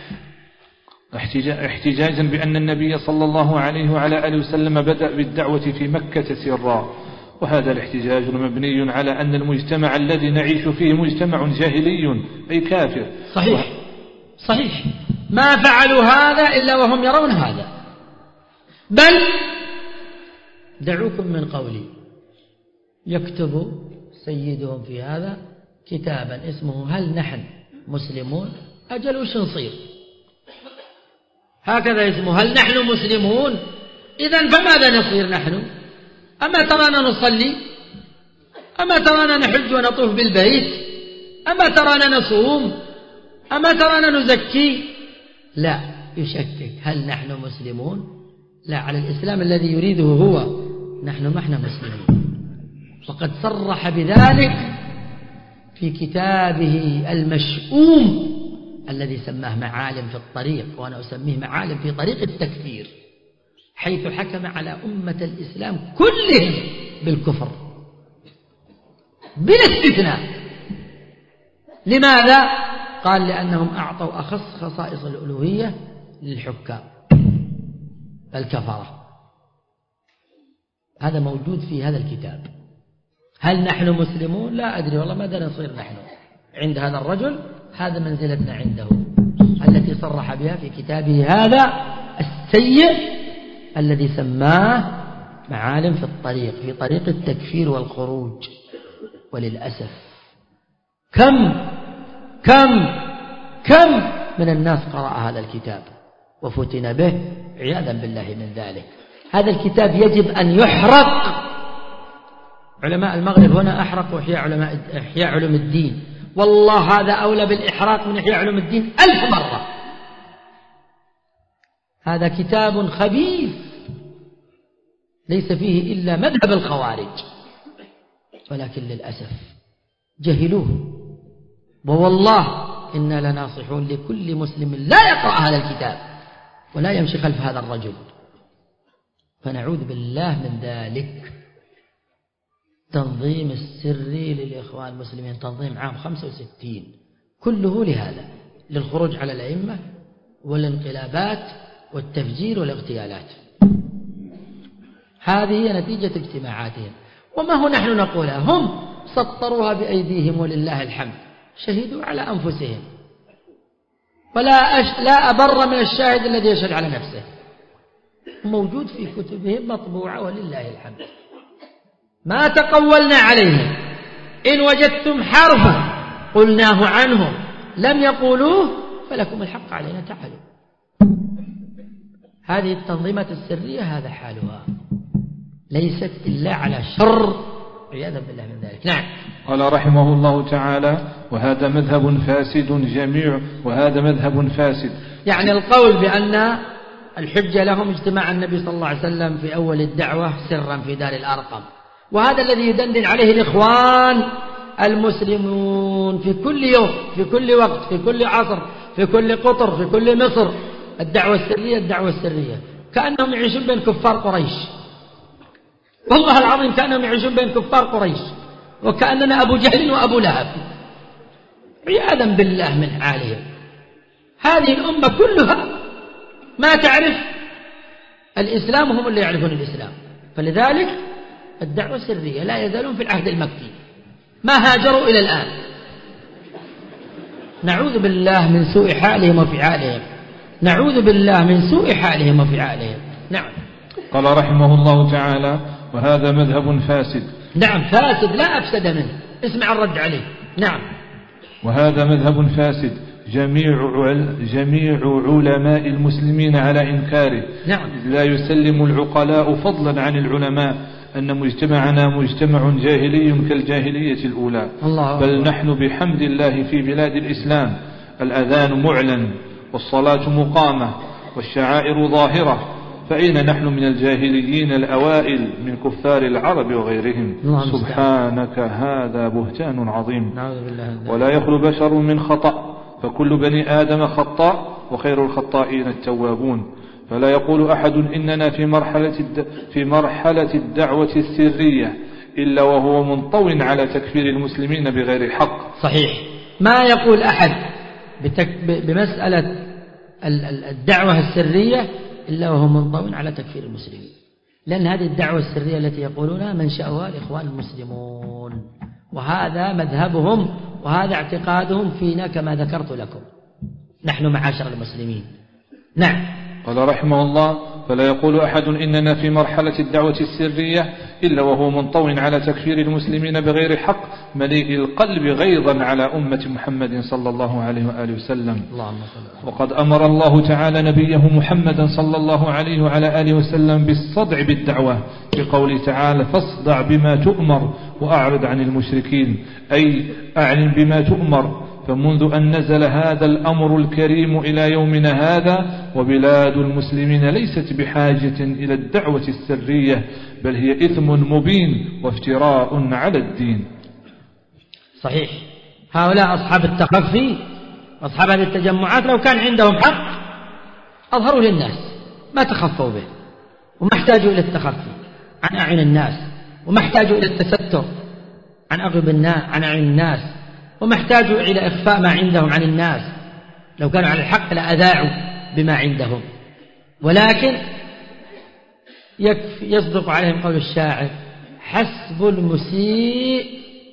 احتجاجا بأن النبي صلى الله عليه وعلى آله وسلم بدأ بالدعوة في مكة سرا، وهذا الاحتجاج مبني على أن المجتمع الذي نعيش فيه مجتمع جاهلي أي كافر. صحيح صحيح، ما فعلوا هذا إلا وهم يرون هذا. بل دعوكم من قولي، يكتب سيدهم في هذا كتابا اسمه هل نحن مسلمون؟ أجل وش نصير؟ هكذا اسمه هل نحن مسلمون؟ إذن فماذا نصير نحن؟ أما ترانا نصلي؟ أما ترانا نحج ونطوف بالبيت؟ أما ترانا نصوم؟ أما ترانا نزكي؟ لا، يشكك هل نحن مسلمون؟ لا، على الإسلام الذي يريده هو نحن ما احنا مسلمين. وقد صرح بذلك في كتابه المشؤوم الذي سماه معالم في الطريق، وأنا أسميه معالم في طريق التكفير، حيث حكم على أمة الإسلام كلهم بالكفر بلا استثناء. لماذا؟ قال لأنهم أعطوا أخص خصائص الألوهية للحكام الكفرة. هذا موجود في هذا الكتاب. هل نحن مسلمون؟ لا أدري والله ماذا نصير نحن عند هذا الرجل. هذا منزلتنا عنده التي صرح بها في كتابه هذا السيء الذي سماه معالم في الطريق، في طريق التكفير والخروج. وللأسف كم كم كم من الناس قرأ هذا الكتاب وفتن به عياذا بالله من ذلك. هذا الكتاب يجب أن يحرق. علماء المغرب هنا أحرقوا إحياء علماء إحياء علوم الدين، والله هذا أولى بالإحراق من إحياء علوم الدين ألف مرة. هذا كتاب خبيث ليس فيه إلا مذهب الخوارج، ولكن للأسف جهلوه. ووالله إنا لناصحون لكل مسلم لا يقرأ هذا الكتاب ولا يمشي خلف هذا الرجل، فنعوذ بالله من ذلك. التنظيم السري للإخوان المسلمين تنظيم عام خمسة وستين كله لهذا، للخروج على الأئمة والانقلابات والتفجير والاغتيالات. هذه هي نتيجة اجتماعاتهم، وما هو نحن نقولها، هم سطروها بأيديهم ولله الحمد، شهدوا على أنفسهم، ولا أش... لا أبر من الشاهد الذي يشهد على نفسه، موجود في كتبهم مطبوعة ولله الحمد. ما تقولنا عليهم، إن وجدتم حرفا قلناه عنهم لم يقولوه فلكم الحق علينا، تعالوا. هذه التنظيمات السرية هذا حالها، ليست إلا على شر، عياذا بالله من ذلك. نعم. قال رحمه الله تعالى: وهذا مذهب فاسد جميع وهذا مذهب فاسد، يعني القول بأن الحجة لهم اجتماع النبي صلى الله عليه وسلم في أول الدعوة سرا في دار الأرقم، وهذا الذي يدندن عليه الإخوان المسلمون في كل يوم، في كل وقت، في كل عصر، في كل قطر، في كل مصر، الدعوة السرية الدعوة السرية، كأنهم يعيشون بين كفار قريش، والله العظيم كأنهم يعيشون بين كفار قريش، وكأننا أبو جهل وأبو لهب، عياذا بالله من حالهم. هذه الأمة كلها ما تعرف الإسلام، هم اللي يعرفون الإسلام، فلذلك الدعوة السرية لا يزالون في العهد المكي، ما هاجروا إلى الآن، نعوذ بالله من سوء حالهم وفعالهم، نعوذ بالله من سوء حالهم وفعالهم. نعم. قال رحمه الله تعالى: وهذا مذهب فاسد. نعم فاسد لا أفسد منه، اسمع الرد عليه. نعم. وهذا مذهب فاسد جميع جميع علماء المسلمين على إنكاره. نعم. لا يسلم العقلاء فضلا عن العلماء أن مجتمعنا مجتمع جاهلي كالجاهلية الأولى، الله بل الله. نحن بحمد الله في بلاد الإسلام الأذان معلن والصلاة مقامة والشعائر ظاهرة، فأين نحن من الجاهليين الأوائل من كفار العرب وغيرهم؟ سبحانك هذا بهتان عظيم. ولا يخلو بشر من خطأ، فكل بني آدم خطاء وخير الخطائين التوابون. فلا يقول أحد إننا في مرحلة في مرحلة الدعوة السرية إلا وهو منطو على تكفير المسلمين بغير حق. صحيح، ما يقول أحد بمسألة الدعوة السرية إلا وهو منطو على تكفير المسلمين، لأن هذه الدعوة السرية التي يقولونها منشأها الإخوان المسلمون، وهذا مذهبهم وهذا اعتقادهم فينا كما ذكرت لكم نحن معاشر المسلمين. نعم. قال رحمه الله: فلا يقول أحد إننا في مرحلة الدعوة السرية إلا وهو منطو على تكفير المسلمين بغير حق، مليء القلب غيظا على أمة محمد صلى الله عليه وآله وسلم. وقد أمر الله تعالى نبيه محمدا صلى الله عليه وعلى آله وسلم بالصدع بالدعوة بقوله تعالى: فاصدع بما تؤمر وأعرض عن المشركين، أي أعلن بما تؤمر. فمنذ أن نزل هذا الأمر الكريم إلى يومنا هذا وبلاد المسلمين ليست بحاجة إلى الدعوة السرية، بل هي إثم مبين وافتراء على الدين. صحيح، هؤلاء أصحاب التخفي أصحاب هذه التجمعات لو كان عندهم حق أظهروا للناس، ما تخفوا به، وما احتاجوا إلى التخفي عن أعين الناس، وما احتاجوا إلى التستر عن أغلب الناس عن أعين الناس، وما احتاجوا إلى إخفاء ما عندهم عن الناس. لو كانوا على الحق لأذاعوا بما عندهم، ولكن يكفي يصدق عليهم قول الشاعر: حسب المسيء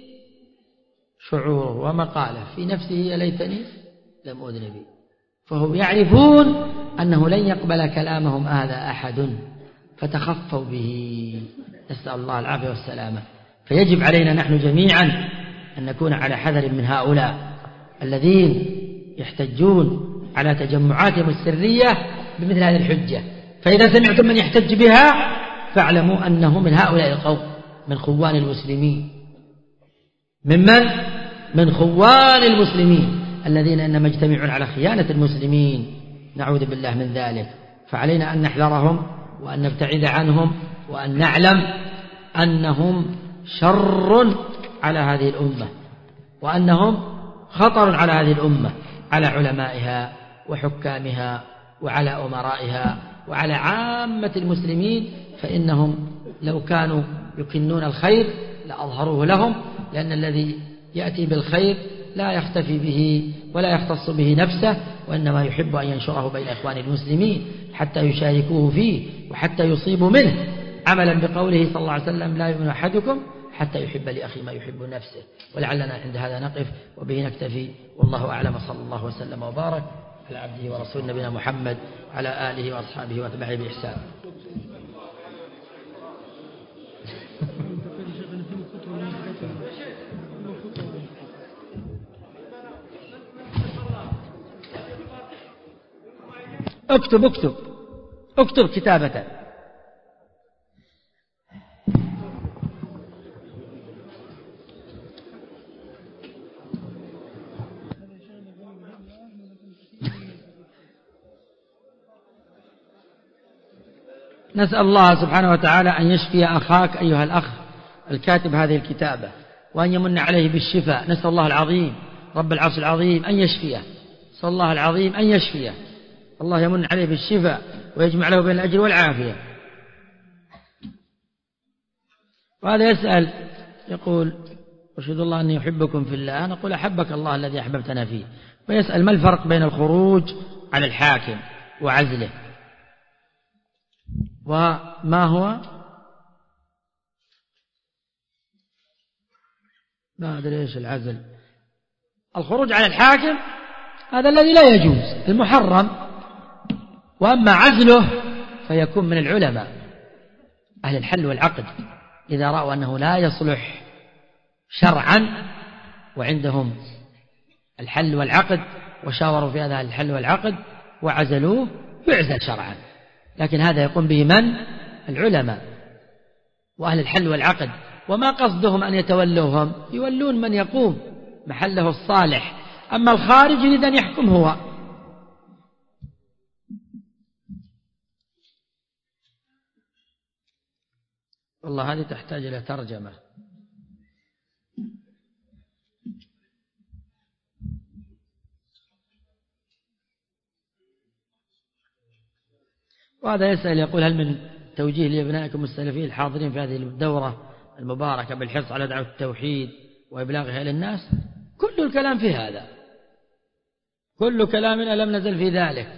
شعوره ومقاله في نفسه يا ليتني لم أذن به. فهم يعرفون أنه لن يقبل كلامهم هذا أحد، فتخفوا به، نسأل الله العافية والسلامة. فيجب علينا نحن جميعا أن نكون على حذر من هؤلاء الذين يحتجون على تجمعاتهم السرية بمثل هذه الحجة. فإذا سمعتم من يحتج بها فاعلموا أنه من هؤلاء القوم، من خوان المسلمين، ممن من خوان المسلمين الذين إنما يجتمعون على خيانة المسلمين، نعوذ بالله من ذلك. فعلينا أن نحذرهم وأن نبتعد عنهم، وأن نعلم أنهم شر على هذه الأمة، وأنهم خطر على هذه الأمة، على علمائها وحكامها وعلى أمرائها وعلى عامة المسلمين. فإنهم لو كانوا يكنون الخير لأظهروه لهم، لأن الذي يأتي بالخير لا يختفي به ولا يختص به نفسه، وإنما يحب أن ينشره بين إخوان المسلمين حتى يشاركوه فيه وحتى يصيبوا منه، عملا بقوله صلى الله عليه وسلم: لا يؤمن أحدكم حتى يحب لأخي ما يحب نفسه. ولعلنا عند هذا نقف وبه نكتفي، والله أعلم. صلى الله وسلم وبارك على عبده ورسول نبينا محمد وعلى آله وأصحابه واتباعه بإحسان. اكتب اكتب اكتب كتابة. نسأل الله سبحانه وتعالى أن يشفي أخاك أيها الأخ الكاتب هذه الكتابة، وأن يمن عليه بالشفاء. نسأل الله العظيم رب العرش العظيم أن يشفيه، نسأل الله العظيم أن يشفيه، الله يمن عليه بالشفاء ويجمع له بين الأجر والعافية. وهذا يسأل يقول: أشهد الله أني أحبكم في الله. نقول: أحبك الله الذي أحببتنا فيه. ويسأل: ما الفرق بين الخروج على الحاكم وعزله؟ وما هو ما أدري إيش العزل. الخروج على الحاكم هذا الذي لا يجوز، المحرم. وأما عزله فيكون من العلماء أهل الحل والعقد، إذا رأوا أنه لا يصلح شرعا وعندهم الحل والعقد وشاوروا في هذا الحل والعقد وعزلوه، يعزل شرعا. لكن هذا يقوم به من؟ العلماء وأهل الحل والعقد. وما قصدهم أن يتولوهم، يولون من يقوم محله الصالح. أما الخارج يريد أن يحكم هو. والله هذه تحتاج إلى ترجمة. وهذا يسأل يقول: هل من توجيه لأبنائكم السلفيين الحاضرين في هذه الدورة المباركة بالحرص على دعوة التوحيد وإبلاغها إلى الناس؟ كل الكلام في هذا، كل كلامنا لم نزل في ذلك.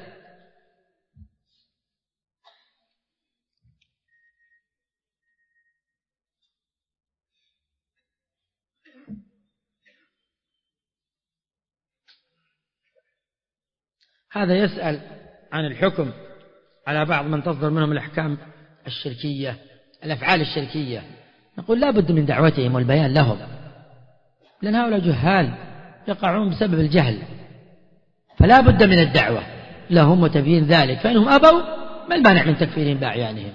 هذا يسأل عن الحكم على بعض من تصدر منهم الأحكام الشركية، الأفعال الشركية. نقول: لا بد من دعوتهم والبيان لهم، لأن هؤلاء جهال يقعون بسبب الجهل، فلا بد من الدعوة لهم وتبيين ذلك. فإنهم أبوا ما المانع من تكفيرهم بأعيانهم؟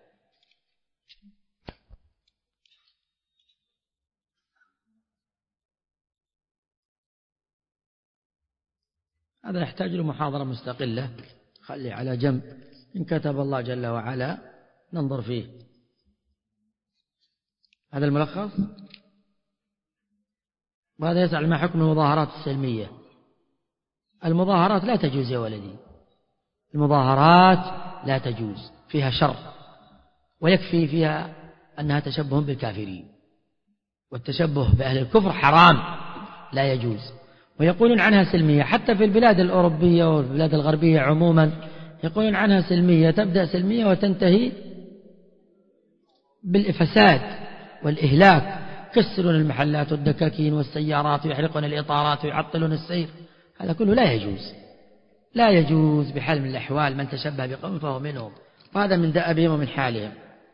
هذا يحتاج لمحاضرة مستقلة، خلي على جنب، إن كتب الله جل وعلا ننظر فيه. هذا الملخص. وهذا يسأل: ما حكم المظاهرات السلمية؟ المظاهرات لا تجوز يا ولدي، المظاهرات لا تجوز، فيها شر، ويكفي فيها أنها تشبه بالكافرين، والتشبه بأهل الكفر حرام لا يجوز. ويقولون عنها سلمية، حتى في البلاد الأوروبية والبلاد الغربية عموما يقولون عنها سلمية، تبدأ سلمية وتنتهي بالفساد والإهلاك. يكسرون المحلات والدكاكين والسيارات ويحرقون الإطارات ويعطلون السير. هذا كله لا يجوز، لا يجوز بحال من الأحوال. من تشبه بقوم فهو منهم، وهذا من دأبهم ومن حالهم.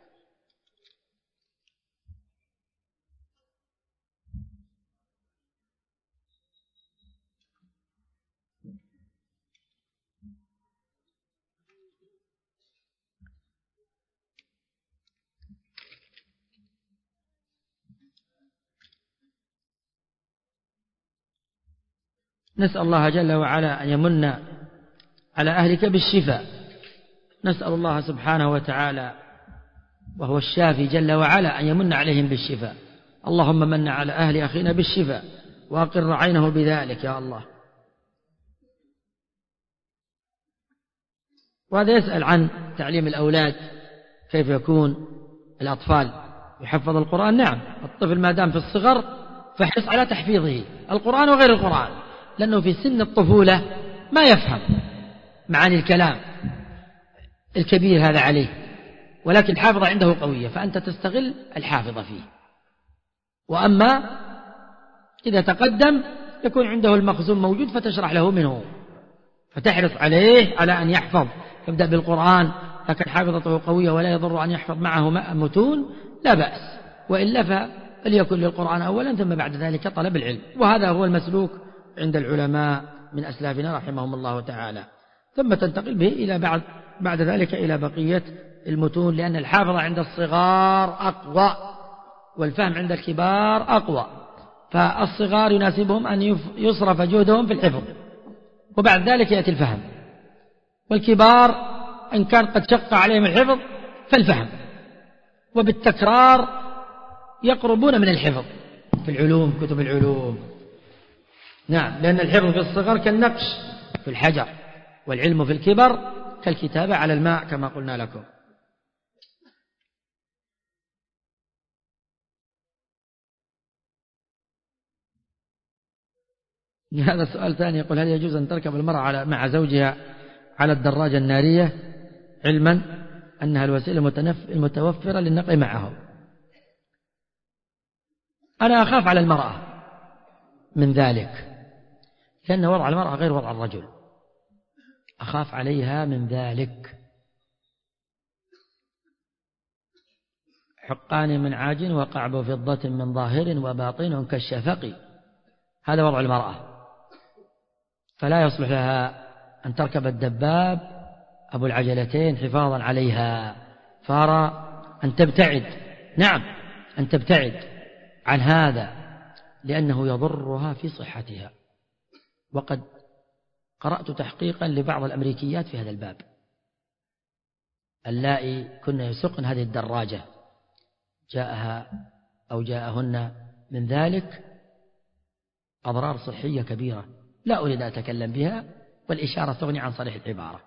نسأل الله جل وعلا أن يمن على أهلك بالشفاء. نسأل الله سبحانه وتعالى وهو الشافي جل وعلا أن يمن عليهم بالشفاء. اللهم من على أهل أخينا بالشفاء وأقر عينه بذلك يا الله. وهذا يسأل عن تعليم الأولاد، كيف يكون الأطفال يحفظ القرآن؟ نعم. الطفل ما دام في الصغر فاحرص على تحفيظه القرآن وغير القرآن، لأنه في سن الطفولة ما يفهم معاني الكلام الكبير هذا عليه، ولكن الحافظة عنده قوية، فأنت تستغل الحافظة فيه. وأما إذا تقدم يكون عنده المخزون موجود فتشرح له منه، فتحرص عليه على أن يحفظ، يبدأ بالقرآن، لكن حافظته قوية ولا يضر أن يحفظ معه متون لا بأس، وإلا فليكن للقرآن أولا ثم بعد ذلك طلب العلم. وهذا هو المسلوك عند العلماء من أسلافنا رحمهم الله تعالى، ثم تنتقل به إلى بعد بعد ذلك إلى بقية المتون، لأن الحافظة عند الصغار أقوى والفهم عند الكبار أقوى، فالصغار يناسبهم أن يصرف جهدهم في الحفظ وبعد ذلك يأتي الفهم، والكبار إن كان قد شق عليهم الحفظ فالفهم، وبالتكرار يقربون من الحفظ في العلوم، كتب العلوم. نعم، لأن الحفظ في الصغر كالنقش في الحجر، والعلم في الكبر كالكتابة على الماء كما قلنا لكم. هذا السؤال ثاني، يقول: هل يجوز أن تركب المرأة على مع زوجها على الدراجة النارية علما أنها الوسيلة المتوفرة للنقل معه؟ أنا أخاف على المرأة من ذلك، لأن وضع المرأة غير وضع الرجل، أخاف عليها من ذلك. حقان من عاج وقعب فضة من ظاهر وباطن كالشفق، هذا وضع المرأة، فلا يصلح لها أن تركب الدباب أبو العجلتين حفاظا عليها، فأرى أن تبتعد، نعم أن تبتعد عن هذا، لأنه يضرها في صحتها. وقد قرأت تحقيقا لبعض الأمريكيات في هذا الباب، اللائي كن يسقن هذه الدراجة جاءها أو جاءهن من ذلك أضرار صحية كبيرة، لا أريد أن أتكلم بها، والإشارة تغني عن صريح العبارة.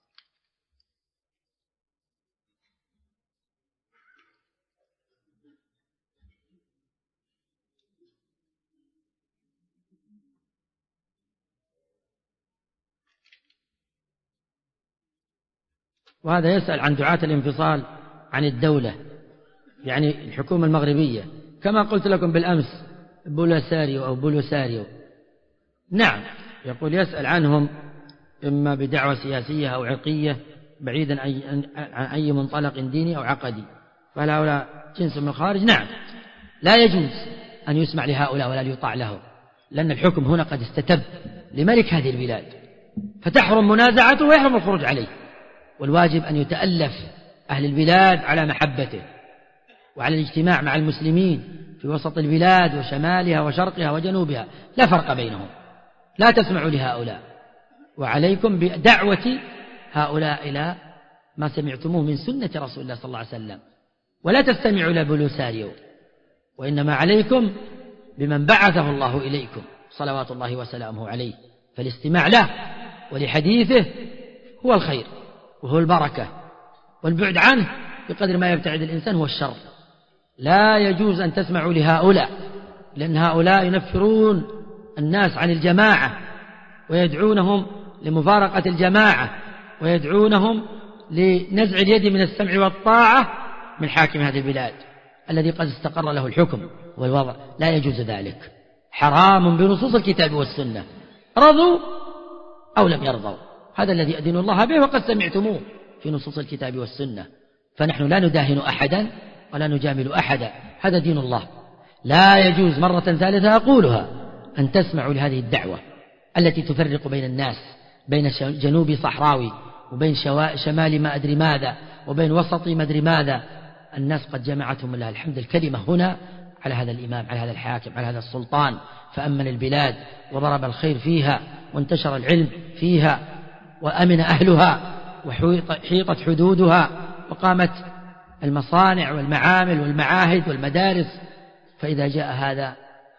وهذا يسأل عن دعاة الانفصال عن الدولة، يعني الحكومة المغربية، كما قلت لكم بالأمس بولساريو أو بولوساريو. نعم، يقول يسأل عنهم إما بدعوة سياسية أو عرقية بعيدا عن أي منطلق ديني أو عقدي، فهل هؤلاء جنس من الخارج؟ نعم، لا يجوز أن يسمع لهؤلاء ولا يطاع لهم، لأن الحكم هنا قد استتب لملك هذه البلاد، فتحرم منازعته ويحرم الخروج عليه، والواجب أن يتألف أهل البلاد على محبته وعلى الاجتماع مع المسلمين في وسط البلاد وشمالها وشرقها وجنوبها، لا فرق بينهم، لا تسمعوا لهؤلاء، وعليكم بدعوة هؤلاء إلى ما سمعتموه من سنة رسول الله صلى الله عليه وسلم، ولا تستمعوا إلى بولوساريو، وإنما عليكم بمن بعثه الله إليكم صلوات الله وسلامه عليه، فالاستماع له ولحديثه هو الخير وهو البركة، والبعد عنه بقدر ما يبتعد الإنسان هو الشر. لا يجوز أن تسمعوا لهؤلاء، لأن هؤلاء ينفرون الناس عن الجماعة ويدعونهم لمفارقة الجماعة ويدعونهم لنزع اليد من السمع والطاعة من حاكم هذه البلاد الذي قد استقر له الحكم والوضع. لا يجوز ذلك، حرام بنصوص الكتاب والسنة، رضوا أو لم يرضوا، هذا الذي أدين الله به وقد سمعتموه في نصوص الكتاب والسنة، فنحن لا نداهن أحدا ولا نجامل أحدا، هذا دين الله. لا يجوز مرة ثالثة أقولها أن تسمعوا لهذه الدعوة التي تفرق بين الناس، بين جنوب صحراوي وبين شمال ما أدري ماذا وبين وسطي ما أدري ماذا. الناس قد جمعتهم لله الحمد الكلمة هنا على هذا الإمام، على هذا الحاكم، على هذا السلطان، فأمن البلاد وضرب الخير فيها وانتشر العلم فيها وأمن أهلها وحيطت حدودها وقامت المصانع والمعامل والمعاهد والمدارس. فإذا جاء هذا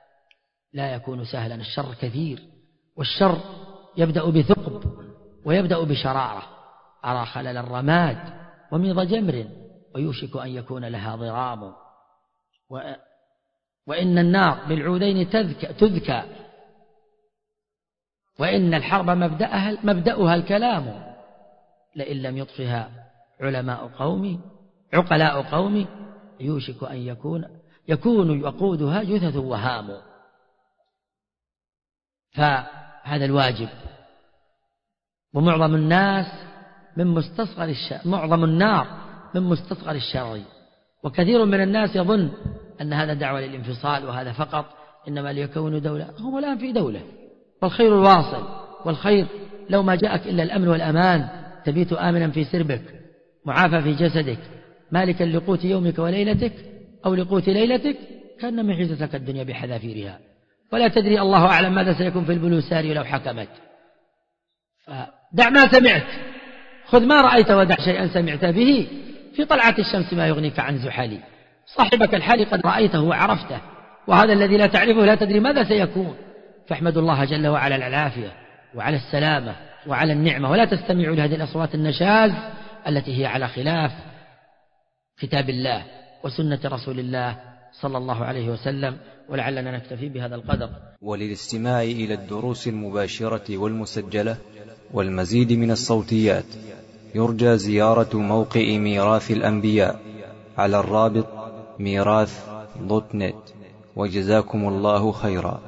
لا يكون سهلا، الشر كثير، والشر يبدأ بثقب ويبدأ بشرارة، أرى خلل الرماد وميض جمر ويوشك أن يكون لها ضرام. وإن النار بالعودين تذكى، وإن الحرب مبدأها, مبدأها الكلام، لئن لم يطفها علماء قومي عقلاء قومي يوشك أن يكون يكون وقودها جثث وهام. فهذا الواجب. ومعظم الناس من مستصغر الشر، معظم النار من مستصغر الشر، وكثير من الناس يظن أن هذا دعوة للانفصال وهذا فقط إنما ليكونوا دولة. هم الآن في دولة، والخير الواصل، والخير لو ما جاءك إلا الأمن والأمان، تبيت آمنا في سربك معافى في جسدك مالكا لقوت يومك وليلتك أو لقوت ليلتك، كان من حيث لك الدنيا بحذافيرها، ولا تدري الله أعلم ماذا سيكون في البلوساري لو حكمت. فدع ما سمعت، خذ ما رأيت ودع شيئا سمعت به، في طلعة الشمس ما يغنيك عن زحلي. صاحبك الحالي قد رأيته وعرفته، وهذا الذي لا تعرفه لا تدري ماذا سيكون. فاحمد الله جل وعلا على العافية وعلى السلامة وعلى النعمة، ولا تستمعوا لهذه الأصوات النشاز التي هي على خلاف كتاب الله وسنة رسول الله صلى الله عليه وسلم. ولعلنا نكتفي بهذا القدر. وللاستماع إلى الدروس المباشرة والمسجلة والمزيد من الصوتيات يرجى زيارة موقع ميراث الأنبياء على الرابط ميراث دوت نت. وجزاكم الله خيرا.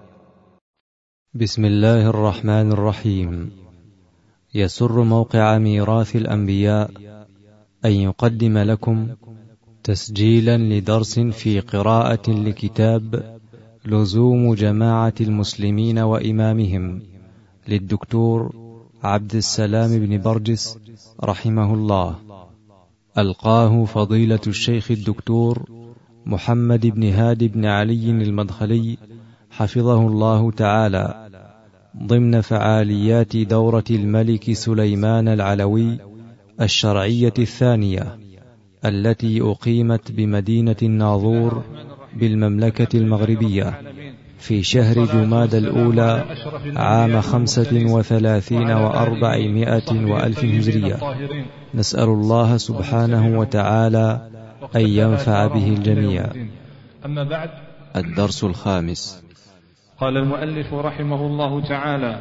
بسم الله الرحمن الرحيم. يسر موقع ميراث الأنبياء أن يقدم لكم تسجيلا لدرس في قراءة لكتاب لزوم جماعة المسلمين وإمامهم للدكتور عبد السلام بن برجس رحمه الله، ألقاه فضيلة الشيخ الدكتور محمد بن هادي بن علي المدخلي حفظه الله تعالى، ضمن فعاليات دورة الملك سليمان العلوي الشرعية الثانية التي أقيمت بمدينة الناظور بالمملكة المغربية في شهر جماد الأولى عام خمسة وثلاثين وأربعمائة وألف هجرية. نسأل الله سبحانه وتعالى أن ينفع به الجميع. أما بعد، الدرس الخامس. قال المؤلف رحمه الله تعالى: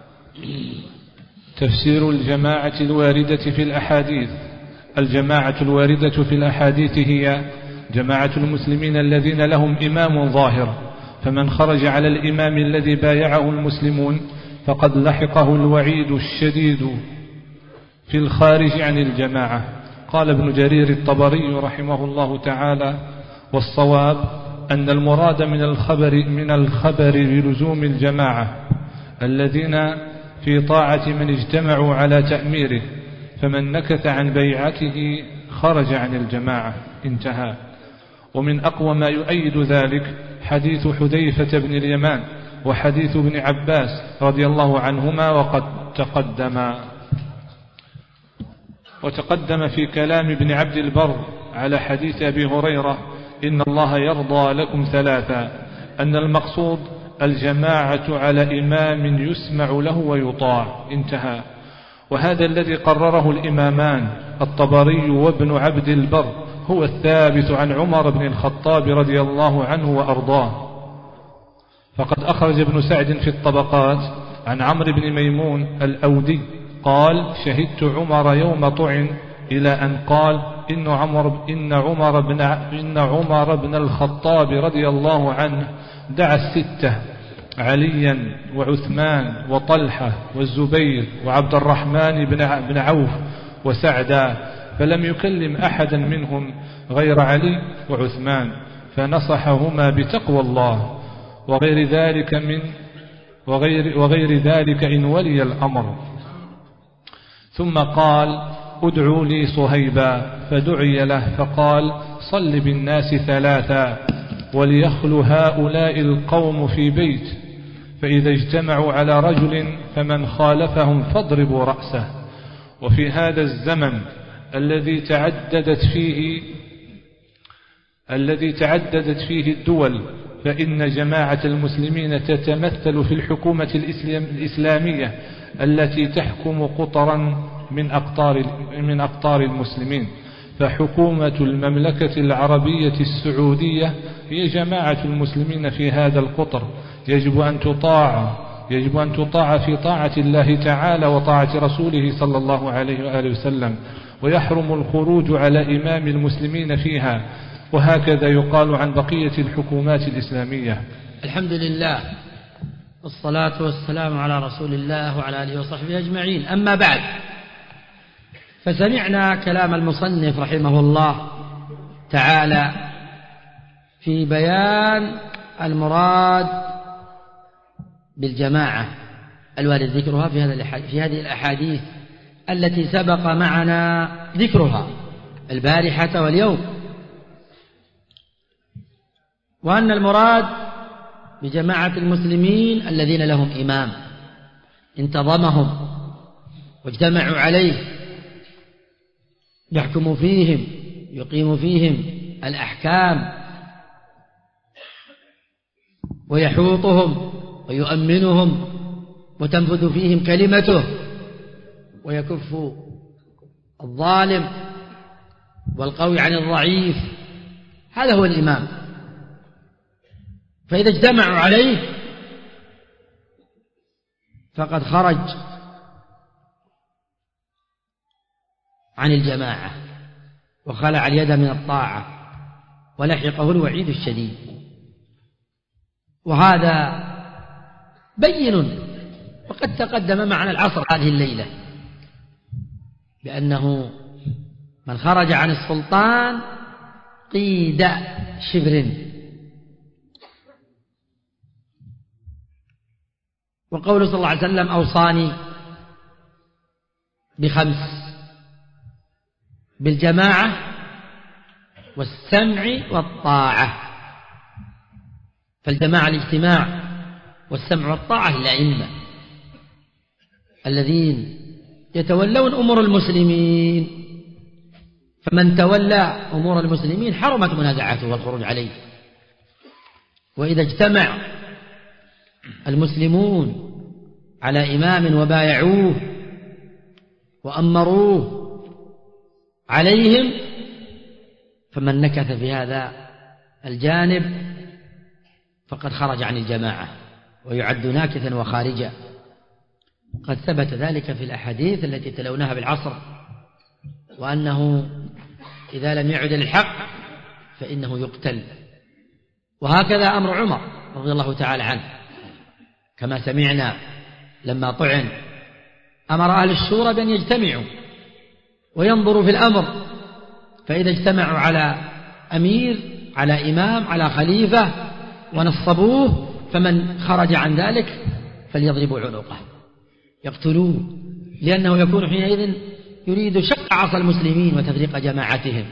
تفسير الجماعة الواردة في الأحاديث. الجماعة الواردة في الأحاديث هي جماعة المسلمين الذين لهم إمام ظاهر، فمن خرج على الإمام الذي بايعه المسلمون فقد لحقه الوعيد الشديد في الخارج عن الجماعة. قال ابن جرير الطبري رحمه الله تعالى: والصواب أن المراد من الخبر من الخبر بلزوم الجماعة الذين في طاعة من اجتمعوا على تأميره، فمن نكث عن بيعته خرج عن الجماعة. انتهى. ومن أقوى ما يؤيد ذلك حديث حذيفة بن اليمان وحديث ابن عباس رضي الله عنهما، وقد تقدم وتقدم في كلام ابن عبد البر على حديث أبي هريرة: إن الله يرضى لكم ثلاثا، أن المقصود الجماعة على إمام يسمع له ويطاع. انتهى. وهذا الذي قرره الإمامان الطبري وابن عبد البر هو الثابت عن عمر بن الخطاب رضي الله عنه وأرضاه. فقد أخرج ابن سعد في الطبقات عن عمرو بن ميمون الأودي قال: شهدت عمر يوم طعن، إلى أن قال: إن عمر, إن عمر, بن, إن عمر بن الخطاب رضي الله عنه دعا الستة: عليا وعثمان وطلحة والزبير وعبد الرحمن بن عوف وسعدا، فلم يكلم أحدا منهم غير علي وعثمان، فنصحهما بتقوى الله وغير ذلك من وغير, وغير ذلك إن ولي الأمر. ثم قال: ادعوا لي صهيبا، فدعي له فقال: صل بالناس ثلاثا، وليخلو هؤلاء القوم في بيت، فإذا اجتمعوا على رجل فمن خالفهم فاضربوا رأسه. وفي هذا الزمن الذي تعددت فيه الذي تعددت فيه الدول، فإن جماعة المسلمين تتمثل في الحكومة الإسلامية التي تحكم قطرا من أقطار من أقطار المسلمين، فحكومة المملكة العربية السعودية هي جماعة المسلمين في هذا القطر، يجب أن تطاع يجب أن تطاع في طاعة الله تعالى وطاعة رسوله صلى الله عليه وآله وسلم، ويحرم الخروج على إمام المسلمين فيها، وهكذا يقال عن بقية الحكومات الإسلامية. الحمد لله والصلاة والسلام على رسول الله وعلى آله وصحبه أجمعين. أما بعد، فسمعنا كلام المصنف رحمه الله تعالى في بيان المراد بالجماعة الوارد ذكرها في هذا في هذه الأحاديث التي سبق معنا ذكرها البارحة واليوم، وأن المراد بجماعة المسلمين الذين لهم إمام انتظمهم واجتمعوا عليه، يحكم فيهم يقيم فيهم الأحكام ويحوطهم ويؤمنهم وتنفذ فيهم كلمته ويكف الظالم والقوي عن الضعيف. هذا هو الإمام. فإذا اجتمعوا عليه فقد خرج عن الجماعة وخلع اليد من الطاعة ولحقه الوعيد الشديد. وهذا بين وقد تقدم معنا العصر هذه الليلة بأنه من خرج عن السلطان قيد شبر. وقوله صلى الله عليه وسلم أوصاني بخمس: بالجماعة والسمع والطاعة. فالجماعة الاجتماع، والسمع والطاعة الأئمة الذين يتولون أمور المسلمين، فمن تولى أمور المسلمين حرمت منازعته والخروج عليه. وإذا اجتمع المسلمون على إمام وبايعوه وأمروه عليهم، فمن نكث في هذا الجانب فقد خرج عن الجماعة ويعد ناكثا وخارجا. قد ثبت ذلك في الأحاديث التي تلوناها بالعصر، وأنه إذا لم يعد للحق فإنه يقتل. وهكذا أمر عمر رضي الله تعالى عنه، كما سمعنا لما طعن أمر أهل الشورى بأن يجتمعوا وينظروا في الأمر، فإذا اجتمعوا على أمير على إمام على خليفة ونصبوه، فمن خرج عن ذلك فليضربوا عنقه يقتلوه، لأنه يكون حينئذ يريد شق عصا المسلمين وتفريق جماعتهم.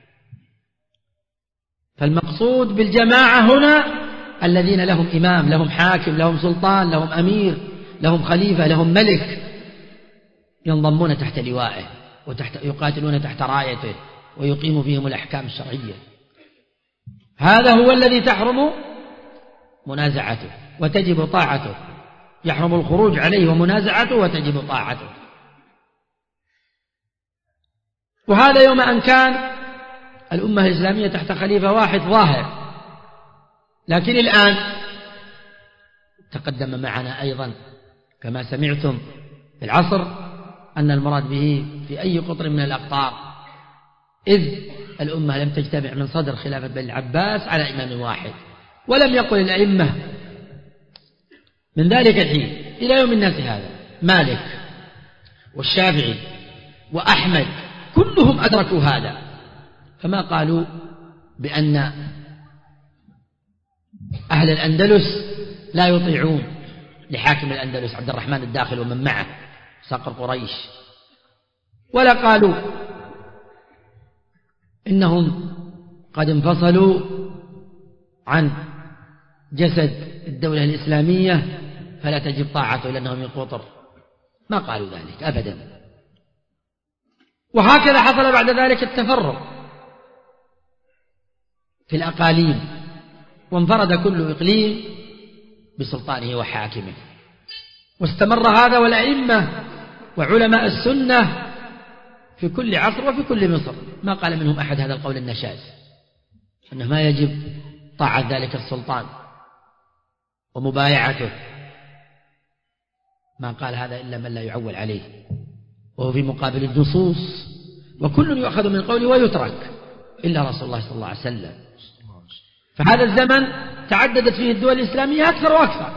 فالمقصود بالجماعة هنا الذين لهم إمام، لهم حاكم، لهم سلطان، لهم أمير، لهم خليفة، لهم ملك، ينضمون تحت لوائه وتحت يقاتلون تحت رايته ويقيم فيهم الأحكام الشرعية. هذا هو الذي تحرم منازعته وتجب طاعته، يحرم الخروج عليه ومنازعته وتجب طاعته. وهذا يوم أن كان الأمة الإسلامية تحت خليفة واحد ظاهر. لكن الآن تقدم معنا أيضا كما سمعتم في العصر أن المراد به في أي قطر من الأقطار، إذ الأمة لم تجتمع من صدر خلافة بني العباس على إمام واحد، ولم يقل الأئمة من ذلك الحين إلى يوم الناس هذا، مالك والشافعي وأحمد كلهم أدركوا هذا، فما قالوا بأن أهل الأندلس لا يطيعون لحاكم الأندلس عبد الرحمن الداخل ومن معه صقر قريش، ولا قالوا إنهم قد انفصلوا عن جسد الدولة الإسلامية فلا تجب طاعته لأنهم من قطر. ما قالوا ذلك أبدا. وهكذا حصل بعد ذلك التفرق في الأقاليم، وانفرد كل إقليم بسلطانه وحاكمه، واستمر هذا، والأئمة وعلماء السنة في كل عصر وفي كل مصر ما قال منهم أحد هذا القول النشاز أنه ما يجب طاعة ذلك السلطان ومبايعته، ما قال هذا إلا من لا يعول عليه، وهو في مقابل النصوص، وكل يؤخذ من قوله ويترك إلا رسول الله صلى الله عليه وسلم. فهذا الزمن تعددت فيه الدول الإسلامية أكثر وأكثر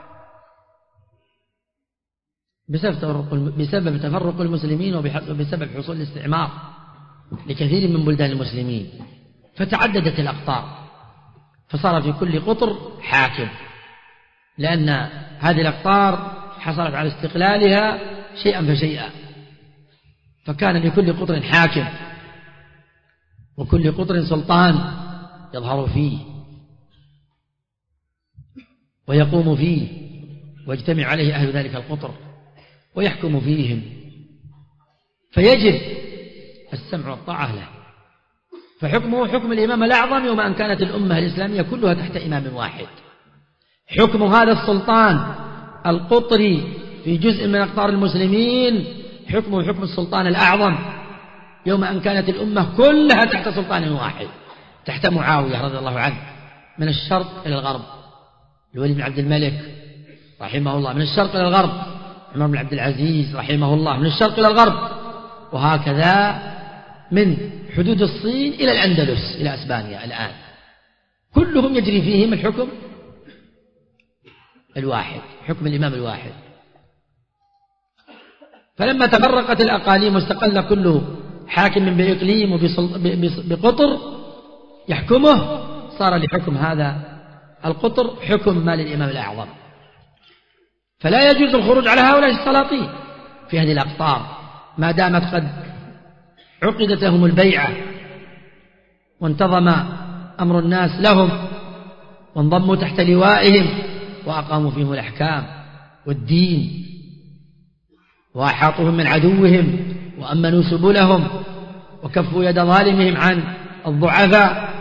بسبب تفرق بسبب تفرق المسلمين وبسبب حصول الاستعمار لكثير من بلدان المسلمين، فتعددت الأقطار، فصار في كل قطر حاكم، لأن هذه الأقطار حصلت على استقلالها شيئا فشيئا، فكان لكل قطر حاكم وكل قطر سلطان يظهر فيه ويقوم فيه ويجتمع عليه أهل ذلك القطر ويحكم فيهم، فيجب السمع والطاعة له. فحكمه حكم الإمام الأعظم يوم أن كانت الأمة الإسلامية كلها تحت إمام واحد. حكم هذا السلطان القطري في جزء من أقطار المسلمين حكمه حكم السلطان الأعظم يوم أن كانت الأمة كلها تحت سلطان واحد، تحت معاوية رضي الله عنه من الشرق إلى الغرب، الوليد بن عبد الملك رحمه الله من الشرق إلى الغرب، عمر بن عبد العزيز رحمه الله من الشرق إلى الغرب، وهكذا من حدود الصين إلى الأندلس إلى أسبانيا الآن، كلهم يجري فيهم الحكم الواحد، حكم الإمام الواحد. فلما تفرقت الأقاليم واستقل كل حاكم بإقليم وبقطر يحكمه، صار لحكم هذا القطر حكم ما للإمام الأعظم، فلا يجوز الخروج على هؤلاء السلاطين في هذه الأقطار ما دامت قد عقدت لهم البيعة وانتظم أمر الناس لهم وانضموا تحت لوائهم وأقاموا فيهم الأحكام والدين وأحاطوهم من عدوهم وأمنوا سبلهم وكفوا يد ظالمهم عن الضعفاء.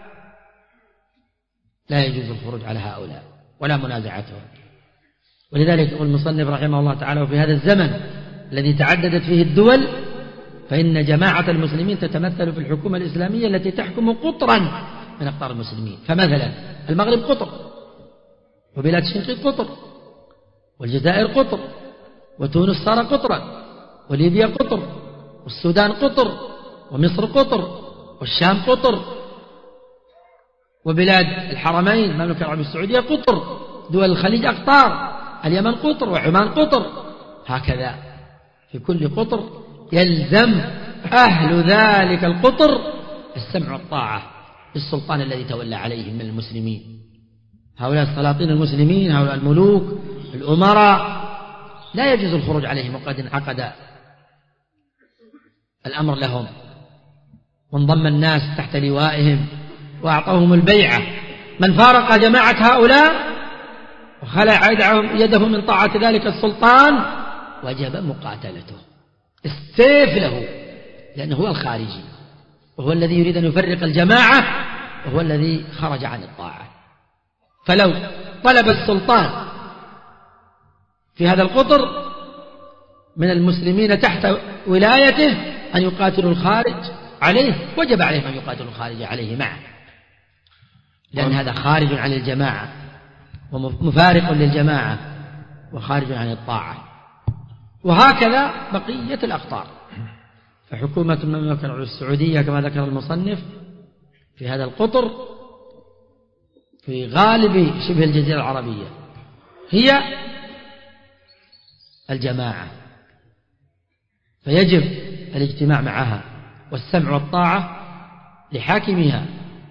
لا يجوز الخروج على هؤلاء ولا منازعتهم. ولذلك يقول المصنف رحمه الله تعالى: وفي هذا الزمن الذي تعددت فيه الدول فإن جماعة المسلمين تتمثل في الحكومة الإسلامية التي تحكم قطرا من أقطار المسلمين. فمثلا المغرب قطر، وبلاد الشنقيط قطر، والجزائر قطر، وتونس صار قطرا، وليبيا قطر، والسودان قطر، ومصر قطر، والشام قطر، وبلاد الحرمين المملكة العربية السعودية قطر، دول الخليج أقطار، اليمن قطر، وعمان قطر، هكذا في كل قطر يلزم أهل ذلك القطر السمع والطاعة للسلطان الذي تولى عليهم من المسلمين. هؤلاء السلاطين المسلمين، هؤلاء الملوك الأمراء لا يجوز الخروج عليهم، وقد انعقد الأمر لهم وانضم الناس تحت لوائهم وأعطوهم البيعة. من فارق جماعة هؤلاء وخلع يده من طاعة ذلك السلطان وجب مقاتلته، السيف له، لأنه هو الخارجي وهو الذي يريد أن يفرق الجماعة وهو الذي خرج عن الطاعة. فلو طلب السلطان في هذا القطر من المسلمين تحت ولايته أن يقاتلوا الخارج عليه، وجب عليهم أن يقاتلوا الخارج عليه معه، لأن هذا خارج عن الجماعة ومفارق للجماعة وخارج عن الطاعة. وهكذا بقية الأقطار. فحكومة المملكة العربية السعودية كما ذكر المصنف في هذا القطر في غالب شبه الجزيرة العربية هي الجماعة، فيجب الاجتماع معها والسمع والطاعة لحاكمها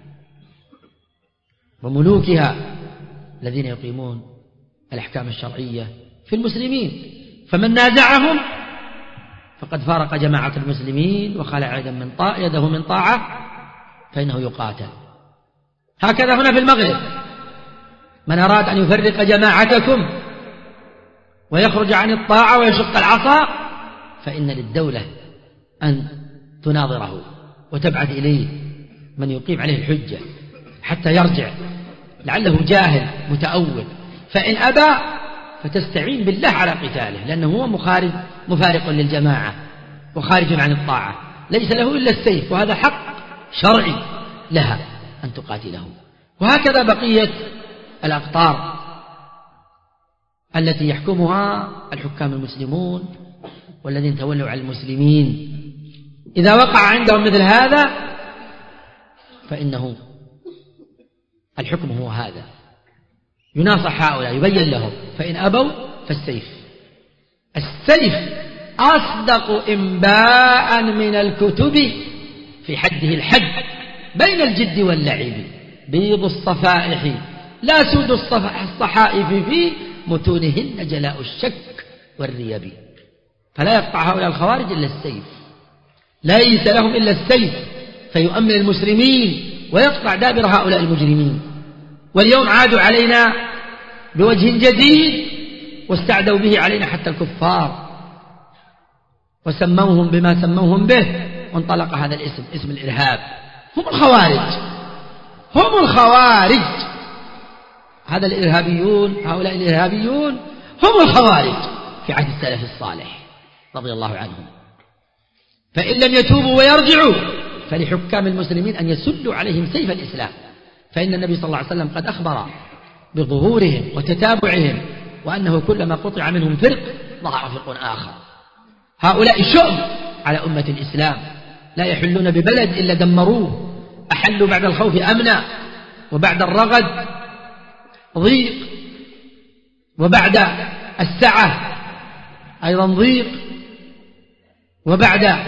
وملوكها الذين يقيمون الأحكام الشرعية في المسلمين. فمن نازعهم فقد فارق جماعة المسلمين وخلع يده من طاعة فإنه يقاتل. هكذا هنا في المغرب، من أراد أن يفرق جماعتكم ويخرج عن الطاعة ويشق العصا فإن للدولة أن تناظره وتبعث إليه من يقيم عليه الحجة حتى يرجع، لعله جاهل متأول، فإن أبى فتستعين بالله على قتاله، لأنه هو مخارج مفارق للجماعة وخارج عن الطاعة، ليس له إلا السيف، وهذا حق شرعي لها أن تقاتله. وهكذا بقية الأقطار التي يحكمها الحكام المسلمون والذين تولوا على المسلمين، إذا وقع عندهم مثل هذا فإنه الحكم هو هذا، يناصح هؤلاء، يبين لهم، فإن أبوا فالسيف. السيف أصدق إنباء من الكتب في حده الحد بين الجد واللعب، بيض الصفائح لا سود الصحائف في متونهن جلاء الشك والريب. فلا يقطع هؤلاء الخوارج إلا السيف، ليس لهم إلا السيف فيؤمن المسلمين ويقطع دابر هؤلاء المجرمين. واليوم عادوا علينا بوجه جديد واستعدوا به علينا حتى الكفار، وسموهم بما سموهم به، وانطلق هذا الاسم، اسم الإرهاب. هم الخوارج، هم الخوارج، هذا الإرهابيون، هؤلاء الإرهابيون هم الخوارج في عهد السلف الصالح رضي الله عنهم. فإن لم يتوبوا ويرجعوا فلحكام المسلمين أن يسدوا عليهم سيف الإسلام، فإن النبي صلى الله عليه وسلم قد أخبر بظهورهم وتتابعهم، وأنه كلما قطع منهم فرق ظهر فرق آخر. هؤلاء شؤم على أمة الإسلام، لا يحلون ببلد إلا دمروه، أحلوا بعد الخوف أمنا، وبعد الرغد ضيق، وبعد السعة أيضا ضيق، وبعد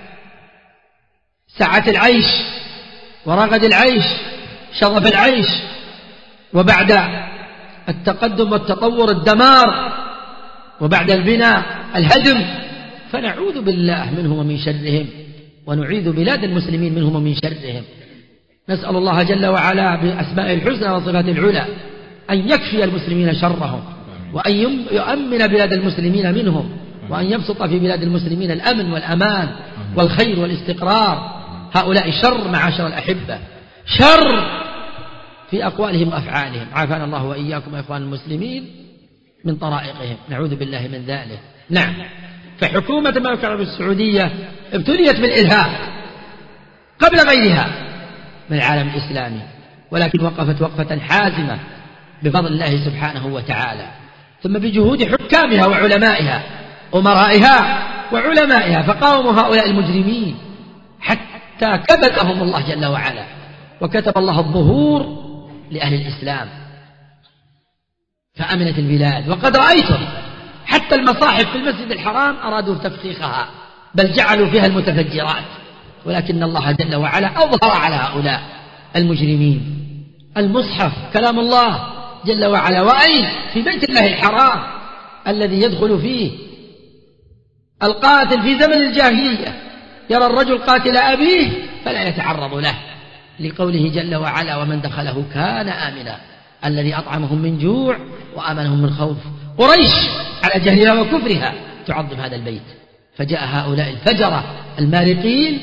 سعة العيش ورغد العيش شرف العيش، وبعد التقدم والتطور الدمار، وبعد البناء الهدم. فنعوذ بالله منهم ومن شرهم، ونعيذ بلاد المسلمين منهم ومن شرهم. نسأل الله جل وعلا بأسمائه الحسنى وصفاته العلى أن يكفي المسلمين شرهم، وأن يؤمن بلاد المسلمين منهم، وأن يبسط في بلاد المسلمين الأمن والأمان والخير والاستقرار. هؤلاء شر معاشر الأحبة، شر في أقوالهم وأفعالهم، عافانا الله وإياكم يا إخوان المسلمين من طرائقهم، نعوذ بالله من ذلك. نعم، فحكومة المملكة العربية السعودية ابتليت بالإرهاب قبل غيرها من العالم الإسلامي، ولكن وقفت وقفة حازمة بفضل الله سبحانه وتعالى، ثم بجهود حكامها وعلمائها، أمرائها وعلمائها، فقاوموا هؤلاء المجرمين حتى كبتهم الله جل وعلا، وكتب الله الظهور لأهل الإسلام فأمنت البلاد. وقد رأيتم حتى المصاحف في المسجد الحرام أرادوا تفخيخها، بل جعلوا فيها المتفجرات، ولكن الله جل وعلا أظهر على هؤلاء المجرمين. المصحف كلام الله جل وعلا، وأين؟ في بيت الله الحرام الذي يدخل فيه القاتل في زمن الجاهلية، يرى الرجل قاتل أبيه فلا يتعرض له، لقوله جل وعلا ومن دخله كان آمنا، الذي أطعمهم من جوع وآمنهم من خوف. قريش على جهلها وكفرها تعظم هذا البيت، فجاء هؤلاء الفجرة المارقين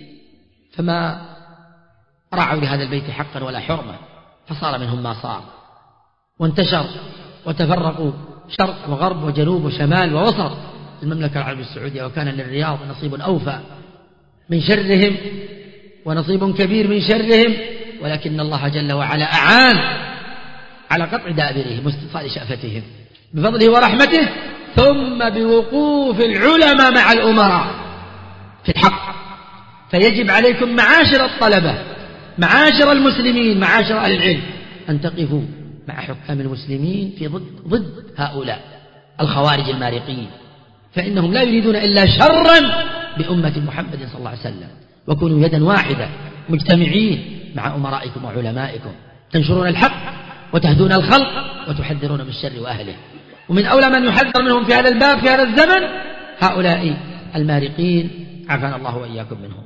فما رعوا لهذا البيت حقا ولا حرمة، فصار منهم ما صار، وانتشر وتفرقوا شرق وغرب وجنوب وشمال ووسط المملكة العربية السعودية، وكان للرياض نصيب أوفى من شرهم ونصيب كبير من شرهم، ولكن الله جل وعلا أعان على قطع دابرهم واستئصال شأفتهم بفضله ورحمته، ثم بوقوف العلماء مع الأمراء في الحق. فيجب عليكم معاشر الطلبة، معاشر المسلمين، معاشر أهل العلم، أن تقفوا مع حكام المسلمين في ضد ضد هؤلاء الخوارج المارقين، فإنهم لا يريدون إلا شرا بأمة محمد صلى الله عليه وسلم. وكونوا يدا واحدة مجتمعين مع أمرائكم وعلمائكم، تنشرون الحق وتهدون الخلق وتحذرون من الشر وأهله. ومن أولى من يحذر منهم في هذا الباب في هذا الزمن هؤلاء المارقين، عافانا الله وإياكم منهم.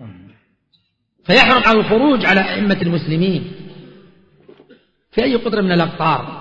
فيحرم على الخروج على أئمة المسلمين في أي قطر من الأقطار،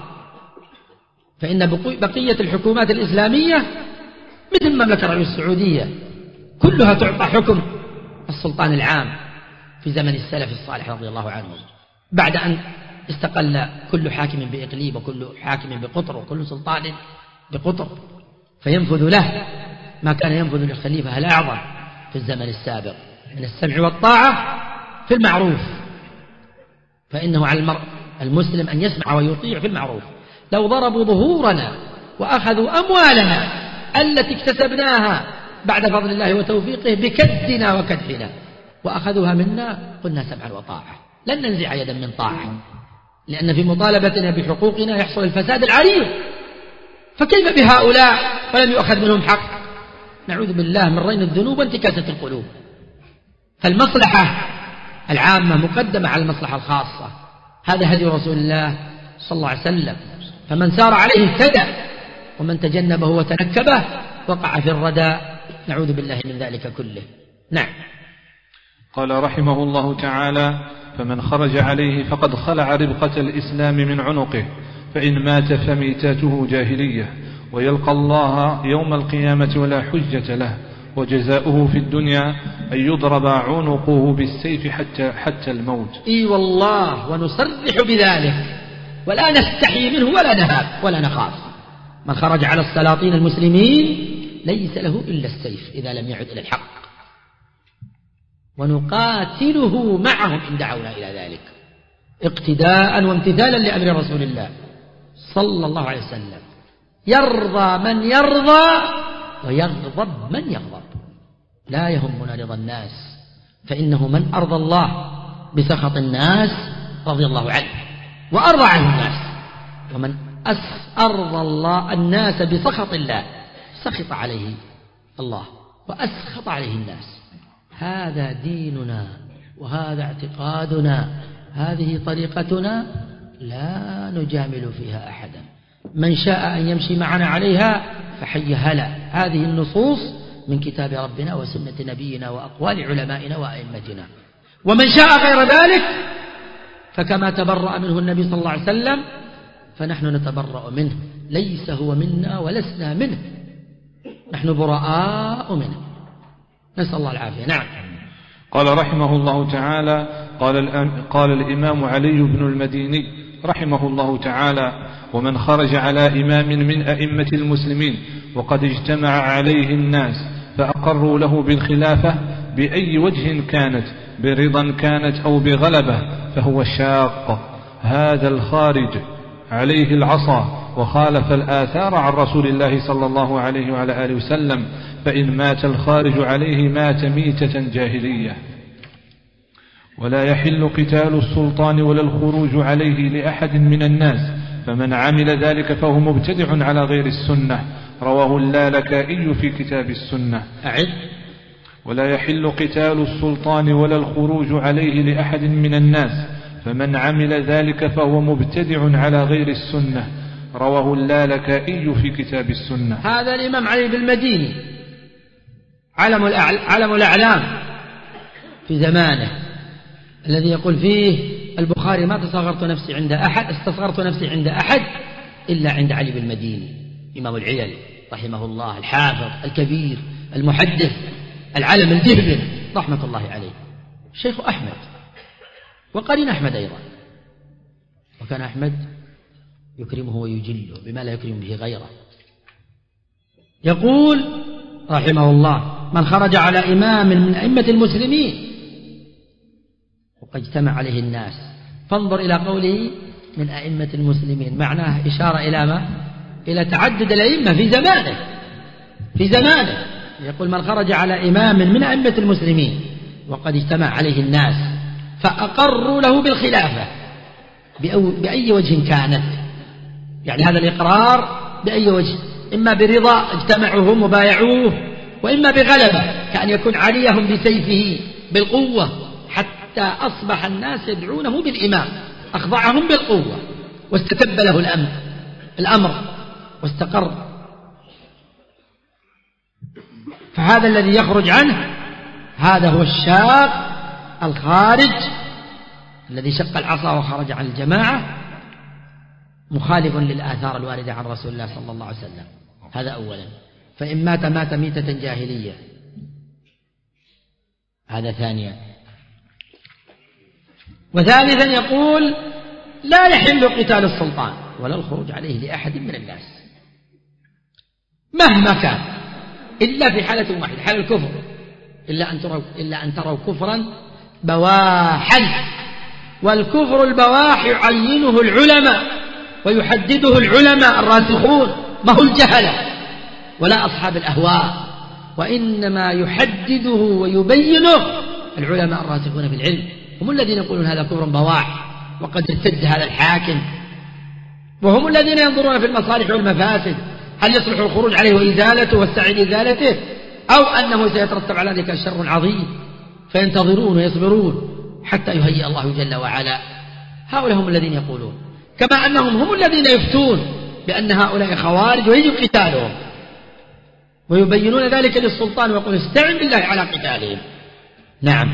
فإن بقية الحكومات الإسلامية مثل المملكة العربية السعودية كلها تعطى حكم السلطان العام في زمن السلف الصالح رضي الله عنهم، بعد أن استقل كل حاكم بإقليم وكل حاكم بقطر وكل سلطان بقطر، فينفذ له ما كان ينفذ للخليفة الأعظم في الزمن السابق من السمع والطاعة في المعروف، فإنه على المرء المسلم أن يسمع ويطيع في المعروف. لو ضربوا ظهورنا وأخذوا أموالنا التي اكتسبناها بعد فضل الله وتوفيقه بكدنا وكدحنا وأخذوها منا قلنا سمعا وطاعة، لن ننزع يدا من طاعة، لأن في مطالبتنا بحقوقنا يحصل الفساد العريض. فكيف بهؤلاء ولم يؤخذ منهم حق؟ نعوذ بالله من رين الذنوب وانتكاسة القلوب. فالمصلحة العامة مقدمة على المصلحة الخاصة، هذا هدي رسول الله صلى الله عليه وسلم. فمن سار عليه اهتدى ومن تجنبه وتنكبه وقع في الردى، نعوذ بالله من ذلك كله. نعم. قال رحمه الله تعالى: فمن خرج عليه فقد خلع ربقة الإسلام من عنقه، فإن مات فميتاته جاهلية، ويلقى الله يوم القيامة ولا حجة له، وجزاؤه في الدنيا أن يضرب عنقه بالسيف حتى, حتى الموت. إي والله، ونصرح بذلك ولا نستحي منه ولا نهاب ولا نخاف. من خرج على السلاطين المسلمين ليس له إلا السيف إذا لم يعد إلى الحق، ونقاتله معهم إن دعونا إلى ذلك اقتداء وامتثالا لأمر رسول الله صلى الله عليه وسلم. يرضى من يرضى ويغضب من يغضب، لا يهمنا رضا الناس، فإنه من أرضى الله بسخط الناس رضي الله عنه وأرضى عنه الناس، ومن أرضى الله الناس بسخط الله سخط عليه الله وأسخط عليه الناس. هذا ديننا وهذا اعتقادنا، هذه طريقتنا، لا نجامل فيها أحدا. من شاء أن يمشي معنا عليها فحي هلا. هذه النصوص من كتاب ربنا وسنة نبينا وأقوال علمائنا وأئمتنا. ومن شاء غير ذلك فكما تبرأ منه النبي صلى الله عليه وسلم فنحن نتبرأ منه، ليس هو منا ولسنا منه، نحن براء منه، نسأل الله العافية. نعم. قال رحمه الله تعالى: قال, قال الإمام علي بن المديني رحمه الله تعالى: ومن خرج على إمام من أئمة المسلمين وقد اجتمع عليه الناس فأقروا له بالخلافة بأي وجه كانت، برضا كانت أو بغلبة، فهو شاق. هذا الخارج عليه العصا وخالف الآثار عن رسول الله صلى الله عليه وعلى آله وسلم، فإن مات الخارج عليه مات ميتة جاهلية. ولا يحل قتال السلطان ولا الخروج عليه لأحد من الناس، فمن عمل ذلك فهو مبتدع على غير السنة. رواه اللالكائي في كتاب السنة. أعد. ولا يحل قتال السلطان ولا الخروج عليه لأحد من الناس، فمن عمل ذلك فهو مبتدع على غير السنة. رواه اللالكائي في كتاب السنة. هذا الإمام علي بن المديني علم, علم الأعلام في زمانه، الذي يقول فيه البخاري: ما تصغرت نفسي عند أحد استصغرت نفسي عند أحد إلا عند علي بن المديني، إمام العلل رحمه الله، الحافظ الكبير المحدث العلم الجهبل رحمة الله عليه، الشيخ أحمد وقرين أحمد أيضا، وكان أحمد يكرمه ويجله بما لا يكرم به غيره. يقول رحمه الله: من خرج على إمام من أئمة المسلمين وقد اجتمع عليه الناس. فانظر إلى قوله من أئمة المسلمين، معناه إشارة إلى ما؟ إلى تعدد الأئمة في زمانه في زمانه يقول: من خرج على إمام من أئمة المسلمين وقد اجتمع عليه الناس فأقروا له بالخلافة بأي وجه كانت، يعني هذا الإقرار بأي وجه، إما برضا اجتمعوا هم وبايعوه، وإما بغلبة كأن يكون عليهم بسيفه بالقوة، حتى أصبح الناس يدعونه بالإمام، أخضعهم بالقوة واستتب له الأمر الأمر واستقر. فهذا الذي يخرج عنه هذا هو الشاق الخارج الذي شق العصا وخرج عن الجماعة، مخالف للآثار الواردة عن رسول الله صلى الله عليه وسلم. هذا أولا. فإن مات مات ميتة جاهلية. هذا ثانيا. وثالثا يقول: لا يحل قتال السلطان ولا الخروج عليه لأحد من الناس مهما كان، إلا في حالة واحدة، حال الكفر، إلا أن تروا إلا أن تروا كفرا بواحا. والكفر البواح يعينه العلماء ويحدده العلماء الراسخون، ما هو الجهلة ولا أصحاب الأهواء، وإنما يحدده ويبينه العلماء الراسخون في العلم، هم الذين يقولون هذا كفر بواح وقد ارتد هذا الحاكم، وهم الذين ينظرون في المصالح والمفاسد، هل يصلح الخروج عليه وإزالته والسعي لإزالته، أو أنه سيترتب على ذلك شر عظيم، فينتظرون ويصبرون حتى يهيئ الله جل وعلا. هؤلاء هم الذين يقولون، كما أنهم هم الذين يفتون بأن هؤلاء خوارج ويجب قتالهم، ويبينون ذلك للسلطان ويقول استعن بالله على قتالهم. نعم،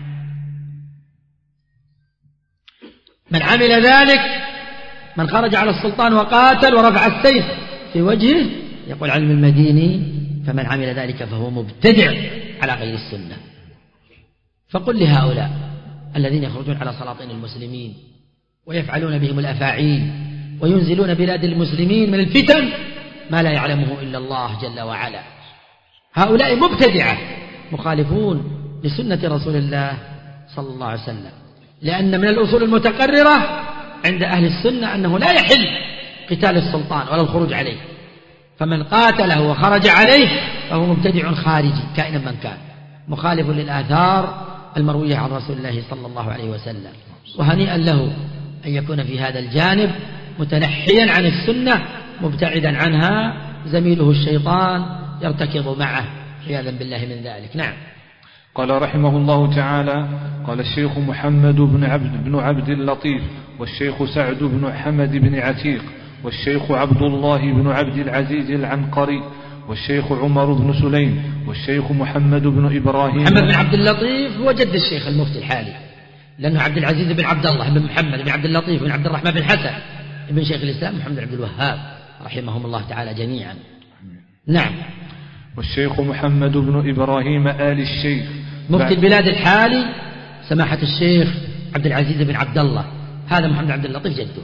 من عمل ذلك، من خرج على السلطان وقاتل ورفع السيف في وجهه، يقول علم المديني فمن عمل ذلك فهو مبتدع على غير السنة. فقل لهؤلاء الذين يخرجون على سلاطين المسلمين ويفعلون بهم الأفاعيل وينزلون بلاد المسلمين من الفتن ما لا يعلمه إلا الله جل وعلا، هؤلاء مبتدعة مخالفون لسنة رسول الله صلى الله عليه وسلم، لأن من الأصول المتقررة عند أهل السنة أنه لا يحل قتال السلطان ولا الخروج عليه، فمن قاتله وخرج عليه فهو مبتدع خارجي كائنا من كان، مخالف للآثار المروية عن رسول الله صلى الله عليه وسلم. وهنيئا له أن يكون في هذا الجانب متنحيا عن السنة مبتعدا عنها، زميله الشيطان يرتكض معه عياذا بالله من ذلك. نعم. قال رحمه الله تعالى: قال الشيخ محمد بن عبد, بن عبد اللطيف، والشيخ سعد بن حمد بن عتيق، والشيخ عبد الله بن عبد العزيز العنقري، والشيخ عمر بن سليم، والشيخ محمد بن إبراهيم. محمد بن عبد اللطيف هو جد الشيخ المفتي الحالي، لأنه عبد العزيز بن عبد الله بن محمد بن عبد اللطيف بن عبد الرحمن بن حسن ابن شيخ الإسلام محمد بن عبد الوهاب رحمهم الله تعالى جميعا. نعم. والشيخ محمد بن إبراهيم آل الشيخ مفتي البلاد الحالي سماحة الشيخ عبد العزيز بن عبد الله، هذا محمد بن عبد اللطيف جده،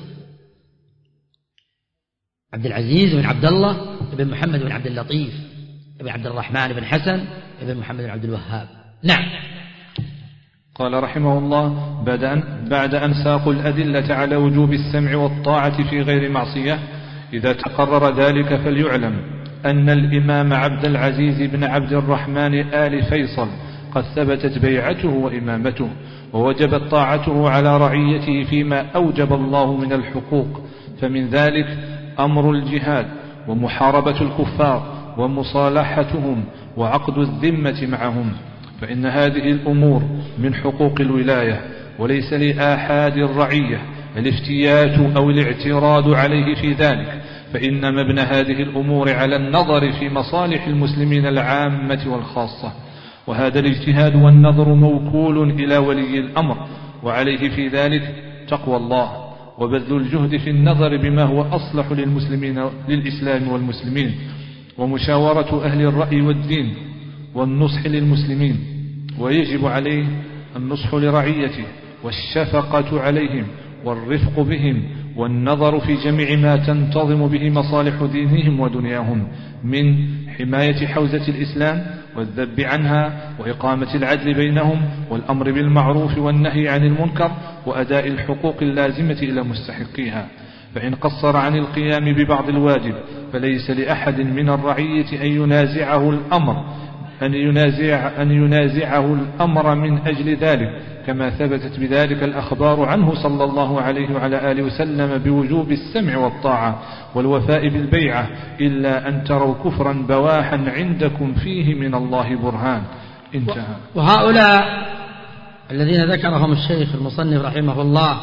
عبد العزيز بن عبد الله بن محمد بن عبد اللطيف بن عبد الرحمن بن حسن بن محمد بن عبد الوهاب. نعم. قال رحمه الله: بعد أن, بعد أن ساقوا الأدلة على وجوب السمع والطاعة في غير معصية، إذا تقرر ذلك فليعلم أن الإمام عبد العزيز بن عبد الرحمن آل فيصل قد ثبتت بيعته وإمامته، ووجبت طاعته على رعيته فيما أوجب الله من الحقوق، فمن ذلك أمر الجهاد ومحاربة الكفار ومصالحتهم وعقد الذمة معهم، فإن هذه الأمور من حقوق الولاية، وليس لآحاد الرعية الافتيات أو الاعتراض عليه في ذلك، فإن مبنى هذه الأمور على النظر في مصالح المسلمين العامة والخاصة، وهذا الاجتهاد والنظر موكول إلى ولي الأمر، وعليه في ذلك تقوى الله وبذل الجهد في النظر بما هو أصلح للمسلمين للإسلام والمسلمين، ومشاورة أهل الرأي والدين والنصح للمسلمين، ويجب عليه النصح لرعيته والشفقة عليهم والرفق بهم والنظر في جميع ما تنتظم به مصالح دينهم ودنياهم من حماية حوزة الإسلام والذب عنها وإقامة العدل بينهم والأمر بالمعروف والنهي عن المنكر وأداء الحقوق اللازمة إلى مستحقيها. فإن قصر عن القيام ببعض الواجب فليس لأحد من الرعية أن ينازعه الأمر أن ينازع أن ينازعه الأمر من أجل ذلك، كما ثبتت بذلك الأخبار عنه صلى الله عليه وعلى آله وسلم بوجوب السمع والطاعة والوفاء بالبيعة، إلا أن تروا كفرا بواحا عندكم فيه من الله برهان. انتهى. وهؤلاء الذين ذكرهم الشيخ المصنف رحمه الله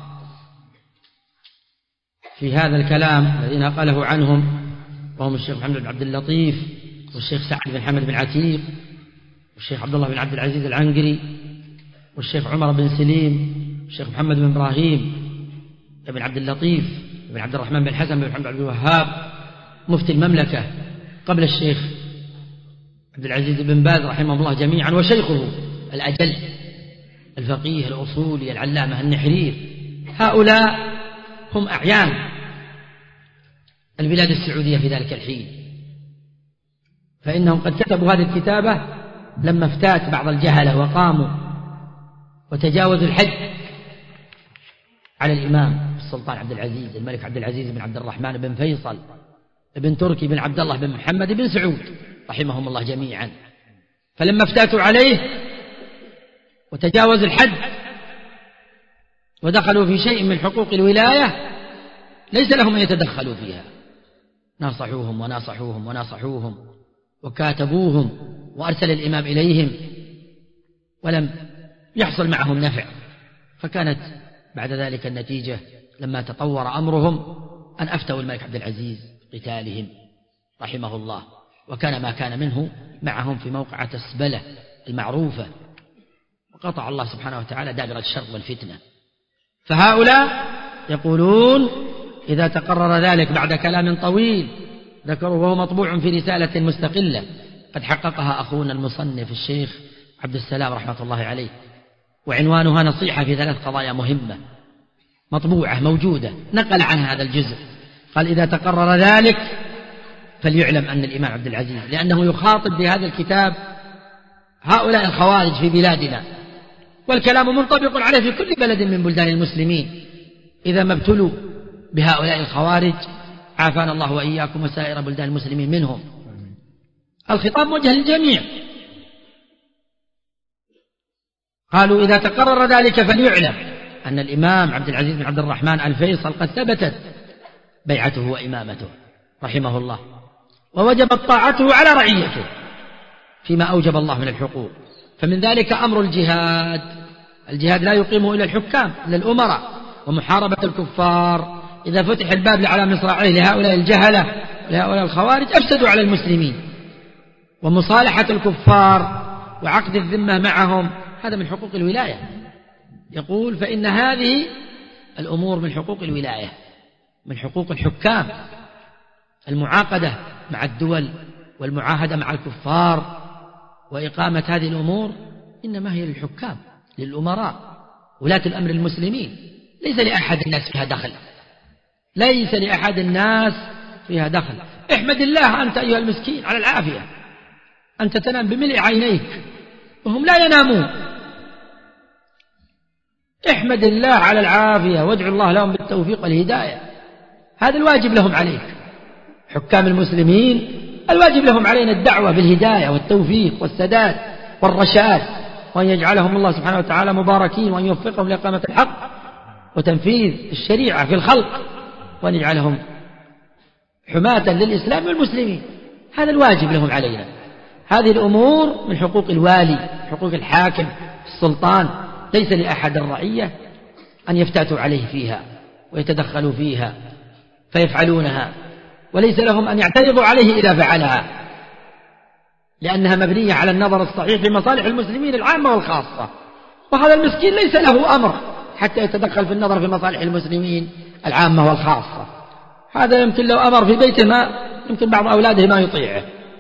في هذا الكلام الذين قاله عنهم، وهم الشيخ محمد بن عبد اللطيف والشيخ سعد بن حمد بن عتيق والشيخ عبد الله بن عبد العزيز العنقري والشيخ عمر بن سليم والشيخ محمد بن إبراهيم بن عبد اللطيف بن عبد الرحمن بن حسن بن محمد بن عبد الوهاب مفتي المملكة قبل الشيخ عبد العزيز بن باز رحمه الله جميعا، وشيخه الأجل الفقيه الأصولي العلامة النحرير، هؤلاء هم أعيان البلاد السعودية في ذلك الحين، فإنهم قد كتبوا هذه الكتابة لما افتات بعض الجهلة وقاموا وتجاوزوا الحد على الإمام السلطان عبد العزيز الملك عبد العزيز بن عبد الرحمن بن فيصل بن تركي بن عبد الله بن محمد بن سعود رحمهم الله جميعا. فلما افتاتوا عليه وتجاوزوا الحد ودخلوا في شيء من حقوق الولاية ليس لهم أن يتدخلوا فيها، ناصحوهم وناصحوهم وناصحوهم وكاتبوهم وأرسل الإمام إليهم ولم يحصل معهم نفع. فكانت بعد ذلك النتيجة لما تطور أمرهم أن أفتوا الملك عبد العزيز قتالهم رحمه الله، وكان ما كان منه معهم في موقعة السبلة المعروفة، وقطع الله سبحانه وتعالى دابر الشر والفتنة. فهؤلاء يقولون إذا تقرر ذلك بعد كلام طويل ذكروا وهو مطبوع في رسالة مستقلة قد حققها أخونا المصنف الشيخ عبد السلام رحمة الله عليه، وعنوانها نصيحة في ثلاث قضايا مهمة، مطبوعة موجودة، نقل عنها هذا الجزء. قال إذا تقرر ذلك فليعلم أن الإمام عبد العزيز، لأنه يخاطب بهذا الكتاب هؤلاء الخوارج في بلادنا، والكلام منطبق عليه في كل بلد من بلدان المسلمين إذا ما ابتلوا بهؤلاء الخوارج، عافانا الله وإياكم وسائر بلدان المسلمين منهم. الخطاب موجه للجميع. قالوا إذا تقرر ذلك فليعلم أن الإمام عبد العزيز بن عبد الرحمن الفيصل قد ثبتت بيعته وإمامته رحمه الله، ووجبت طاعته على رعيته فيما أوجب الله من الحقوق، فمن ذلك أمر الجهاد. الجهاد لا يقيمه إلا الحكام إلا الأمراء، ومحاربة الكفار. إذا فتح الباب لعلى مصراعيه لهؤلاء الجهلة لهؤلاء الخوارج أفسدوا على المسلمين، ومصالحة الكفار وعقد الذمة معهم هذا من حقوق الولاية. يقول فإن هذه الأمور من حقوق الولاية، من حقوق الحكام، المعاقدة مع الدول والمعاهدة مع الكفار وإقامة هذه الأمور إنما هي للحكام للأمراء ولاة الأمر المسلمين، ليس لأحد الناس فيها دخل، ليس لأحد الناس فيها دخل. احمد الله أنت أيها المسكين على العافية، أنت تنام بملء عينيك وهم لا ينامون، احمد الله على العافية وادعو الله لهم بالتوفيق والهداية، هذا الواجب لهم عليك. حكام المسلمين الواجب لهم علينا الدعوة بالهداية والتوفيق والسداد والرشاد، وأن يجعلهم الله سبحانه وتعالى مباركين، وأن يوفقهم لإقامة الحق وتنفيذ الشريعة في الخلق، وأن يجعلهم حماة للإسلام والمسلمين، هذا الواجب لهم علينا. هذه الأمور من حقوق الوالي، حقوق الحاكم السلطان، ليس لأحد الرعية أن يفتاتوا عليه فيها ويتدخلوا فيها فيفعلونها، وليس لهم أن يعترضوا عليه إذا فعلها، لأنها مبنية على النظر الصحيح في مصالح المسلمين العامة والخاصة، وهذا المسكين ليس له أمر حتى يتدخل في النظر في مصالح المسلمين العامة والخاصة. هذا يمكن لو أمر في بيته ما يمكن بعض أولاده ما يطيعه،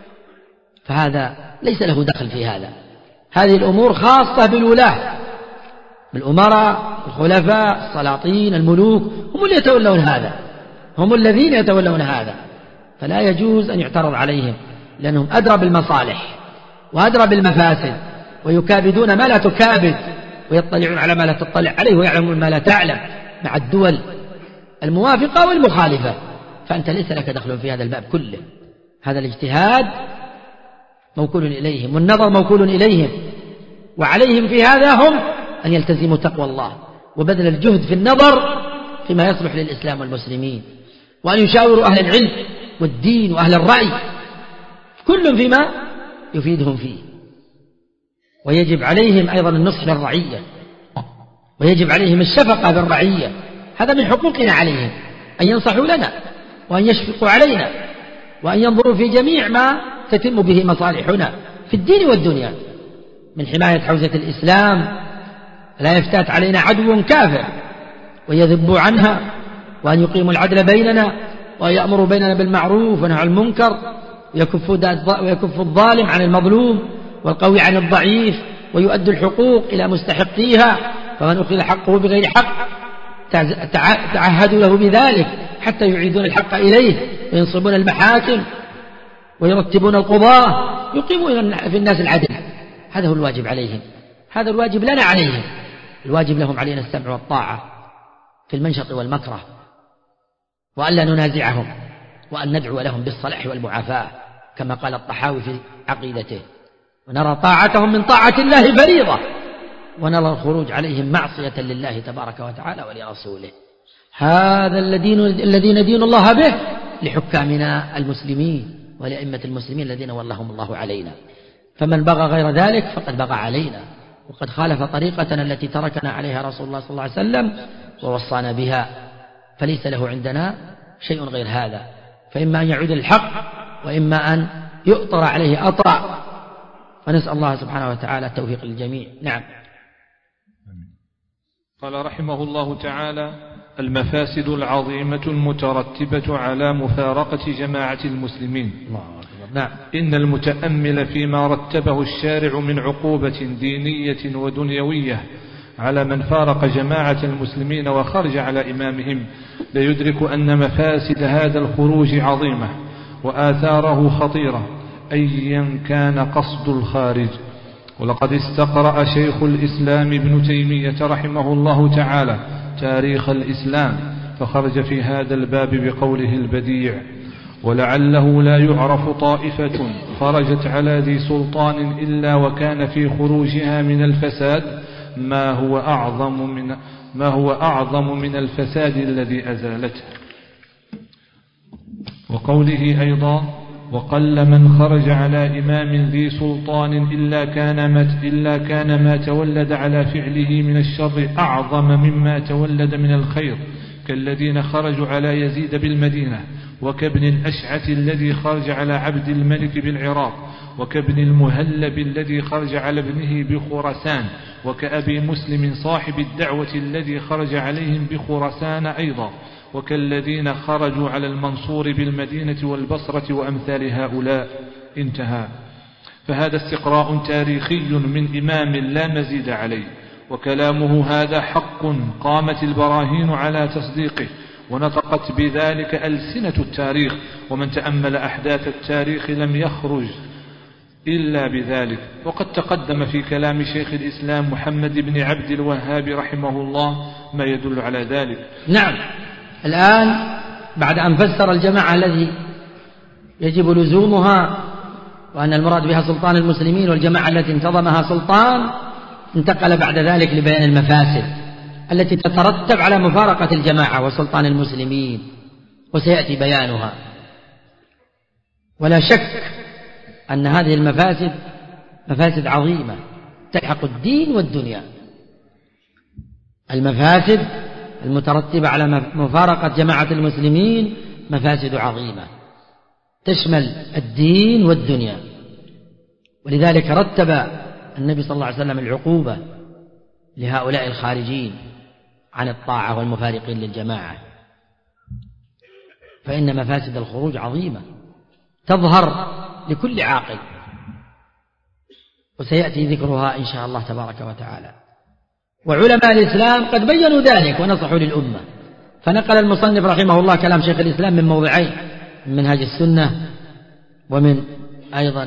فهذا ليس له دخل في هذا. هذه الأمور خاصة بالولاة، بالأمراء، الخلفاء، السلاطين، الملوك، هم اللي يتولون هذا، هم الذين يتولون هذا، فلا يجوز أن يعترض عليهم، لأنهم أدرى بالمصالح وأدرى بالمفاسد، ويكابدون ما لا تكابد، ويطلعون على ما لا تطلع عليه، ويعلمون ما لا تعلم مع الدول الموافقة والمخالفة. فأنت ليس لك دخل في هذا الباب كله. هذا الاجتهاد موكول إليهم، والنظر موكول إليهم، وعليهم في هذا هم أن يلتزموا تقوى الله وبذل الجهد في النظر فيما يصلح للإسلام والمسلمين، وأن يشاوروا أهل العلم والدين وأهل الرأي كل فيما يفيدهم فيه. ويجب عليهم أيضا النصح للرعية، ويجب عليهم الشفقة بالرعية، هذا من حقوقنا عليهم، أن ينصحوا لنا وأن يشفقوا علينا وأن ينظروا في جميع ما تتم به مصالحنا في الدين والدنيا، من حماية حوزة الإسلام، لا يفتات علينا عدو كافر ويذبوا عنها، وأن يقيموا العدل بيننا، وأن يأمروا بيننا بالمعروف ونهوا عن المنكر، ويكف الظالم عن المظلوم والقوي عن الضعيف، ويؤدوا الحقوق إلى مستحقيها، فمن أخذ حقه بغير حق تعهدوا له بذلك حتى يعيدون الحق إليه وينصبون المحاكم ويرتبون القضاة، يقيمون في الناس العدل. هذا هو الواجب عليهم، هذا الواجب لنا عليهم. الواجب لهم علينا السمع والطاعة في المنشط والمكره، وألا ننازعهم، وأن ندعو لهم بالصلاح والمعافاة كما قال الطحاوي في عقيدته، ونرى طاعتهم من طاعة الله فريضة، ونرى الخروج عليهم معصية لله تبارك وتعالى ولرسوله. هذا الذين دين الله به لحكامنا المسلمين ولأئمة المسلمين الذين ولهم الله علينا. فمن بغى غير ذلك فقد بغى علينا، وقد خالف طريقتنا التي تركنا عليها رسول الله صلى الله عليه وسلم ووصانا بها، فليس له عندنا شيء غير هذا. فإما أن يعود الحق وإما أن يؤطر عليه أطرع، ونسأل الله سبحانه وتعالى التوفيق للجميع. نعم. قال رحمه الله تعالى: المفاسد العظيمة المترتبة على مفارقة جماعة المسلمين. نعم. إن المتأمل فيما رتبه الشارع من عقوبة دينية ودنيوية على من فارق جماعة المسلمين وخرج على إمامهم ليدرك أن مفاسد هذا الخروج عظيمة وآثاره خطيرة أيا كان قصد الخارج. ولقد استقرأ شيخ الإسلام ابن تيمية رحمه الله تعالى تاريخ الإسلام فخرج في هذا الباب بقوله البديع: ولعله لا يعرف طائفة خرجت على ذي سلطان إلا وكان في خروجها من الفساد ما هو أعظم من ما هو أعظم من الفساد الذي أزالته. وقوله أيضا: وقل من خرج على إمام ذي سلطان إلا كان ما إلا كان ما تولد على فعله من الشر أعظم مما تولد من الخير، كالذين خرجوا على يزيد بالمدينة، وكابن الأشعث الذي خرج على عبد الملك بالعراق، وكابن المهلب الذي خرج على ابنه بخراسان، وكأبي مسلم صاحب الدعوة الذي خرج عليهم بخراسان أيضا، وكالذين خرجوا على المنصور بالمدينة والبصرة وأمثال هؤلاء. انتهى. فهذا استقراء تاريخي من إمام لا مزيد عليه، وكلامه هذا حق قامت البراهين على تصديقه، ونطقت بذلك ألسنة التاريخ، ومن تأمل أحداث التاريخ لم يخرج إلا بذلك. وقد تقدم في كلام شيخ الإسلام محمد بن عبد الوهاب رحمه الله ما يدل على ذلك. نعم. الآن بعد أن فسر الجماعة الذي يجب لزومها وأن المراد بها سلطان المسلمين والجماعة التي انتظمها سلطان، انتقل بعد ذلك لبيان المفاسد التي تترتب على مفارقة الجماعة وسلطان المسلمين، وسيأتي بيانها. ولا شك أن هذه المفاسد مفاسد عظيمة تلحق الدين والدنيا. المفاسد المترتبة على مفارقة جماعة المسلمين مفاسد عظيمة تشمل الدين والدنيا، ولذلك رتب النبي صلى الله عليه وسلم العقوبة لهؤلاء الخارجين عن الطاعة والمفارقين للجماعة، فإن مفاسد الخروج عظيمة تظهر لكل عاقل، وسيأتي ذكرها إن شاء الله تبارك وتعالى. وعلماء الإسلام قد بيّنوا ذلك ونصحوا للأمة، فنقل المصنف رحمه الله كلام شيخ الإسلام من موضعين، من منهج السنة ومن أيضا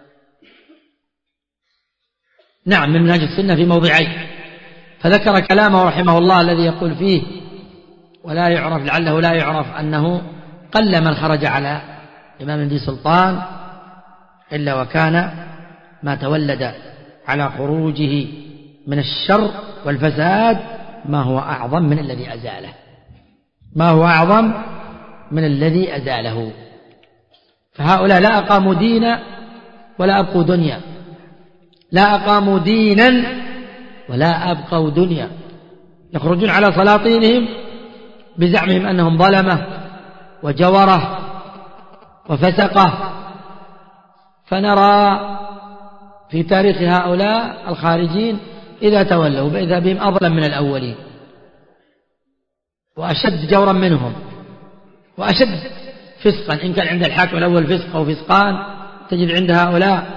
نعم من منهج السنة في موضعين، فذكر كلامه رحمه الله الذي يقول فيه: ولا يعرف لعله لا يعرف أنه قل من خرج على إمام ذي سلطان إلا وكان ما تولد على خروجه من الشر والفساد ما هو أعظم من الذي أزاله ما هو أعظم من الذي أزاله. فهؤلاء لا أقاموا دينا ولا أبقوا دنيا، لا أقاموا دينا ولا أبقوا دنيا، يخرجون على سلاطينهم بزعمهم أنهم ظلمة وجورة وفسقة. فنرى في تاريخ هؤلاء الخارجين إذا تولوا فإذا بهم أظلم من الأولين وأشد جورا منهم وأشد فسقا. إن كان عند الحاكم الأول فسق أو فسقان، تجد عند هؤلاء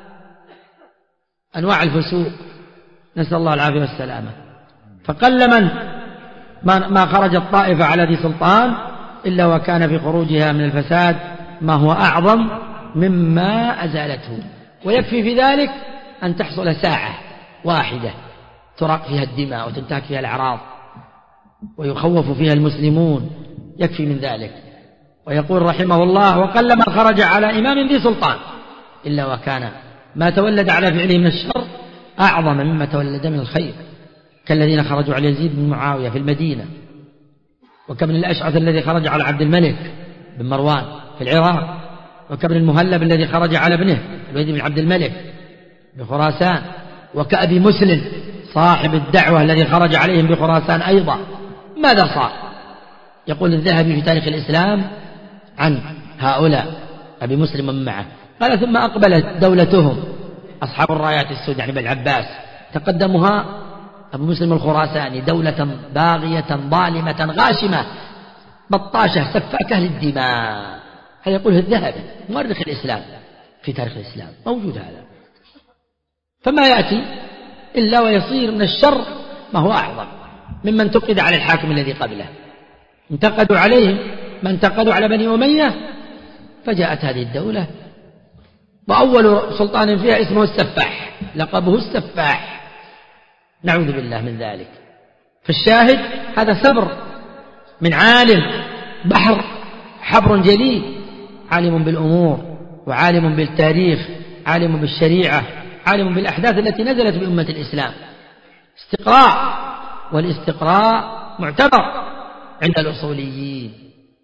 أنواع الفسوق، نسأل الله العافية والسلامة. فقل من ما خرجت طائفة على ذي سلطان إلا وكان في خروجها من الفساد ما هو أعظم مما أزالته. ويكفي في ذلك أن تحصل ساعة واحدة تراق فيها الدماء وتنتهك فيها الأعراض ويخوف فيها المسلمون، يكفي من ذلك. ويقول رحمه الله: وقل من خرج على إمام ذي سلطان إلا وكان ما تولد على فعله من الشر أعظم مما تولد من الخير، كالذين خرجوا على يزيد بن معاوية في المدينة، وكابن الأشعث الذي خرج على عبد الملك بن مروان في العراق، وكابن المهلب الذي خرج على ابنه الوليد بن عبد الملك بخراسان، وكأبي مسلم صاحب الدعوة الذي خرج عليهم بخراسان أيضا. ماذا صار؟ يقول الذهبي في تاريخ الإسلام عن هؤلاء أبي مسلم ومن معه، قال: ثم أقبلت دولتهم أصحاب الرايات السود يعني بالعباس، تقدمها أبو مسلم الخراساني دولة باغية ظالمة غاشمة بطاشة سفاكة للدماء. هذا يقوله الذهبي مؤرخ الإسلام في تاريخ الإسلام، موجود هذا. فما يأتي إلا ويصير من الشر ما هو أعظم ممن انتقد على الحاكم الذي قبله. انتقدوا عليهم ما انتقدوا على بني أمية، فجاءت هذه الدولة وأول سلطان فيها اسمه السفاح، لقبه السفاح، نعوذ بالله من ذلك. فالشاهد هذا ثبر من عالم بحر حبر جليل، عالم بالأمور وعالم بالتاريخ، عالم بالشريعة، عالم بالأحداث التي نزلت بأمة الإسلام. استقراء، والاستقراء معتبر عند الأصوليين،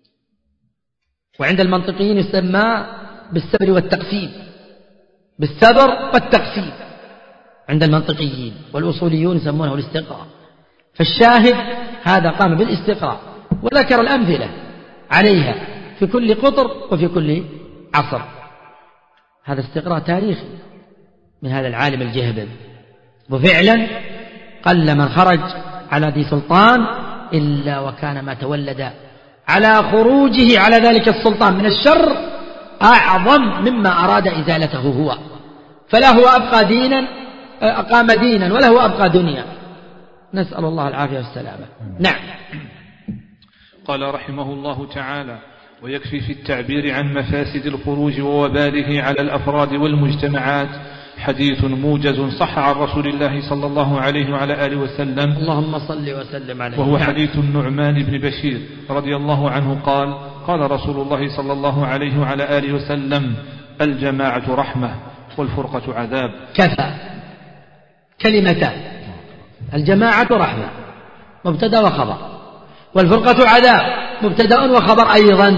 وعند المنطقيين يسمى بالسبر والتقسيم، بالسبر والتقسيم عند المنطقيين، والأصوليون يسمونه الاستقراء. فالشاهد هذا قام بالاستقراء وذكر الأمثلة عليها في كل قطر وفي كل عصر. هذا استقراء تاريخي من هذا العالم الجهبذ. وفعلا قل من خرج على ذي سلطان إلا وكان ما تولد على خروجه على ذلك السلطان من الشر أعظم مما أراد إزالته هو، فلا هو أبقى دينا أقام دينا ولا هو أبقى دنيا، نسأل الله العافية والسلامة. نعم. قال رحمه الله تعالى: ويكفي في التعبير عن مفاسد الخروج ووباله على الأفراد والمجتمعات حديث موجز صح عن رسول الله صلى الله عليه وعلى آله وسلم، اللهم صل وسلم عليه، وهو حديث النعمان بن بشير رضي الله عنه قال: قال رسول الله صلى الله عليه وعلى آله وسلم: الجماعة رحمة والفرقة عذاب. كفى كلمتان، الجماعة رحمة مبتدأ وخبر، والفرقة عذاب مبتدأ وخبر أيضا.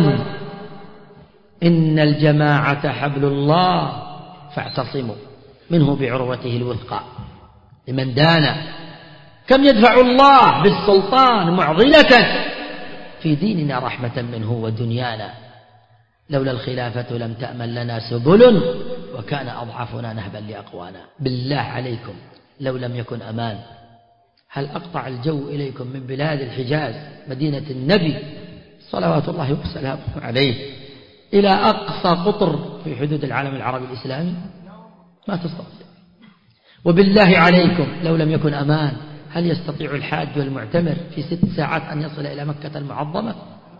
إن الجماعة حبل الله فاعتصموا منه بعروته الوثقى لمن دان. كم يدفع الله بالسلطان معضلة في ديننا رحمة منه ودنيانا، لولا الخلافة لم تأمن لنا سبل وكان أضعفنا نهبا لأقوانا. بالله عليكم لو لم يكن أمان، هل أقطع الجو إليكم من بلاد الحجاز مدينة النبي صلوات الله وسلامه عليه إلى أقصى قطر في حدود العالم العربي الإسلامي؟ ما تستطيع. وبالله عليكم لو لم يكن أمان، هل يستطيع الحاج والمعتمر في ست ساعات أن يصل إلى مكة المعظمة؟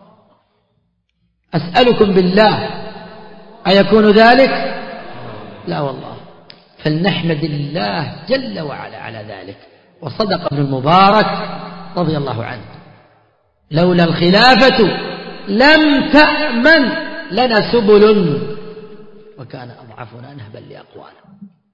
أسألكم بالله أيكون ذلك؟ لا والله. فلنحمد الله جل وعلا على ذلك. وصدق ابن المبارك رضي الله عنه: لولا الخلافة لم تأمن لنا سبل وكان أضعفنا نهبا لأقوانا.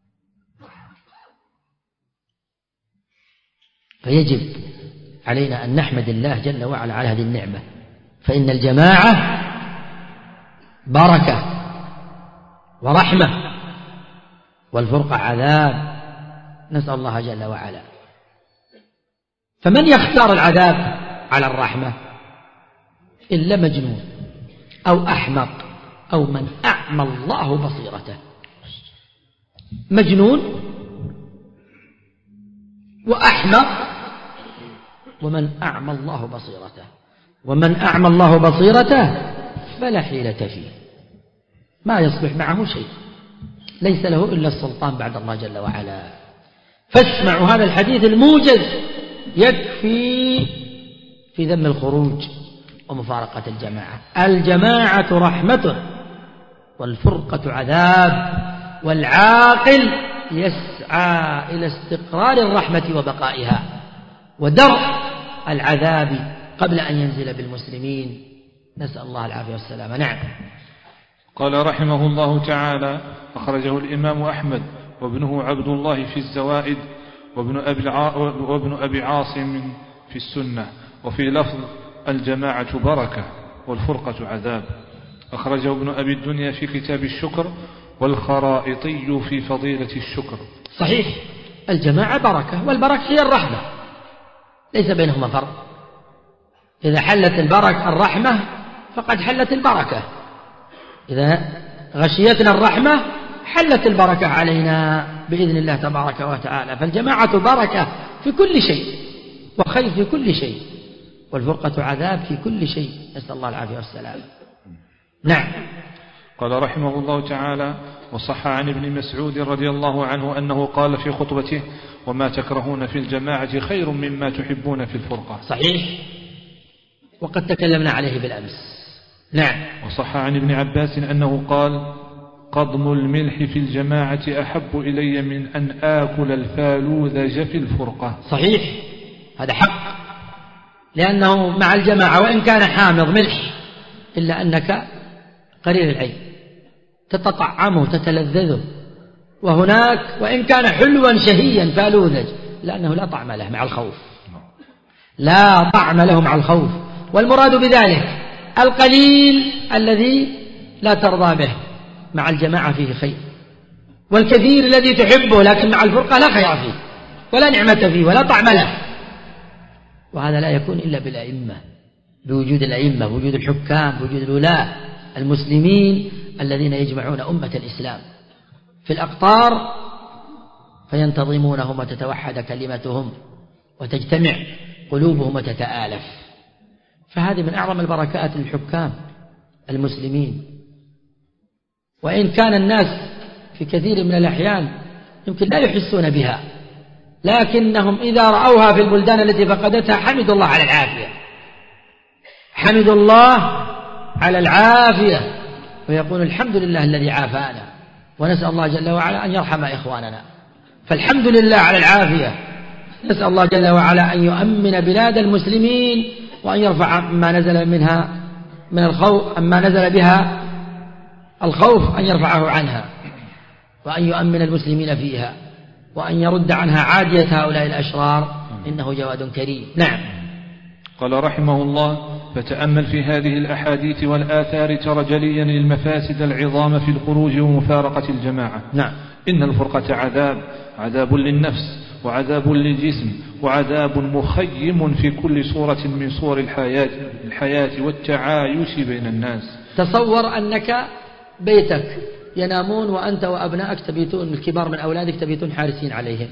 فيجب علينا أن نحمد الله جل وعلا على هذه النعمة، فإن الجماعة بركة ورحمة، والفرقة عذاب، نسأل الله جل وعلا. فمن يختار العذاب على الرحمة إلا مجنون أو أحمق أو من أعمى الله بصيرته. مجنون وأحمق ومن أعمى الله بصيرته، ومن أعمى الله بصيرته فلا حيلة فيه، ما يصلح معه شيء، ليس له إلا السلطان بعد الله جل وعلا. فاسمعوا هذا الحديث الموجز يكفي في ذم الخروج ومفارقة الجماعة. الجماعة رحمة والفرقة عذاب، والعاقل يسعى إلى استقرار الرحمة وبقائها ودرء العذاب قبل أن ينزل بالمسلمين، نسأل الله العافية والسلامة. نعم. قال رحمه الله تعالى: أخرجه الإمام أحمد وابنه عبد الله في الزوائد وابن أبي, وابن أبي عاصم في السنة، وفي لفظ: الجماعة بركة والفرقة عذاب. أخرجه ابن أبي الدنيا في كتاب الشكر، والخرائطي في فضيلة الشكر. صحيح، الجماعة بركة، والبركة هي الرحمة، ليس بينهما فرق. إذا حلت البركة الرحمة فقد حلت البركة، إذا غشيتنا الرحمة حلت البركة علينا بإذن الله تبارك وتعالى. فالجماعة بركة في كل شيء، وخير في كل شيء، والفرقة عذاب في كل شيء، نسأل الله العافية والسلام. نعم. قال رحمه الله تعالى: وصح عن ابن مسعود رضي الله عنه أنه قال في خطبته: وما تكرهون في الجماعة خير مما تحبون في الفرقة. صحيح، وقد تكلمنا عليه بالأمس. نعم. وصح عن ابن عباس أنه قال: قضم الملح في الجماعة أحب إلي من أن آكل الفالوذج في الفرقة. صحيح، هذا حق، لأنه مع الجماعة وإن كان حامض ملح إلا أنك قليل العين تتطعمه تتلذذه، وهناك وإن كان حلوا شهيا فالوذج لأنه لا طعم له مع الخوف، لا طعم له مع الخوف. والمراد بذلك القليل الذي لا ترضى به مع الجماعة فيه خير، والكثير الذي تحبه لكن مع الفرقة لا خير فيه ولا نعمة فيه ولا طعم له. وهذا لا يكون إلا بالأئمة، بوجود الأئمة، بوجود الحكام، بوجود الولاة المسلمين الذين يجمعون أمة الإسلام في الأقطار فينتظمونهم وتتوحد كلمتهم وتجتمع قلوبهم وتتآلف. فهذه من أعظم البركات للحكام المسلمين، وإن كان الناس في كثير من الأحيان يمكن لا يحسون بها، لكنهم إذا رأوها في البلدان التي فقدتها حمدوا الله على العافية، حمدوا الله على العافية، ويقول الحمد لله الذي عافانا، ونسأل الله جل وعلا أن يرحم إخواننا. فالحمد لله على العافية، نسأل الله جل وعلا أن يؤمن بلاد المسلمين وأن يرفع ما نزل منها من الخوف، أما نزل بها الخوف أن يرفعه عنها، وأن يؤمن المسلمين فيها، وأن يرد عنها عادية هؤلاء الأشرار، إنه جواد كريم. نعم. قال رحمه الله: فتأمل في هذه الأحاديث والآثار ترى جليا المفاسد العظام في الخروج ومفارقة الجماعة. نعم. إن الفرقة عذاب، عذاب للنفس وعذاب للجسم وعذاب مخيم في كل صورة من صور الحياة, الحياة والتعايش بين الناس. تصور أنك بيتك ينامون وأنت وأبنائك تبيتون، الكبار من أولادك تبيتون حارسين عليهم.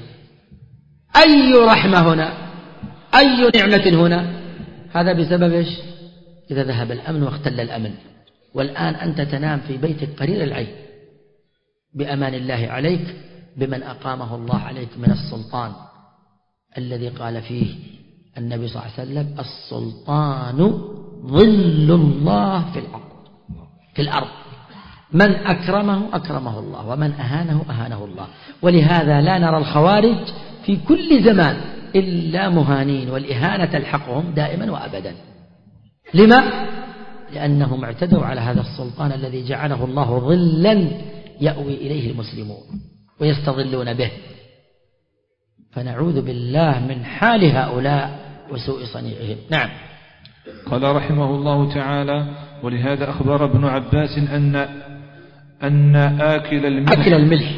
أي رحمة هنا، أي نعمة هنا. هذا بسبب إيش؟ إذا ذهب الأمن واختل الأمن. والآن أنت تنام في بيتك قرير العين بأمان الله عليك، بمن أقامه الله عليك من السلطان الذي قال فيه النبي صلى الله عليه وسلم: السلطان ظل الله في الأرض في الأرض من أكرمه أكرمه الله، ومن أهانه أهانه الله. ولهذا لا نرى الخوارج في كل زمان إلا مهانين، والإهانة تلحقهم دائما وأبدا. لما؟ لأنهم اعتدوا على هذا السلطان الذي جعله الله ظلا يأوي إليه المسلمون ويستظلون به. فنعوذ بالله من حال هؤلاء وسوء صنيعهم. نعم. قال رحمه الله تعالى: ولهذا أخبر ابن عباس أن أن آكل الملح, أكل الملح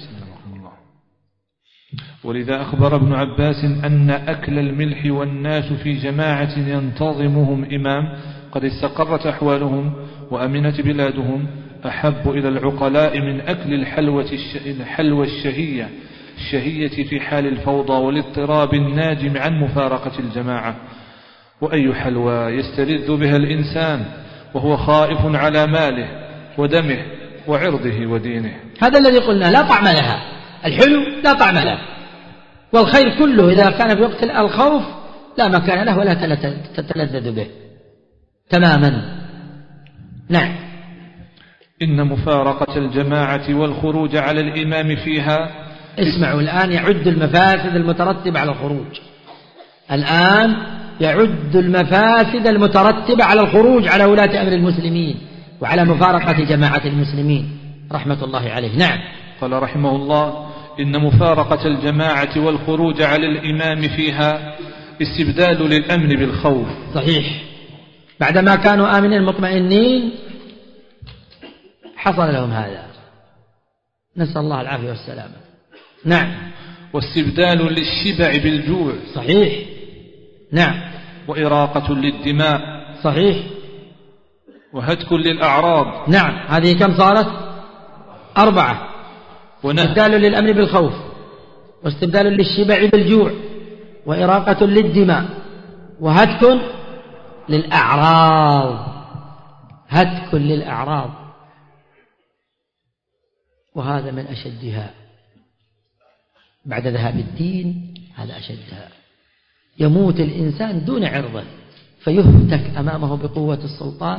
ولذا أخبر ابن عباس أن أكل الملح والناس في جماعة ينتظمهم إمام قد استقرت أحوالهم وأمنت بلادهم أحب إلى العقلاء من أكل الحلوة, الحلوة الشهية الشهية في حال الفوضى والاضطراب الناجم عن مفارقة الجماعة. وأي حلوى يستلذ بها الإنسان وهو خائف على ماله ودمه وعرضه ودينه. هذا الذي قلنا لا طعم لها، الحلو لا طعم له، والخير كله إذا كان في وقت الخوف لا مكان له ولا تتلذذ به تماما. نعم. إن مفارقة الجماعة والخروج على الإمام فيها. اسمعوا الآن يعد المفاسد المترتبة على الخروج. الآن يعد المفاسد المترتبة على الخروج على ولاة أمر المسلمين وعلى مفارقة جماعة المسلمين رحمة الله عليه. نعم. قال رحمه الله: إن مفارقة الجماعة والخروج على الإمام فيها استبدال للأمن بالخوف. صحيح. بعدما كانوا آمنين مطمئنين حصل لهم هذا، نسأل الله العافية والسلامة. نعم. واستبدال للشبع بالجوع. صحيح. نعم. وإراقة للدماء. صحيح. وهتك للأعراض. نعم. هذه كم صارت؟ أربعة. استبدال للأمن بالخوف، واستبدال للشبع بالجوع، وإراقة للدماء، وهتك للأعراض. هتك للأعراض، وهذا من أشدها بعد ذهاب الدين. هذا أشدها. يموت الإنسان دون عرضه فيهتك أمامه بقوة السلطان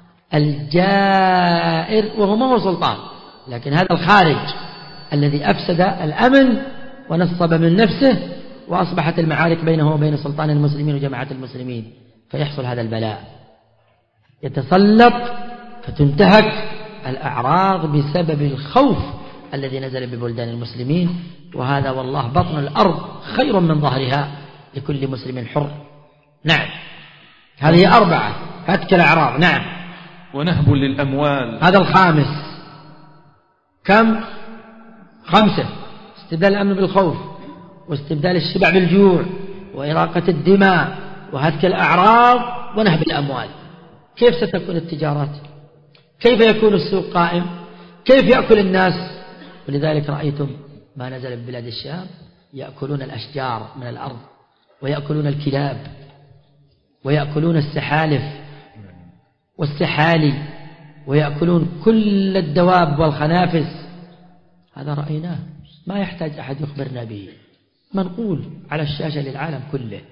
الجائر، وهو ما هو سلطان، لكن هذا الخارج الذي أفسد الأمن ونصب من نفسه، وأصبحت المعارك بينه وبين سلطان المسلمين وجماعة المسلمين، فيحصل هذا البلاء. يتسلط فتنتهك الأعراض بسبب الخوف الذي نزل ببلدان المسلمين، وهذا والله بطن الأرض خير من ظهرها لكل مسلم حر. نعم. هذه أربعة. هتك الأعراض. نعم. ونهب للأموال. هذا الخامس. كم؟ خمسة. استبدال الأمن بالخوف، واستبدال الشبع بالجوع، وإراقة الدماء، وهتك الأعراض، ونهب الأموال. كيف ستكون التجارات؟ كيف يكون السوق قائم؟ كيف يأكل الناس؟ ولذلك رأيتم ما نزل ببلاد الشام يأكلون الأشجار من الأرض، ويأكلون الكلاب، ويأكلون السحالف والسحالي، ويأكلون كل الدواب والخنافس. هذا رأيناه، ما يحتاج أحد يخبرنا به، منقول على الشاشة للعالم كله.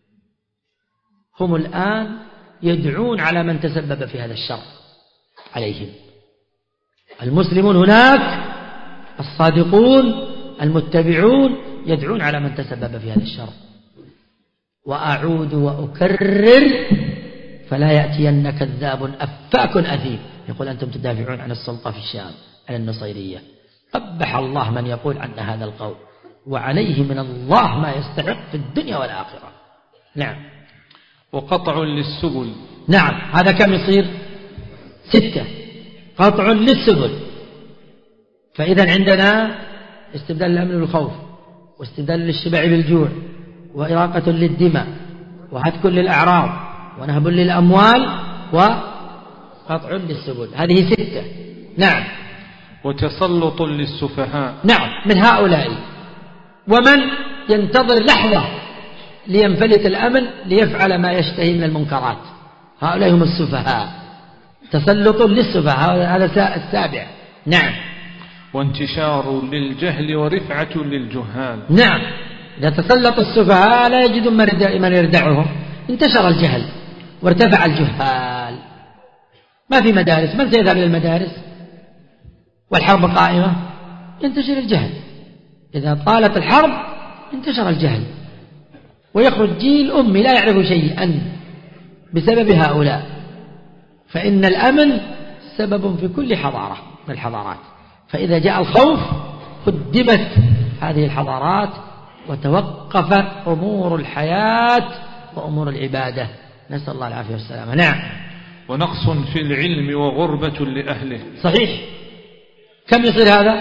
هم الآن يدعون على من تسبب في هذا الشر عليهم. المسلمون هناك الصادقون المتبعون يدعون على من تسبب في هذا الشر. وأعود وأكرر: فلا يأتين كذاب أفاك أثيم يقول أنتم تدافعون عن السلطة في الشام عن النصيرية. قبح الله من يقول عن هذا القول، وعليه من الله ما يستحق في الدنيا والآخرة. نعم. وقطع للسبل. نعم. هذا كم يصير؟ ستة. قطع للسبل. فإذا عندنا استبدال الأمن بالخوف، واستبدال للشبع بالجوع، وإراقة للدماء، وهتك للأعراض، ونهب للأموال، وقطع للسبل. هذه ستة. نعم. وتسلط للسفهاء. نعم. من هؤلاء ومن ينتظر لحظة لينفلت الأمن ليفعل ما يشتهي من المنكرات، هؤلاء هم السفهاء. تسلط للسفهاء، هذا السابع. نعم. وانتشار للجهل ورفعة للجهال. نعم. إذا تسلط السفهاء لا يجدون من يردعهم، انتشر الجهل وارتفع الجهال. ما في مدارس، من سيذهب إلى المدارس والحرب قائمة؟ ينتشر الجهل. إذا طالت الحرب انتشر الجهل، ويخرج جيل أمي لا يعرف شيئا بسبب هؤلاء. فإن الأمن سبب في كل حضارة من الحضارات، فإذا جاء الخوف قدمت هذه الحضارات وتوقفت أمور الحياة وأمور العبادة. نسأل الله العافية والسلامة. نعم. ونقص في العلم وغربة لأهله. صحيح. كم يصير هذا؟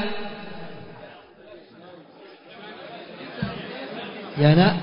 يا نا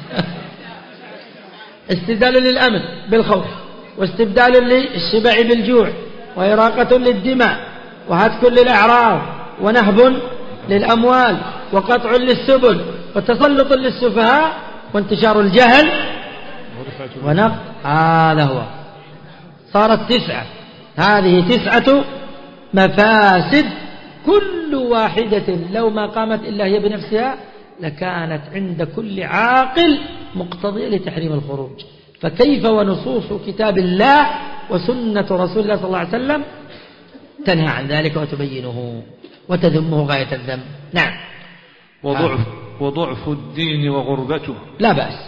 استبدال للأمن بالخوف، واستبدال للشبع بالجوع، وإراقة للدماء، وهتك للأعراض، ونهب للأموال، وقطع للسبل، وتسلط للسفهاء، وانتشار الجهل ونقص. هذا هو. صارت تسعة. هذه تسعة مفاسد، كل واحدة لو ما قامت إلا هي بنفسها لكانت عند كل عاقل مقتضية لتحريم الخروج. فكيف ونصوص كتاب الله وسنة رسول الله صلى الله عليه وسلم تنهى عن ذلك وتبينه وتذمه غاية الذم. نعم. وضعف, وضعف الدين وغربته. لا بأس،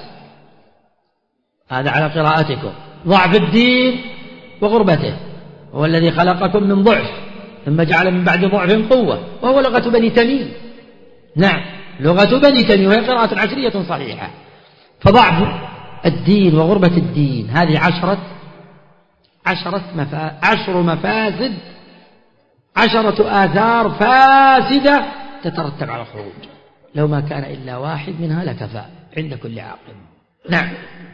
هذا على قراءتكم. ضعف الدين وغربته، هو الذي خلقكم من ضعف ثم جعل من بعد ضعف قوة، وهو لغة بني تميم. نعم، لغة بني تميم، وهي قراءة عشرية صحيحة. فضعف الدين وغربة الدين هذه عشرة عشرة مفا... عشر مفاسد، عشرة آثار فاسدة تترتب على الخروج، لو ما كان إلا واحد منها لكفى عند كل عاقل. نعم.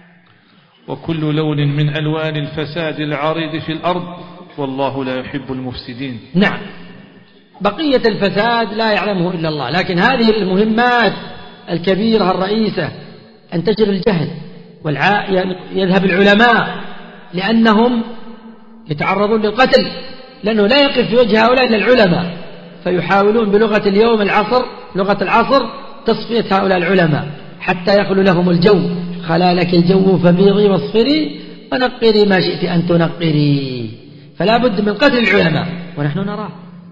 وكل لون من ألوان الفساد العريض في الأرض، والله لا يحب المفسدين. نعم، بقية الفساد لا يعلمه إلا الله، لكن هذه المهمات الكبيرة الرئيسة أن تجر الجهل والع... يذهب العلماء لأنهم يتعرضون للقتل، لأنه لا يقف في وجه هؤلاء إلا العلماء، فيحاولون بلغة اليوم العصر لغة العصر تصفية هؤلاء العلماء حتى يخلو لهم الجو. خلا لك الجو فبيضي واصفري ونقري ما شئت أن تنقري. فلا بد من قتل العلماء، ونحن نراه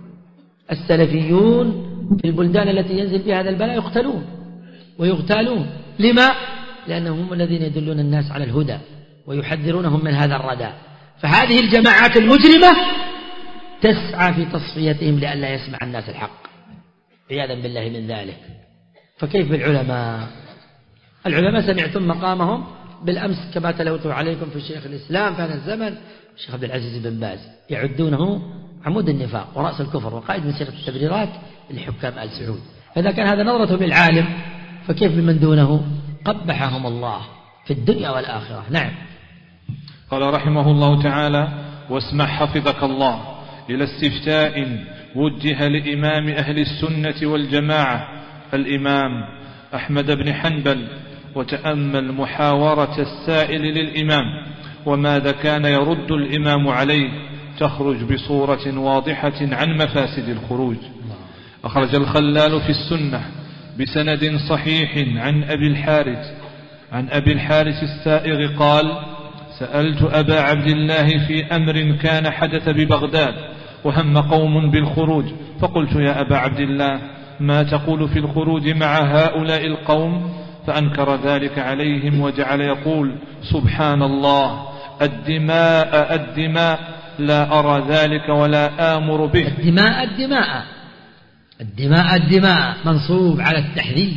السلفيون في البلدان التي ينزل بها هذا البلاء يقتلون ويغتالون. لما؟ لأنهم هم الذين يدلون الناس على الهدى ويحذرونهم من هذا الردى. فهذه الجماعات المجرمة تسعى في تصفيتهم لئلا يسمع الناس الحق عياذا بالله من ذلك. فكيف بالعلماء؟ العلماء سمعتم مقامهم بالأمس كما تلوته عليكم في شيخ الإسلام في هذا الزمن الشيخ عبد العزيز بن باز، يعدونه عمود النفاق ورأس الكفر وقائد مسيرة التبريرات لحكام آل سعود. فإذا كان هذا نظرته بالعالم فكيف بمن دونه؟ قبحهم الله في الدنيا والآخرة. نعم. قال رحمه الله تعالى: واسمع حفظك الله إلى استفتاء وجه لإمام أهل السنة والجماعة الإمام أحمد بن حنبل، وتأمل محاورة السائل للإمام وماذا كان يرد الإمام عليه، تخرج بصورة واضحة عن مفاسد الخروج. أخرج الخلال في السنة بسند صحيح عن أبي الحارث عن أبي الحارث السائغ قال: سألت أبا عبد الله في أمر كان حدث ببغداد وهم قوم بالخروج، فقلت: يا أبا عبد الله، ما تقول في الخروج مع هؤلاء القوم؟ فأنكر ذلك عليهم وجعل يقول: سبحان الله، الدماء الدماء، لا أرى ذلك ولا آمر به. الدماء الدماء الدماء الدماء منصوب على التحذير،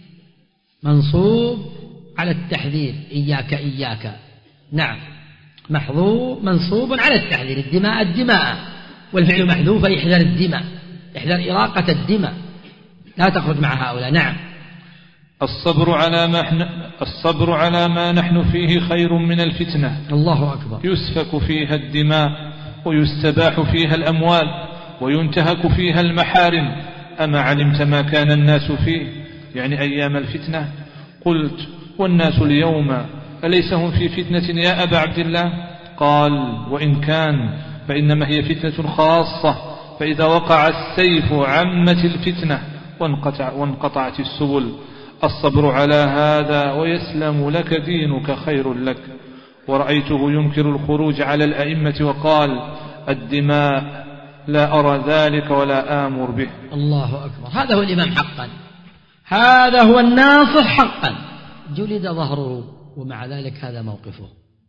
منصوب على التحذير، إياك إياك. نعم، محذوف منصوب على التحذير، الدماء الدماء، والفعل محذوف يحذر الدماء، يحذر إراقة الدماء، لا تخرج مع هؤلاء. نعم. الصبر على ما نحن الصبر على ما نحن فيه خير من الفتنة. الله أكبر. يسفك فيها الدماء ويستباح فيها الأموال وينتهك فيها المحارم. أما علمت ما كان الناس فيه، يعني أيام الفتنة؟ قلت: والناس اليوم أليس هم في فتنة يا أبا عبد الله؟ قال: وإن كان فإنما هي فتنة خاصة، فإذا وقع السيف عمت الفتنة وانقطع وانقطعت السبل. الصبر على هذا ويسلم لك دينك خير لك. ورأيته ينكر الخروج على الأئمة وقال: الدماء، لا أرى ذلك ولا آمر به. الله أكبر. هذا هو الإمام حقا، هذا هو الناصح حقا، جلد ظهره ومع ذلك هذا موقفه.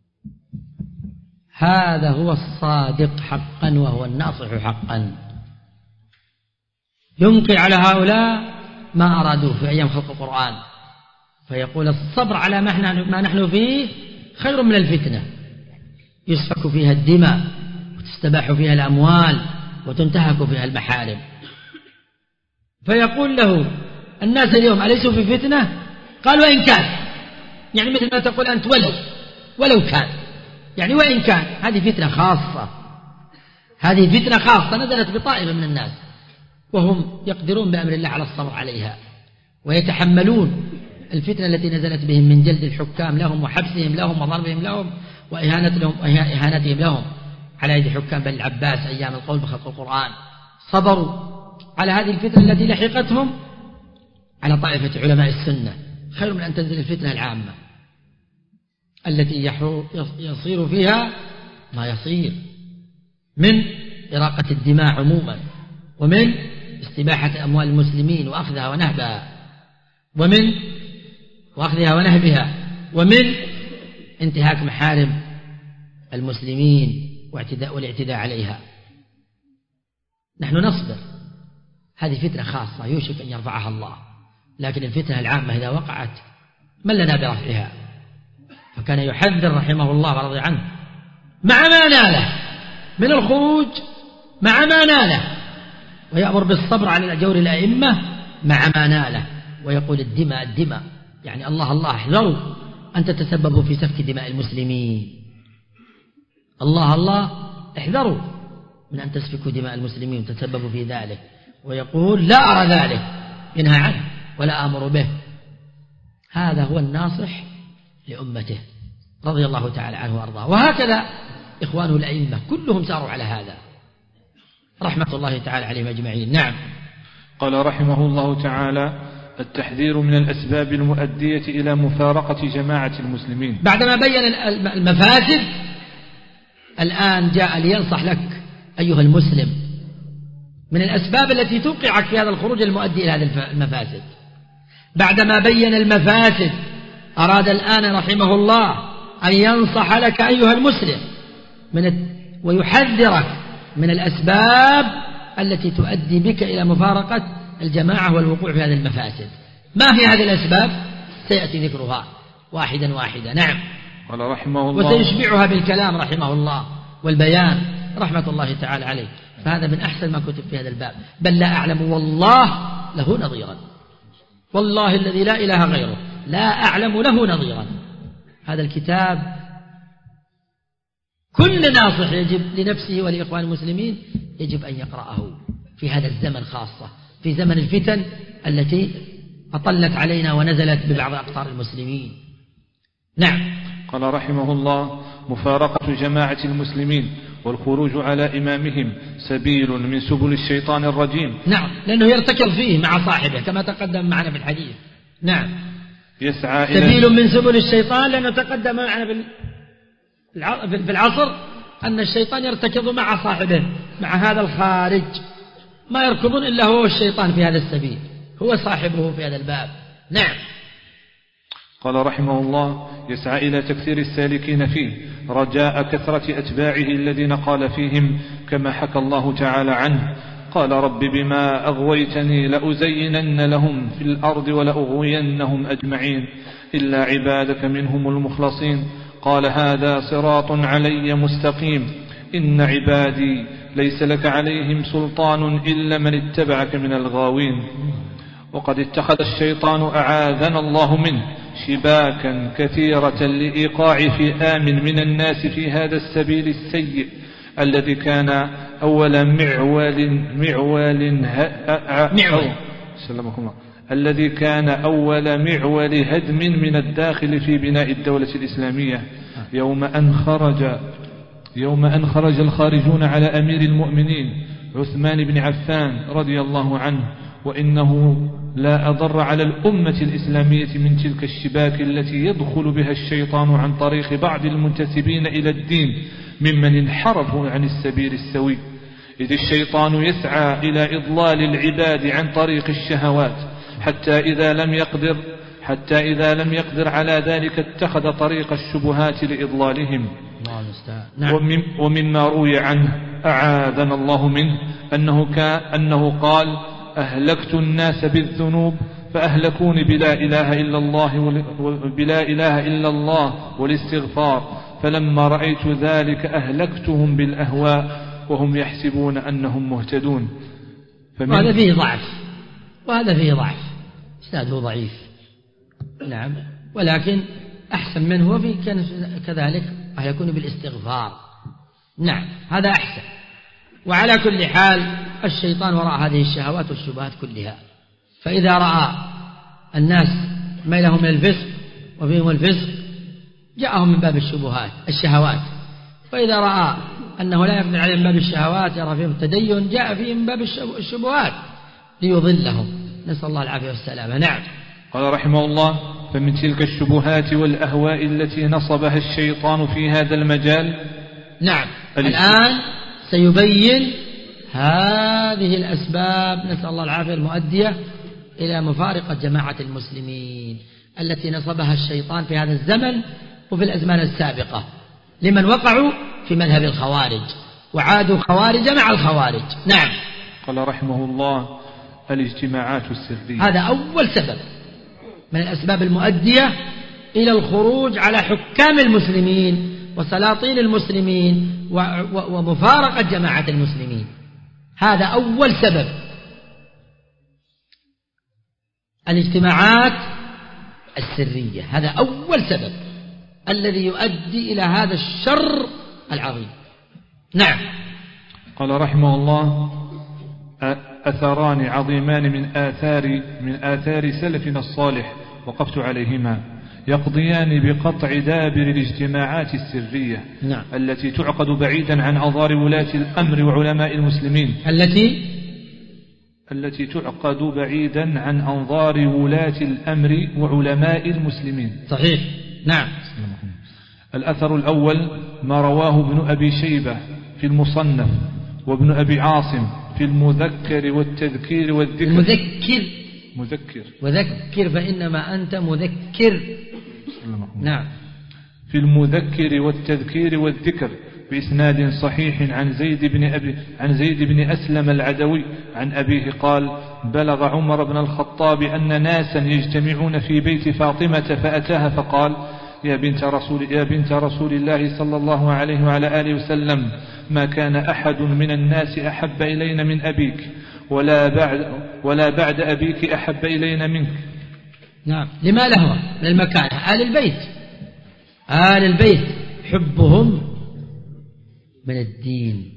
هذا هو الصادق حقا وهو الناصح حقا. ينكر على هؤلاء ما أرادوه في أيام خلق القرآن، فيقول: الصبر على ما نحن فيه خير من الفتنة، يسفك فيها الدماء وتستباح فيها الأموال وتنتهك فيها المحارم. فيقول له: الناس اليوم أليسوا في فتنة؟ قال: وإن كان، يعني مثل ما تقول أنت ولو ولو كان، يعني وإن كان. هذه فتنة خاصة، هذه فتنة خاصة نزلت بطائفة من الناس وهم يقدرون بأمر الله على الصبر عليها ويتحملون الفتنة التي نزلت بهم من جلد الحكام لهم وحبسهم لهم وضربهم لهم وإهانتهم لهم على يد حكام بني العباس أيام القول بخلق القرآن. صبروا على هذه الفتنة التي لحقتهم على طائفة علماء السنة خير من أن تنزل الفتنة العامة التي يصير فيها ما يصير من إراقة الدماء عموما، ومن استباحة أموال المسلمين وأخذها ونهبها، ومن وأخذها ونهبها، ومن انتهاك محارم المسلمين واعتداء والاعتداء عليها. نحن نصبر، هذه فتنة خاصة يوشك أن يرفعها الله، لكن الفتنة العامة إذا وقعت من لنا برفعها؟ فكان يحذر رحمه الله ورضي عنه مع ما ناله من الخروج، مع ما ناله، ويأمر بالصبر على جور الأئمة مع ما ناله، ويقول الدماء الدماء، يعني الله الله احذروا أن تتسببوا في سفك دماء المسلمين، الله الله احذروا من أن تسفكوا دماء المسلمين وتتسببوا في ذلك، ويقول لا أرى ذلك، ينهى عنه ولا أمر به. هذا هو الناصح لأمته رضي الله تعالى عنه وأرضاه. وهكذا إخوانه الأئمة كلهم ساروا على هذا رحمة الله تعالى عليهم أجمعين. نعم. قال رحمه الله تعالى: التحذير من الأسباب المؤدية إلى مفارقة جماعة المسلمين. بعدما بين المفاسد الآن جاء لينصح لك أيها المسلم من الأسباب التي توقعك في هذا الخروج المؤدي إلى هذه المفاسد. بعدما بين المفاسد أراد الآن رحمه الله أن ينصح لك أيها المسلم من ويحذرك من الأسباب التي تؤدي بك إلى مفارقة الجماعة والوقوع في هذه المفاسد. ما هي هذه الأسباب؟ سيأتي ذكرها واحدا واحدا. نعم. قال رحمه الله: وسيشبعها بالكلام رحمه الله والبيان رحمة الله تعالى عليه. فهذا من أحسن ما كتب في هذا الباب، بل لا أعلم والله له نظيرا، والله الذي لا إله غيره لا أعلم له نظيرا. هذا الكتاب كل ناصح يجب لنفسه ولإخوان المسلمين يجب أن يقرأه في هذا الزمن، خاصة في زمن الفتن التي أطلت علينا ونزلت ببعض أقطار المسلمين. نعم. قال رحمه الله: مفارقة جماعة المسلمين والخروج على إمامهم سبيل من سبل الشيطان الرجيم. نعم، لأنه يرتكض فيه مع صاحبه كما تقدم معنا في الحديث. نعم. يسعى سبيل من سبل الشيطان، لأنه تقدم معنا في العصر أن الشيطان يرتكض مع صاحبه، مع هذا الخارج ما يركضون إلا هو الشيطان في هذا السبيل، هو صاحبه في هذا الباب. نعم. قال رحمه الله: يسعى إلى تكثير السالكين فيه رجاء كثرة أتباعه الذين قال فيهم كما حكى الله تعالى عنه: قال رب بما أغويتني لأزينن لهم في الأرض ولأغوينهم أجمعين إلا عبادك منهم المخلصين. قال: هذا صراط علي مستقيم إن عبادي ليس لك عليهم سلطان إلا من اتبعك من الغاوين. وقد اتخذ الشيطان أعاذنا الله منه شباكا كثيرة لإيقاع فئام من الناس في هذا السبيل السيء الذي كان أول معول معول معول سلمكم الله الذي كان أول معول هدم من الداخل في بناء الدولة الإسلامية. يوم أن خرج يوم أن خرج الخارجون على أمير المؤمنين عثمان بن عفان رضي الله عنه، وإنه لا أضر على الأمة الإسلامية من تلك الشباك التي يدخل بها الشيطان عن طريق بعض المنتسبين إلى الدين ممن انحرفوا عن السبيل السوي، إذ الشيطان يسعى إلى إضلال العباد عن طريق الشهوات حتى إذا لم يقدر حتى إذا لم يقدر على ذلك اتخذ طريق الشبهات لإضلالهم. ومن ومما روي عنه أعاذنا الله منه أنه, كان أنه قال: أهلكت الناس بالذنوب فأهلكوني بلا إله إلا الله بلا إله إلا الله والاستغفار، فلما رأيت ذلك أهلكتهم بالأهواء وهم يحسبون أنهم مهتدون. وهذا فيه ضعف وهذا فيه ضعف إسناده ضعيف. نعم، ولكن أحسن منه وفي كان كذلك يكون بالاستغفار. نعم، هذا أحسن. وعلى كل حال الشيطان وراء هذه الشهوات والشبهات كلها، فإذا رأى الناس ميلهم من الفسق وفيهم الفسق جاءهم من باب الشبهات الشهوات، فإذا رأى أنه لا يقدر عليهم من باب الشهوات يرى فيهم التدين جاء فيهم من باب الشبهات ليضلهم، نسأل الله العافية والسلامة. نعم. قال رحمه الله: فمن تلك الشبهات والأهواء التي نصبها الشيطان في هذا المجال. نعم، الآن حتى يبين هذه الأسباب نسأل الله العافية المؤدية إلى مفارقة جماعة المسلمين التي نصبها الشيطان في هذا الزمن وفي الأزمان السابقة لمن وقعوا في مذهب الخوارج وعادوا خوارج مع الخوارج. نعم. قال رحمه الله الاجتماعات السرية، هذا أول سبب من الأسباب المؤدية إلى الخروج على حكام المسلمين وسلاطين المسلمين ومفارقة جماعة المسلمين. هذا أول سبب، الاجتماعات السرية، هذا أول سبب الذي يؤدي إلى هذا الشر العظيم. نعم. قال رحمه الله أثران عظيمان من آثار من آثار سلفنا الصالح وقفت عليهما يقضيان بقطع دابر الاجتماعات السرية. نعم. التي تعقد بعيدا عن أنظار ولاة الأمر وعلماء المسلمين التي التي تعقد بعيدا عن أنظار ولاة الأمر وعلماء المسلمين. صحيح. نعم. الأثر الأول ما رواه ابن أبي شيبة في المصنف وابن أبي عاصم في المذكر والتذكير والذكر. المذكر مذكر وذكر فإنما أنت مذكر. نعم. في المذكر والتذكير والذكر بإسناد صحيح عن زيد بن أبي عن زيد بن أسلم العدوي عن أبيه قال بلغ عمر بن الخطاب أن ناسا يجتمعون في بيت فاطمة فأتاها فقال يا بنت رسول يا بنت رسول الله صلى الله عليه وعلى آله وسلم ما كان أحد من الناس أحب إلينا من أبيك ولا بعد ولا بعد أبيك أحب إلينا منك. نعم. لما له من المكانة؟ آل البيت آل البيت حبهم من الدين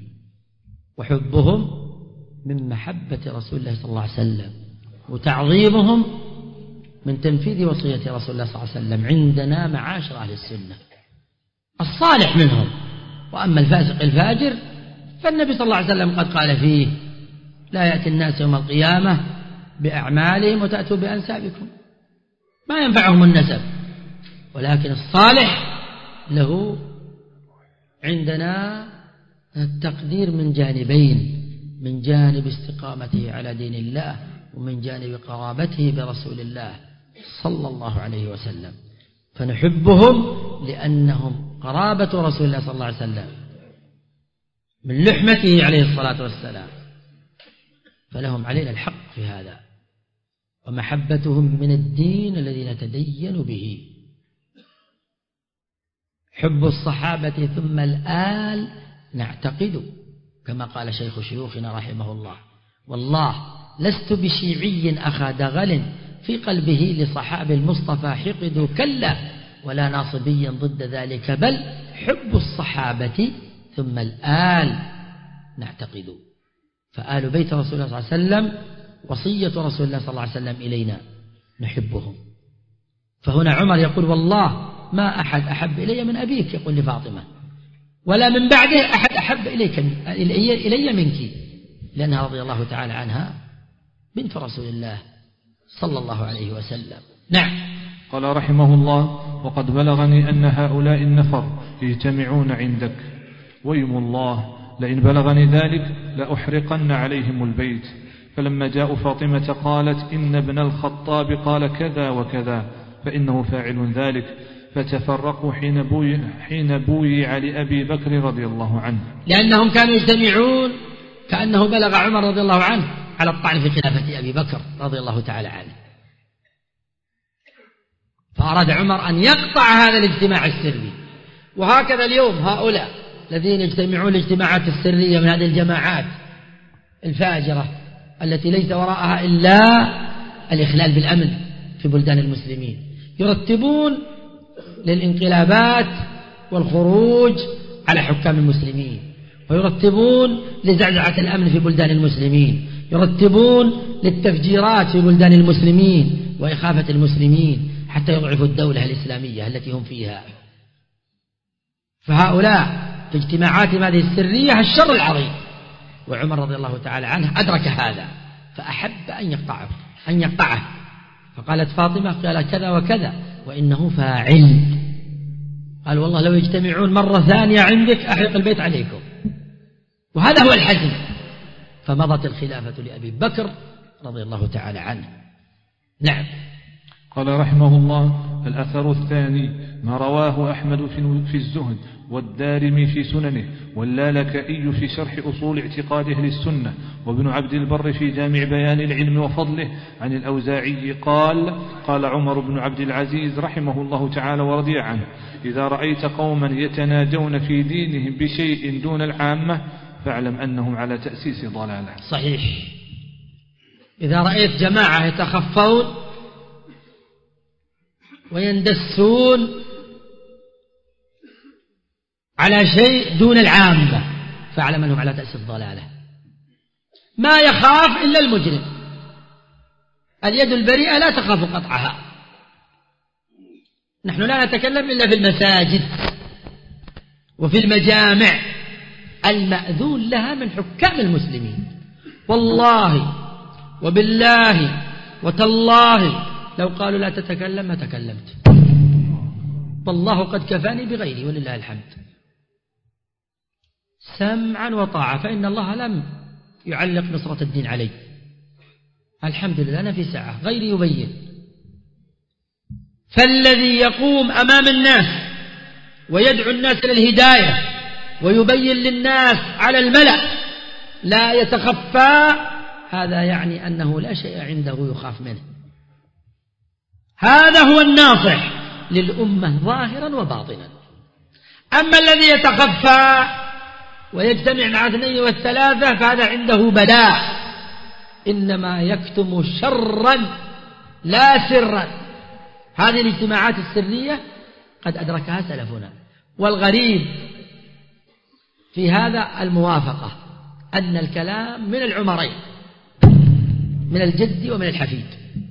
وحبهم من محبة رسول الله صلى الله عليه وسلم وتعظيمهم من تنفيذ وصية رسول الله صلى الله عليه وسلم عندنا معاشر أهل السنة الصالح منهم. وأما الفاسق الفاجر فالنبي صلى الله عليه وسلم قد قال فيه لا يأتي الناس يوم القيامة بأعمالهم وتأتوا بأنسابكم. ما ينفعهم النسب، ولكن الصالح له عندنا التقدير من جانبين، من جانب استقامته على دين الله ومن جانب قرابته برسول الله صلى الله عليه وسلم. فنحبهم لأنهم قرابة رسول الله صلى الله عليه وسلم من لحمته عليه الصلاة والسلام، فلهم علينا الحق في هذا. ومحبتهم من الدين الذي نتدين به. حب الصحابة ثم الآل نعتقد كما قال شيخ شيوخنا رحمه الله والله لست بشيعي أخا دغل في قلبه لصحاب المصطفى حقد كلا ولا ناصبي ضد ذلك بل حب الصحابة ثم الآل نعتقد. فآل بيت رسول الله صلى الله عليه وسلم وصية رسول الله صلى الله عليه وسلم إلينا نحبهم. فهنا عمر يقول والله ما أحد أحب إلي من أبيك، يقول لفاطمة، ولا من بعده أحد أحب إليك إلي منك، لأنها رضي الله تعالى عنها بنت رسول الله صلى الله عليه وسلم. نعم. قال رحمه الله وقد بلغني أن هؤلاء النفر يجتمعون عندك ويم الله لئن بلغني ذلك لأحرقن عليهم البيت. فلما جاءوا فاطمة قالت إن ابن الخطاب قال كذا وكذا فإنه فاعل ذلك، فتفرقوا حين بوي حين بويع لأبي بكر رضي الله عنه، لأنهم كانوا يجتمعون كأنه بلغ عمر رضي الله عنه على الطعن في خلافة أبي بكر رضي الله تعالى عنه، فأراد عمر أن يقطع هذا الاجتماع السري. وهكذا اليوم هؤلاء الذين يجتمعون الاجتماعات السرية من هذه الجماعات الفاجرة التي ليس وراءها إلا الإخلال بالأمن في بلدان المسلمين، يرتبون للانقلابات والخروج على حكام المسلمين، ويرتبون لزعزعة الأمن في بلدان المسلمين، يرتبون للتفجيرات في بلدان المسلمين وإخافة المسلمين حتى يضعفوا الدولة الإسلامية التي هم فيها. فهؤلاء في اجتماعاتهم هذه السرية الشر العظيم، وعمر رضي الله تعالى عنه أدرك هذا فأحب أن يقطعه أن يقطعه فقالت فاطمة قال كذا وكذا وإنه فاعل. قال والله لو يجتمعون مرة ثانية عندك أحرق البيت عليكم. وهذا هو الحزم. فمضت الخلافة لأبي بكر رضي الله تعالى عنه. نعم. قال رحمه الله: الأثر الثاني ما رواه أحمد في الزهد والدارمي في سننه واللالكائي في شرح أصول اعتقاد أهل السنة وابن عبد البر في جامع بيان العلم وفضله عن الأوزاعي قال: قال عمر بن عبد العزيز رحمه الله تعالى ورضي عنه: إذا رأيت قوما يتناجون في دينهم بشيء دون العامة فاعلم أنهم على تأسيس ضلالة. صحيح. إذا رأيت جماعة يتخفون ويندسون على شيء دون العامة فاعلم أنهم على تأسيس ضلالة. ما يخاف إلا المجرم. اليد البريئة لا تخاف قطعها. نحن لا نتكلم إلا في المساجد وفي المجامع المأذون لها من حكام المسلمين. والله وبالله وتالله لو قالوا لا تتكلم ما تكلمت. والله قد كفاني بغيري ولله الحمد. سمعا وطاعة، فإن الله لم يعلق نصرة الدين علي. الحمد لله أنا في ساعة غيري يبين. فالذي يقوم أمام الناس ويدعو الناس إلى الهداية ويبين للناس على الملأ لا يتخفى، هذا يعني أنه لا شيء عنده يخاف منه. هذا هو الناصح للأمة ظاهرا وباطنا. أما الذي يتخفى ويجتمع مع اثنين والثلاثة فهذا عنده بلاء، إنما يكتم شرا لا سرا. هذه الاجتماعات السرية قد أدركها سلفنا. والغريب في هذا الموافقة أن الكلام من العمرين، من الجد ومن الحفيد.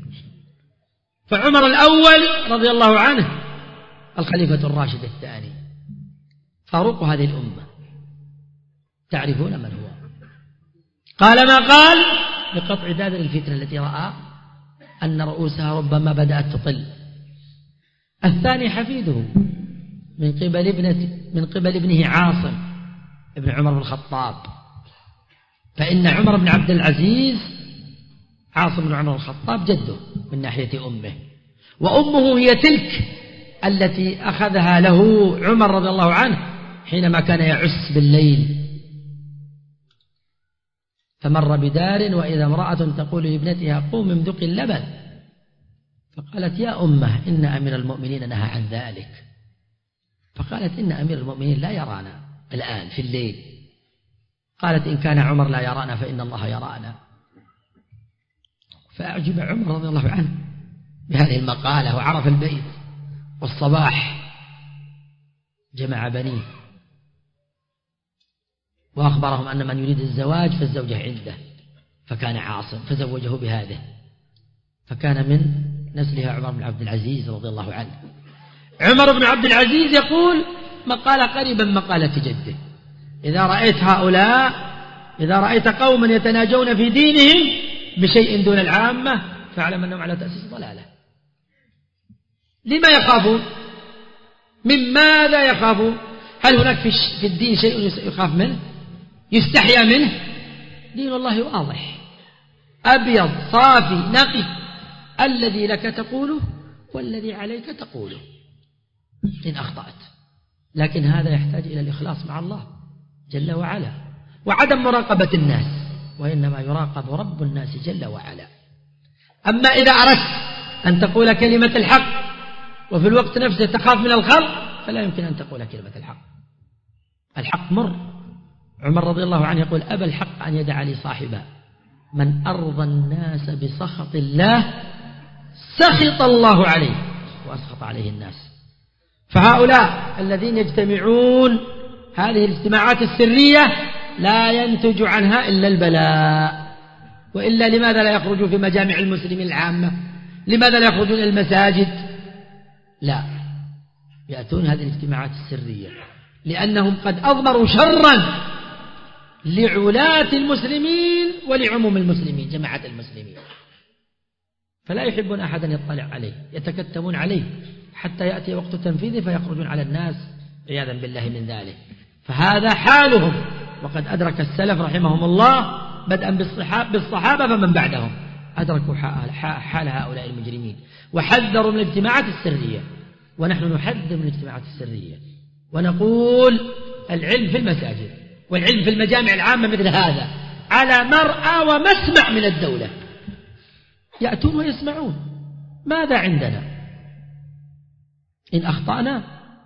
فعمر الأول رضي الله عنه الخليفة الراشد الثاني فاروق هذه الأمة، تعرفون من هو. قال ما قال بقطع دابر الفتنة التي رأى أن رؤوسها ربما بدأت تطل. الثاني حفيده من قبل ابنة من قبل ابنه عاصم ابن عمر بن الخطاب. فإن عمر بن عبد العزيز عاصم بن عمر بن الخطاب جده من ناحية أمه، وأمه هي تلك التي أخذها له عمر رضي الله عنه حينما كان يعس بالليل. فمر بدار وإذا امرأة تقول لابنتها قوم امذقي اللبن، فقالت يا أمه إن أمير المؤمنين نهى عن ذلك. فقالت إن أمير المؤمنين لا يرانا الآن في الليل. قالت إن كان عمر لا يرانا فإن الله يرانا. فأعجب عمر رضي الله عنه بهذه المقالة وعرف البيت. والصباح جمع بنيه وأخبرهم أن من يريد الزواج فالزوجة عنده، فكان عاصم فزوجه بهذه، فكان من نسلها عمر بن عبد العزيز رضي الله عنه. عمر بن عبد العزيز يقول مقالة قريبا من مقالة جده: إذا رأيت هؤلاء إذا رأيت قوما يتناجون في دينهم بشيء دون العامة فاعلم أنهم على تأسيس ضلالة. لما يخافون؟ من ماذا يخافون؟ هل هناك في الدين شيء يخاف منه يستحيا منه؟ دين الله واضح أبيض صافي نقي، الذي لك تقوله والذي عليك تقوله إن أخطأت. لكن هذا يحتاج إلى الإخلاص مع الله جل وعلا وعدم مراقبة الناس، وإنما يراقب رب الناس جل وعلا. أما إذا أردت أن تقول كلمة الحق وفي الوقت نفسه تخاف من الخلق فلا يمكن أن تقول كلمة الحق. الحق مر. عمر رضي الله عنه يقول أبى الحق أن يدع لي صاحبا من أرضى الناس بسخط الله سخط الله عليه وأسخط عليه الناس. فهؤلاء الذين يجتمعون هذه الاجتماعات السرية لا ينتج عنها إلا البلاء. وإلا لماذا لا يخرجوا في مجامع المسلمين العامة؟ لماذا لا يخرجون إلى المساجد؟ لا، يأتون هذه الاجتماعات السرية لأنهم قد أضمروا شرا لعلاة المسلمين ولعموم المسلمين جماعة المسلمين، فلا يحبون أحدا يطلع عليه، يتكتمون عليه حتى يأتي وقت تنفيذه فيخرجون على الناس عياذا بالله من ذلك. فهذا حالهم وقد أدرك السلف رحمهم الله بدءا بالصحابة فمن بعدهم أدركوا حال هؤلاء المجرمين وحذروا من الاجتماعات السرية، ونحن نحذر من الاجتماعات السرية ونقول العلم في المساجد والعلم في المجامع العامة مثل هذا على مرأى ومسمع من الدولة، يأتون ويسمعون ماذا عندنا، إن أخطأنا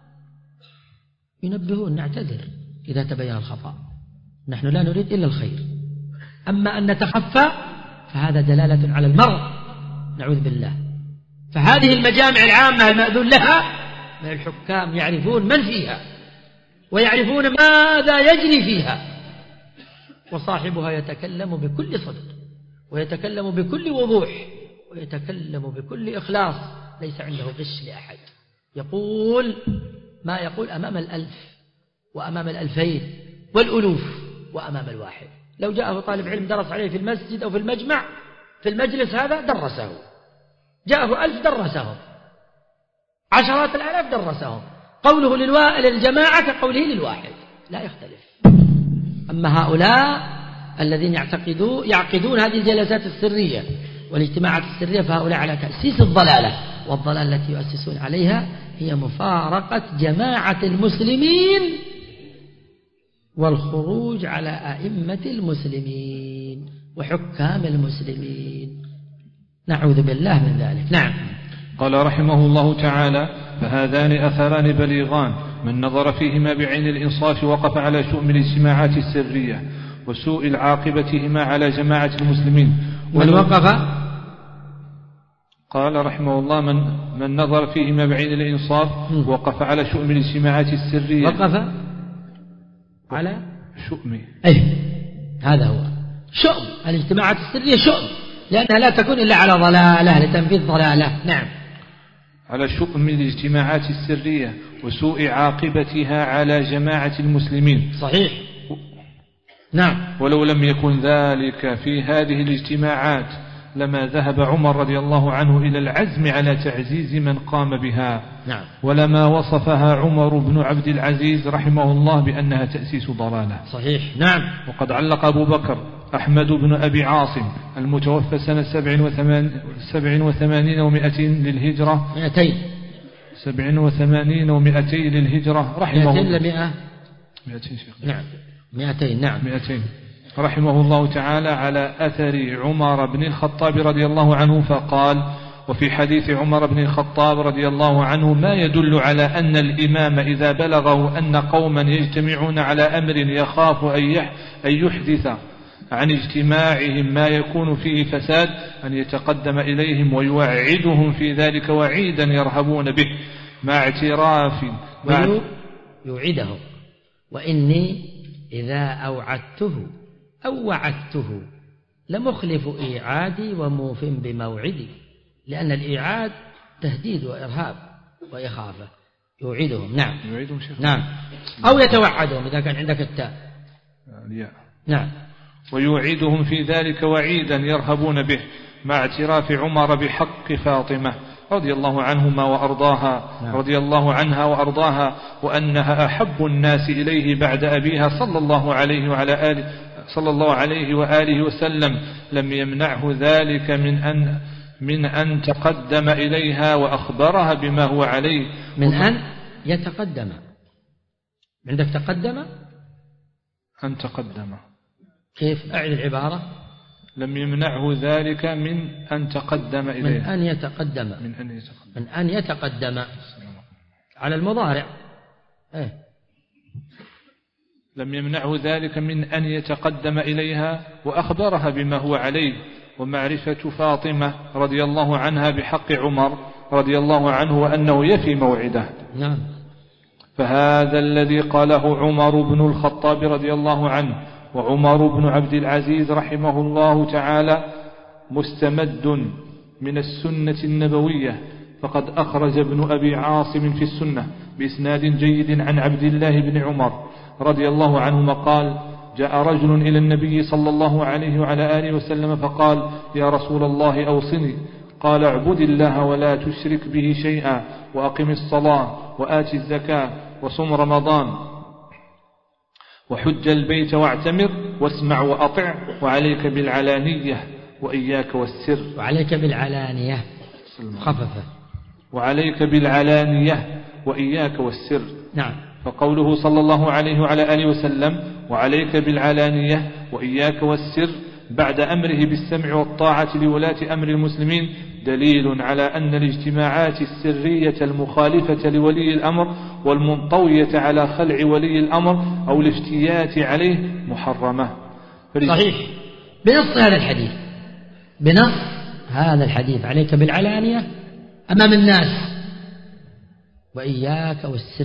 ينبهون نعتذر إذا تبين الخطأ، نحن لا نريد إلا الخير، أما أن نتخفى فهذا دلالة على المرض نعوذ بالله. فهذه المجامع العامة المأذون لها من الحكام يعرفون من فيها ويعرفون ماذا يجري فيها، وصاحبها يتكلم بكل صدق ويتكلم بكل وضوح ويتكلم بكل إخلاص، ليس عنده غش لأحد، يقول ما يقول أمام الألف وأمام الألفين والألوف وأمام الواحد. لو جاءه طالب علم درس عليه في المسجد أو في المجمع في المجلس هذا درسه، جاءه ألف درسهم، عشرات الآلاف درسهم، قوله للجماعة كقوله للواحد لا يختلف. أما هؤلاء الذين يعتقدون يعقدون هذه الجلسات السرية والاجتماعات السرية فهؤلاء على تأسيس الضلالة، والضلالة التي يؤسسون عليها هي مفارقة جماعة المسلمين والخروج على أئمة المسلمين وحكام المسلمين، نعوذ بالله من ذلك. نعم. قال رحمه الله تعالى: فهذان أثران بليغان من نظر فيهما بعين الإنصاف وقف على شؤم الاجتماعات السرية وسوء العاقبتهما على جماعة المسلمين. من وقف قال رحمه الله من, من نظر فيهما بعين الإنصاف وقف على شؤم الاجتماعات السرية وقف على شؤم أي هذا هو شؤم الاجتماعات السرية، شؤم لأنها لا تكون إلا على ضلالة لتنفيذ ضلالة. نعم. على شؤم الاجتماعات السرية وسوء عاقبتها على جماعة المسلمين. صحيح. نعم. ولو لم يكن ذلك في هذه الاجتماعات لما ذهب عمر رضي الله عنه إلى العزم على تعزيز من قام بها. نعم. ولما وصفها عمر بن عبد العزيز رحمه الله بأنها تأسيس ضلالة. صحيح. نعم. وقد علق أبو بكر أحمد بن أبي عاصم المتوفى سنة سبع وثمانين ومائتين للهجرة مئتين سبع وثمانين ومائتين للهجرة رحمه الله. مئتين لمئة مئتين شيخ. نعم مئتين. نعم مئتين رحمه الله تعالى على أثر عمر بن الخطاب رضي الله عنه فقال: وفي حديث عمر بن الخطاب رضي الله عنه ما يدل على أن الإمام إذا بلغه أن قوما يجتمعون على أمر يخاف أن يحدث عن اجتماعهم ما يكون فيه فساد أن يتقدم إليهم ويوعدهم في ذلك وعيدا يرهبون به مع اعتراف مع يوعدهم وإني إذا أوعدته أو وعدته لمخلف إيعادي وموف بموعدي، لأن الإيعاد تهديد وإرهاب وإخافة. يوعدهم. نعم. يوعدهم شيخ. نعم. أو يتوعدهم إذا كان عندك التاء. نعم. ويوعدهم في ذلك وعيدا يرهبون به مع اعتراف عمر بحق فاطمة رضي الله عنهما وأرضاها. نعم. رضي الله عنها وأرضاها وأنها أحب الناس إليه بعد أبيها صلى الله عليه وعلى آله صلى الله عليه وآله وسلم، لم يمنعه ذلك من أن من أن تقدم إليها وأخبرها بما هو عليه. من أن يتقدم. عندك تقدم؟ أن تقدم. كيف؟ أعد العبارة. لم يمنعه ذلك من أن تقدم إليها. من أن يتقدم. من أن يتقدم. من أن يتقدم على المضارع. إيه؟ لم يمنعه ذلك من أن يتقدم إليها وأخبرها بما هو عليه ومعرفة فاطمة رضي الله عنها بحق عمر رضي الله عنه وأنه يفي موعده. نعم. فهذا الذي قاله عمر بن الخطاب رضي الله عنه وعمر بن عبد العزيز رحمه الله تعالى مستمد من السنة النبوية، فقد أخرج ابن أبي عاصم في السنة بإسناد جيد عن عبد الله بن عمر رضي الله عنهما قال: جاء رجل إلى النبي صلى الله عليه وعلى آله وسلم فقال: يا رسول الله أوصني. قال: اعبد الله ولا تشرك به شيئا وأقم الصلاة وآت الزكاة وصم رمضان. وحج البيت واعتمر واسمع وأطع وعليك بالعلانية وإياك والسر. وعليك بالعلانية خففة. وعليك بالعلانية وإياك والسر. نعم. فقوله صلى الله عليه وعلى آله وسلم وعليك بالعلانية وإياك والسر بعد أمره بالسمع والطاعة لولاة أمر المسلمين دليل على أن الاجتماعات السرية المخالفة لولي الأمر والمنطوية على خلع ولي الأمر أو الافتيات عليه محرمة. صحيح بنص هذا الحديث، بنص هذا الحديث عليك بالعلانية أمام الناس وإياك والسر،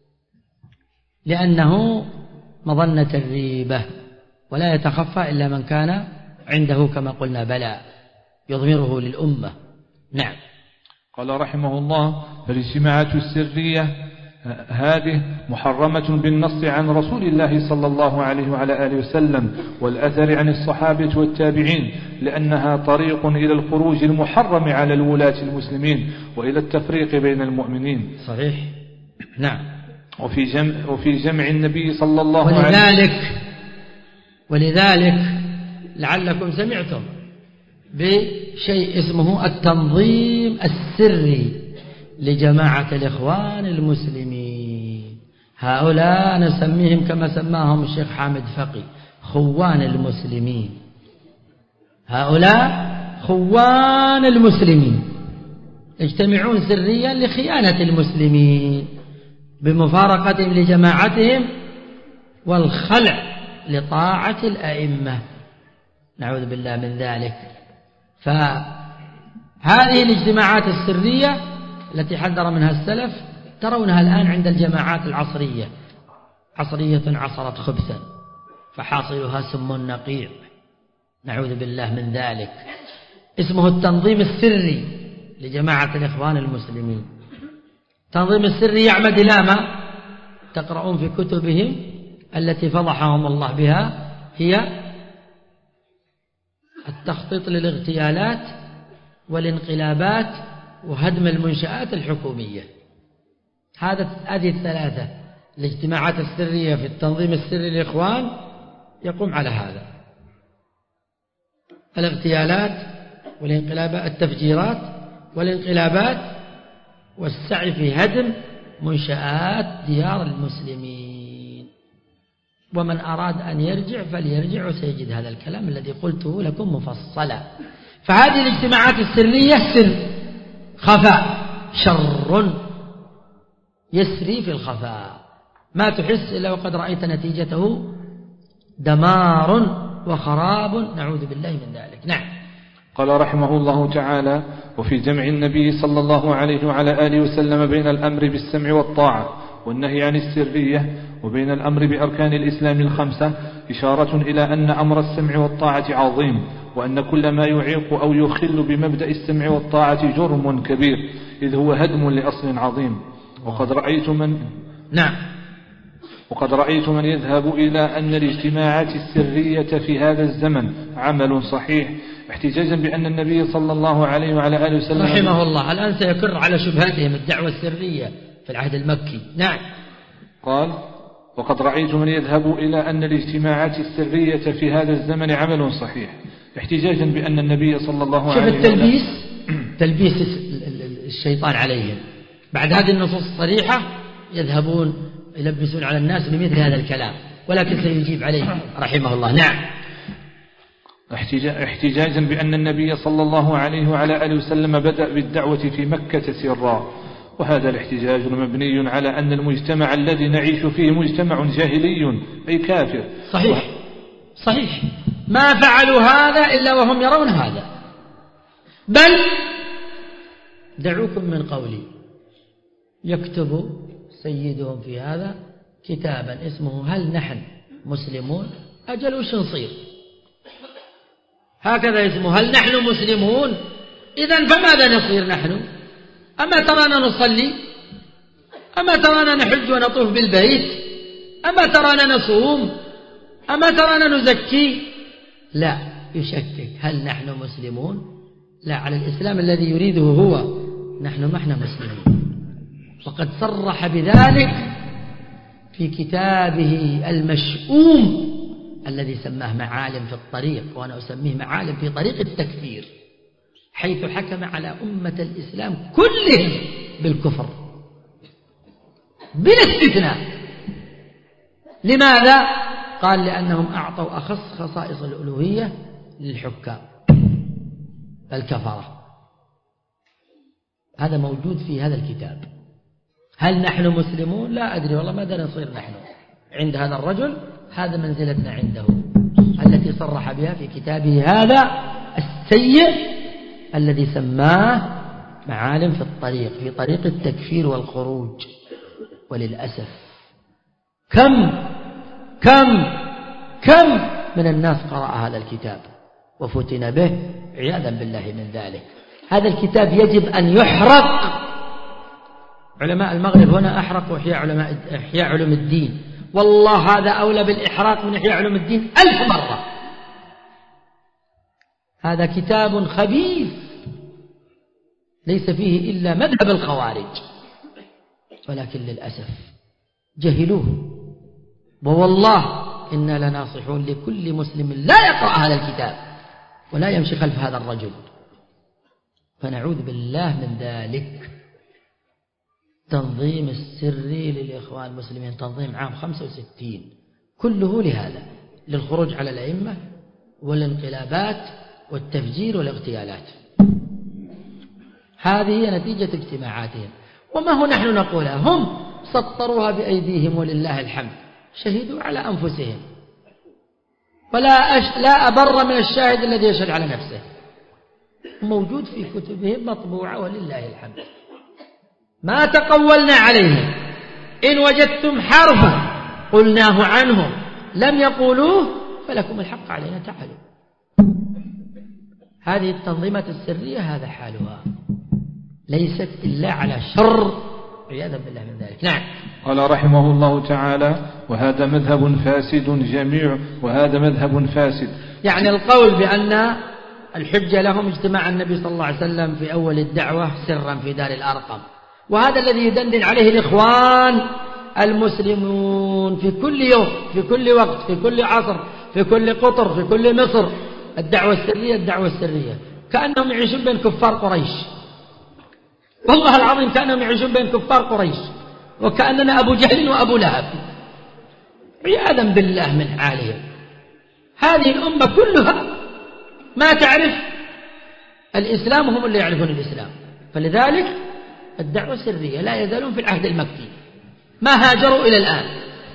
لأنه مظنة الريبة ولا يتخفى إلا من كان عنده كما قلنا بلاء يضمره للأمة. نعم. قال رحمه الله فالاجتماعات السرية هذه محرمة بالنص عن رسول الله صلى الله عليه وعلى آله وسلم والأثر عن الصحابة والتابعين، لأنها طريق إلى الخروج المحرم على الولاة المسلمين وإلى التفريق بين المؤمنين. صحيح. نعم. وفي جمع, وفي جمع النبي صلى الله عليه وسلم ولذلك ولذلك لعلكم سمعتم بشيء اسمه التنظيم السري لجماعة الإخوان المسلمين. هؤلاء نسميهم كما سماهم الشيخ حامد فقي خوان المسلمين. هؤلاء خوان المسلمين يجتمعون سريا لخيانة المسلمين بمفارقتهم لجماعتهم والخلع لطاعة الأئمة، نعوذ بالله من ذلك. فهذه الاجتماعات السرية التي حذر منها السلف ترونها الآن عند الجماعات العصرية، عصرية عصرت خبثا فحاصلها سم نقيع، نعوذ بالله من ذلك. اسمه التنظيم السري لجماعة الإخوان المسلمين. التنظيم السري يعمد إلى ما تقرؤون في كتبهم التي فضحهم الله بها، هي التخطيط للاغتيالات والانقلابات وهدم المنشآت الحكومية. هذا هذه الثلاثة الاجتماعات السرية في التنظيم السري للإخوان يقوم على هذا: الاغتيالات والانقلابات، التفجيرات والانقلابات، والسعي في هدم منشآت ديار المسلمين. ومن أراد أن يرجع فليرجع وسيجد هذا الكلام الذي قلته لكم مفصلا. فهذه الاجتماعات السرية سر خفاء، شر يسري في الخفاء، ما تحس إلا وقد رأيت نتيجته دمار وخراب، نعوذ بالله من ذلك. نعم. قال رحمه الله تعالى وفي جمع النبي صلى الله عليه وعلى آله وسلم بين الأمر بالسمع والطاعة والنهي عن السرية وبين الأمر بأركان الإسلام الخمسة إشارة إلى أن أمر السمع والطاعة عظيم، وأن كل ما يعيق أو يخل بمبدأ السمع والطاعة جرم كبير، إذ هو هدم لأصل عظيم. وقد رأيت من نعم وقد رأيت من يذهب إلى أن الاجتماعات السرية في هذا الزمن عمل صحيح، احتجاجا بأن النبي صلى الله عليه وعلى آله وسلم رحمه الله الآن سيكر على شبهاتهم الدعوة السرية في العهد المكي. نعم. قال وقد رأيت من يذهب إلى أن الاجتماعات السرية في هذا الزمن عمل صحيح، احتجاجا بأن النبي صلى الله عليه وسلم شوف التلبيس تلبيس الشيطان عليهم بعد هذه النصوص الصريحة، يذهبون يلبسون على الناس بمثل هذا الكلام، ولكن سيجيب عليه رحمه الله. نعم. احتجاجا بأن النبي صلى الله عليه وعلى آله وسلم بدأ بالدعوة في مكة سرا، وهذا الاحتجاج مبني على أن المجتمع الذي نعيش فيه مجتمع جاهلي أي كافر. صحيح صحيح، ما فعلوا هذا إلا وهم يرون هذا. بل دعوكم من قولي، يكتب سيدهم في هذا كتابا اسمه هل نحن مسلمون؟ أجل وش نصير؟ هكذا اسمه هل نحن مسلمون؟ إذن فماذا نصير نحن؟ أما ترانا نصلي؟ أما ترانا نحج ونطوف بالبيت؟ أما ترانا نصوم؟ أما ترانا نزكي؟ لا، يشكك هل نحن مسلمون؟ لا، على الإسلام الذي يريده هو، نحن ما احنا مسلمين. وقد صرح بذلك في كتابه المشؤوم الذي سماه معالم في الطريق، وأنا أسميه معالم في طريق التكفير، حيث حكم على أمة الإسلام كلهم بالكفر بلا استثناء. لماذا؟ قال لأنهم أعطوا أخص خصائص الألوهية للحكام الكفرة. هذا موجود في هذا الكتاب. هل نحن مسلمون؟ لا أدري والله، ماذا نصير نحن عند هذا الرجل؟ هذا منزلتنا عنده التي صرح بها في كتابه هذا السيء الذي سماه معالم في الطريق، في طريق التكفير والخروج. وللأسف كم كم كم من الناس قرأ هذا الكتاب وفتن به عياذا بالله من ذلك. هذا الكتاب يجب أن يحرق. علماء المغرب هنا أحرقوا إحياء علماء إحياء علوم الدين، والله هذا أولى بالإحراق من إحياء علوم الدين ألف مرة. هذا كتاب خبيث ليس فيه إلا مذهب الخوارج، ولكن للأسف جهلوه. ووالله إنا لناصحون لكل مسلم لا يقرأ هذا الكتاب ولا يمشي خلف هذا الرجل، فنعوذ بالله من ذلك. تنظيم السري للإخوان المسلمين تنظيم عام خمسة وستين كله لهذا، للخروج على الأئمة والانقلابات والتفجير والاغتيالات. هذه نتيجة اجتماعاتهم، وما هو نحن نقولها، هم سطروها بأيديهم ولله الحمد، شهدوا على أنفسهم، ولا أش... لا أبر من الشاهد الذي يشهد على نفسه. موجود في كتبهم مطبوعة ولله الحمد، ما تقولنا عليهم. إن وجدتم حرفا قلناه عنهم لم يقولوه فلكم الحق علينا، تعالوا. هذه التنظيمات السرية هذا حالها، ليست إلا على شر عياذا بالله من ذلك. نعم. قال رحمه الله تعالى: وهذا مذهب فاسد جميع وهذا مذهب فاسد. يعني القول بأن الحجة لهم اجتماع النبي صلى الله عليه وسلم في أول الدعوة سرا في دار الأرقم، وهذا الذي يدندن عليه الإخوان المسلمون في كل يوم في كل وقت في كل عصر في كل قطر في كل مصر. الدعوة السرية الدعوة السرية كأنهم يعيشون بين كفار قريش، والله العظيم كأنهم يعيشون بين كفار قريش، وكأننا أبو جهل وأبو لهب عياذا بالله من حالهم. هذه الأمة كلها ما تعرف الإسلام، هم اللي يعرفون الإسلام، فلذلك الدعوة السرية لا يزالون في العهد المكي، ما هاجروا إلى الآن.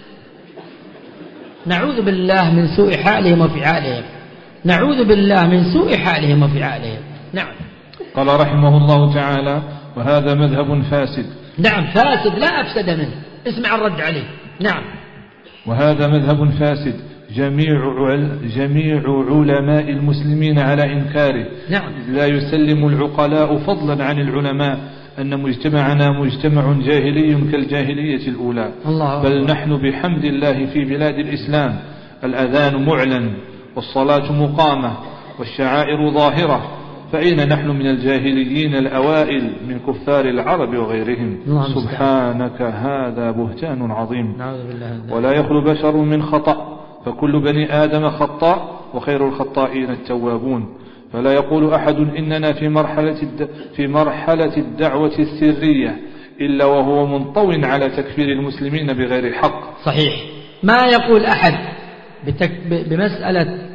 نعوذ بالله من سوء حالهم وفعالهم، نعوذ بالله من سوء حالهم وفعالهم. نعم. قال رحمه الله تعالى: وهذا مذهب فاسد. نعم فاسد لا أفسد منه، اسمع الرد عليه. نعم. وهذا مذهب فاسد جميع جميع علماء المسلمين على إنكاره. نعم. لا يسلم العقلاء فضلا عن العلماء أن مجتمعنا مجتمع جاهلي كالجاهلية الأولى. الله بل نحن بحمد الله في بلاد الإسلام الأذان معلن والصلاة مقامة والشعائر ظاهرة، فأين نحن من الجاهليين الأوائل من كفار العرب وغيرهم؟ سبحانك هذا بهتان عظيم. ولا يخلو بشر من خطأ، فكل بني آدم خطاء وخير الخطائين التوابون. فلا يقول أحد إننا في مرحلة الد... في مرحلة الدعوة السرية إلا وهو منطو على تكفير المسلمين بغير حق. صحيح، ما يقول أحد بتك... بمسألة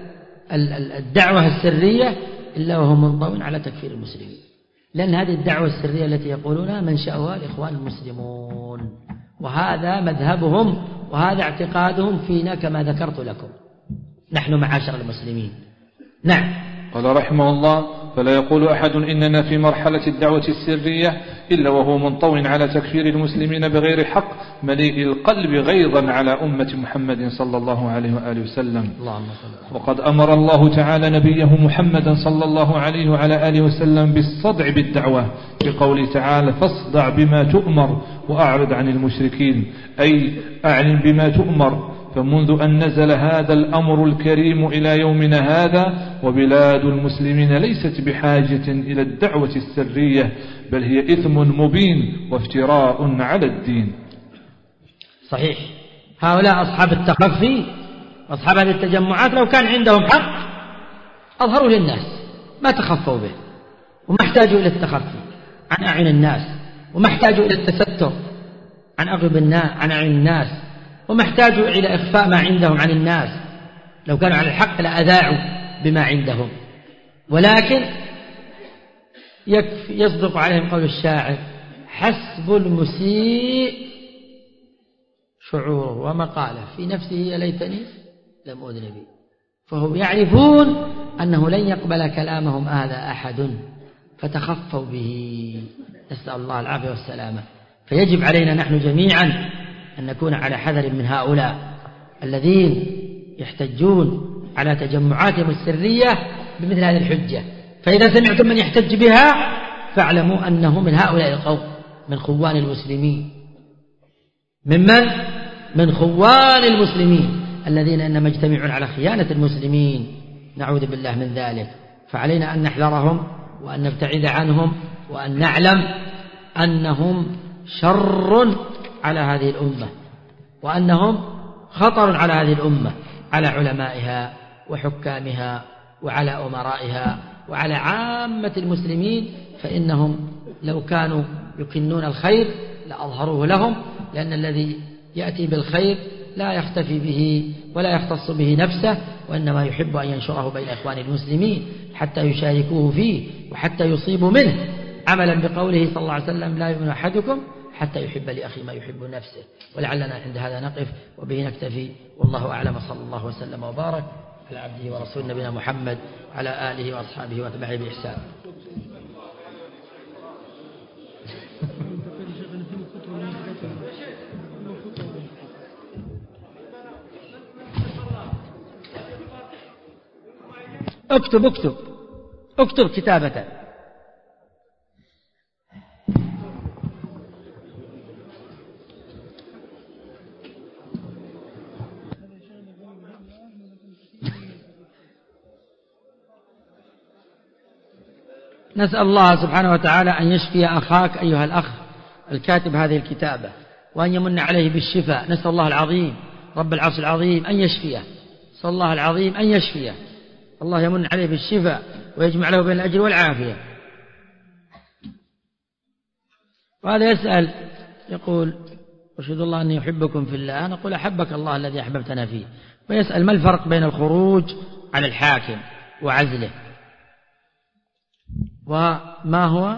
الدعوة السرية إلا وهو منطو على تكفير المسلمين، لأن هذه الدعوة السرية التي يقولونها منشأها الإخوان المسلمون، وهذا مذهبهم وهذا اعتقادهم فينا كما ذكرت لكم نحن معاشر المسلمين. نعم. قال رحمه الله: فلا يقول أحد إننا في مرحلة الدعوة السرية إلا وهو منطو على تكفير المسلمين بغير حق مليء القلب غيظا على أمة محمد صلى الله عليه وآله وسلم. وقد أمر الله تعالى نبيه محمدا صلى الله عليه وعلى آله وسلم بالصدع بالدعوة بقوله تعالى: فاصدع بما تؤمر وأعرض عن المشركين، أي أعلن بما تؤمر. فمنذ أن نزل هذا الأمر الكريم إلى يومنا هذا وبلاد المسلمين ليست بحاجة إلى الدعوة السرية، بل هي إثم مبين وافتراء على الدين. صحيح، هؤلاء أصحاب التخفي وأصحاب هذه التجمعات لو كان عندهم حق أظهروا للناس ما تخفوا به، وما احتاجوا إلى التخفي عن أعين الناس، وما احتاجوا إلى التستر عن أغلب الناس عن أعين الناس، وما احتاجوا إلى إخفاء ما عندهم عن الناس. لو كانوا على الحق لأذاعوا بما عندهم، ولكن يكفي يصدق عليهم قول الشاعر: حسب المسيء شعوره ومقاله في نفسه يا ليتني لم أذن به. فهم يعرفون أنه لن يقبل كلامهم هذا أحد فتخفوا به، نسأل الله العافية والسلامة. فيجب علينا نحن جميعا أن نكون على حذر من هؤلاء الذين يحتجون على تجمعاتهم السرية بمثل هذه الحجة. فإذا سمعتم من يحتج بها فاعلموا أنه من هؤلاء القوم، من خوان المسلمين، ممن من خوان المسلمين الذين إنما يجتمعون على خيانة المسلمين، نعوذ بالله من ذلك. فعلينا أن نحذرهم وأن نبتعد عنهم وأن نعلم أنهم شر على هذه الأمة، وأنهم خطر على هذه الأمة، على علمائها وحكامها وعلى أمرائها وعلى عامة المسلمين. فإنهم لو كانوا يكنون الخير لأظهروه لهم، لأن الذي يأتي بالخير لا يختفي به ولا يختص به نفسه، وإنما يحب أن ينشره بين إخوان المسلمين حتى يشاركوه فيه وحتى يصيبوا منه، عملا بقوله صلى الله عليه وسلم: لا يؤمن أحدكم حتى يحب لأخي ما يحب نفسه. ولعلنا عند هذا نقف وبه نكتفي، والله أعلم. صلى الله وسلم وبارك على عبده ورسول نبينا محمد على آله وأصحابه واتباعه بإحسان. اكتب اكتب اكتب كتابة. نسأل الله سبحانه وتعالى أن يشفي أخاك أيها الأخ الكاتب هذه الكتابة، وأن يمن عليه بالشفاء. نسأل الله العظيم رب العرش العظيم أن يشفيه، نسأل الله العظيم أن يشفيه، الله يمن عليه بالشفاء ويجمع له بين الأجر والعافية. وهذا يسأل يقول: أشهد الله أني أحبكم في الله. نقول: أحبك الله الذي أحببتنا فيه. ويسأل: ما الفرق بين الخروج على الحاكم وعزله؟ وما هو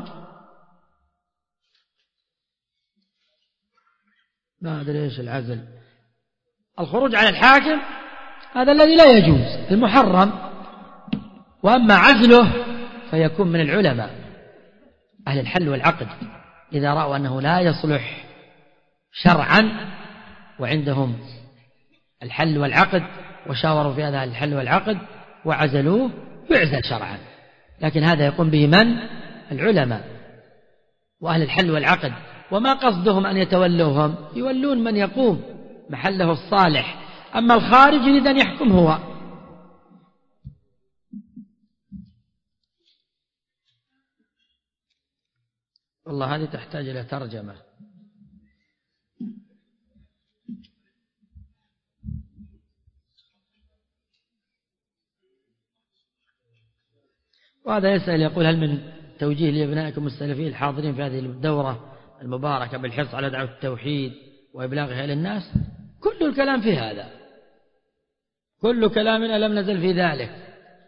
ما أدري إيش العزل. الخروج على الحاكم هذا الذي لا يجوز، المحرم. وأما عزله فيكون من العلماء أهل الحل والعقد، إذا رأوا أنه لا يصلح شرعا وعندهم الحل والعقد وشاوروا في هذا الحل والعقد وعزلوه يعزل شرعا. لكن هذا يقوم به من؟ العلماء وأهل الحل والعقد. وما قصدهم أن يتولوهم، يولون من يقوم محله الصالح. أما الخارج يريد أن يحكم هو. والله هذه تحتاج إلى ترجمة. وهذا يسأل يقول: هل من توجيه لأبنائكم السلفيين الحاضرين في هذه الدورة المباركة بالحرص على دعوة التوحيد وإبلاغها إلى الناس؟ كل الكلام في هذا، كل كلامنا لم نزل في ذلك.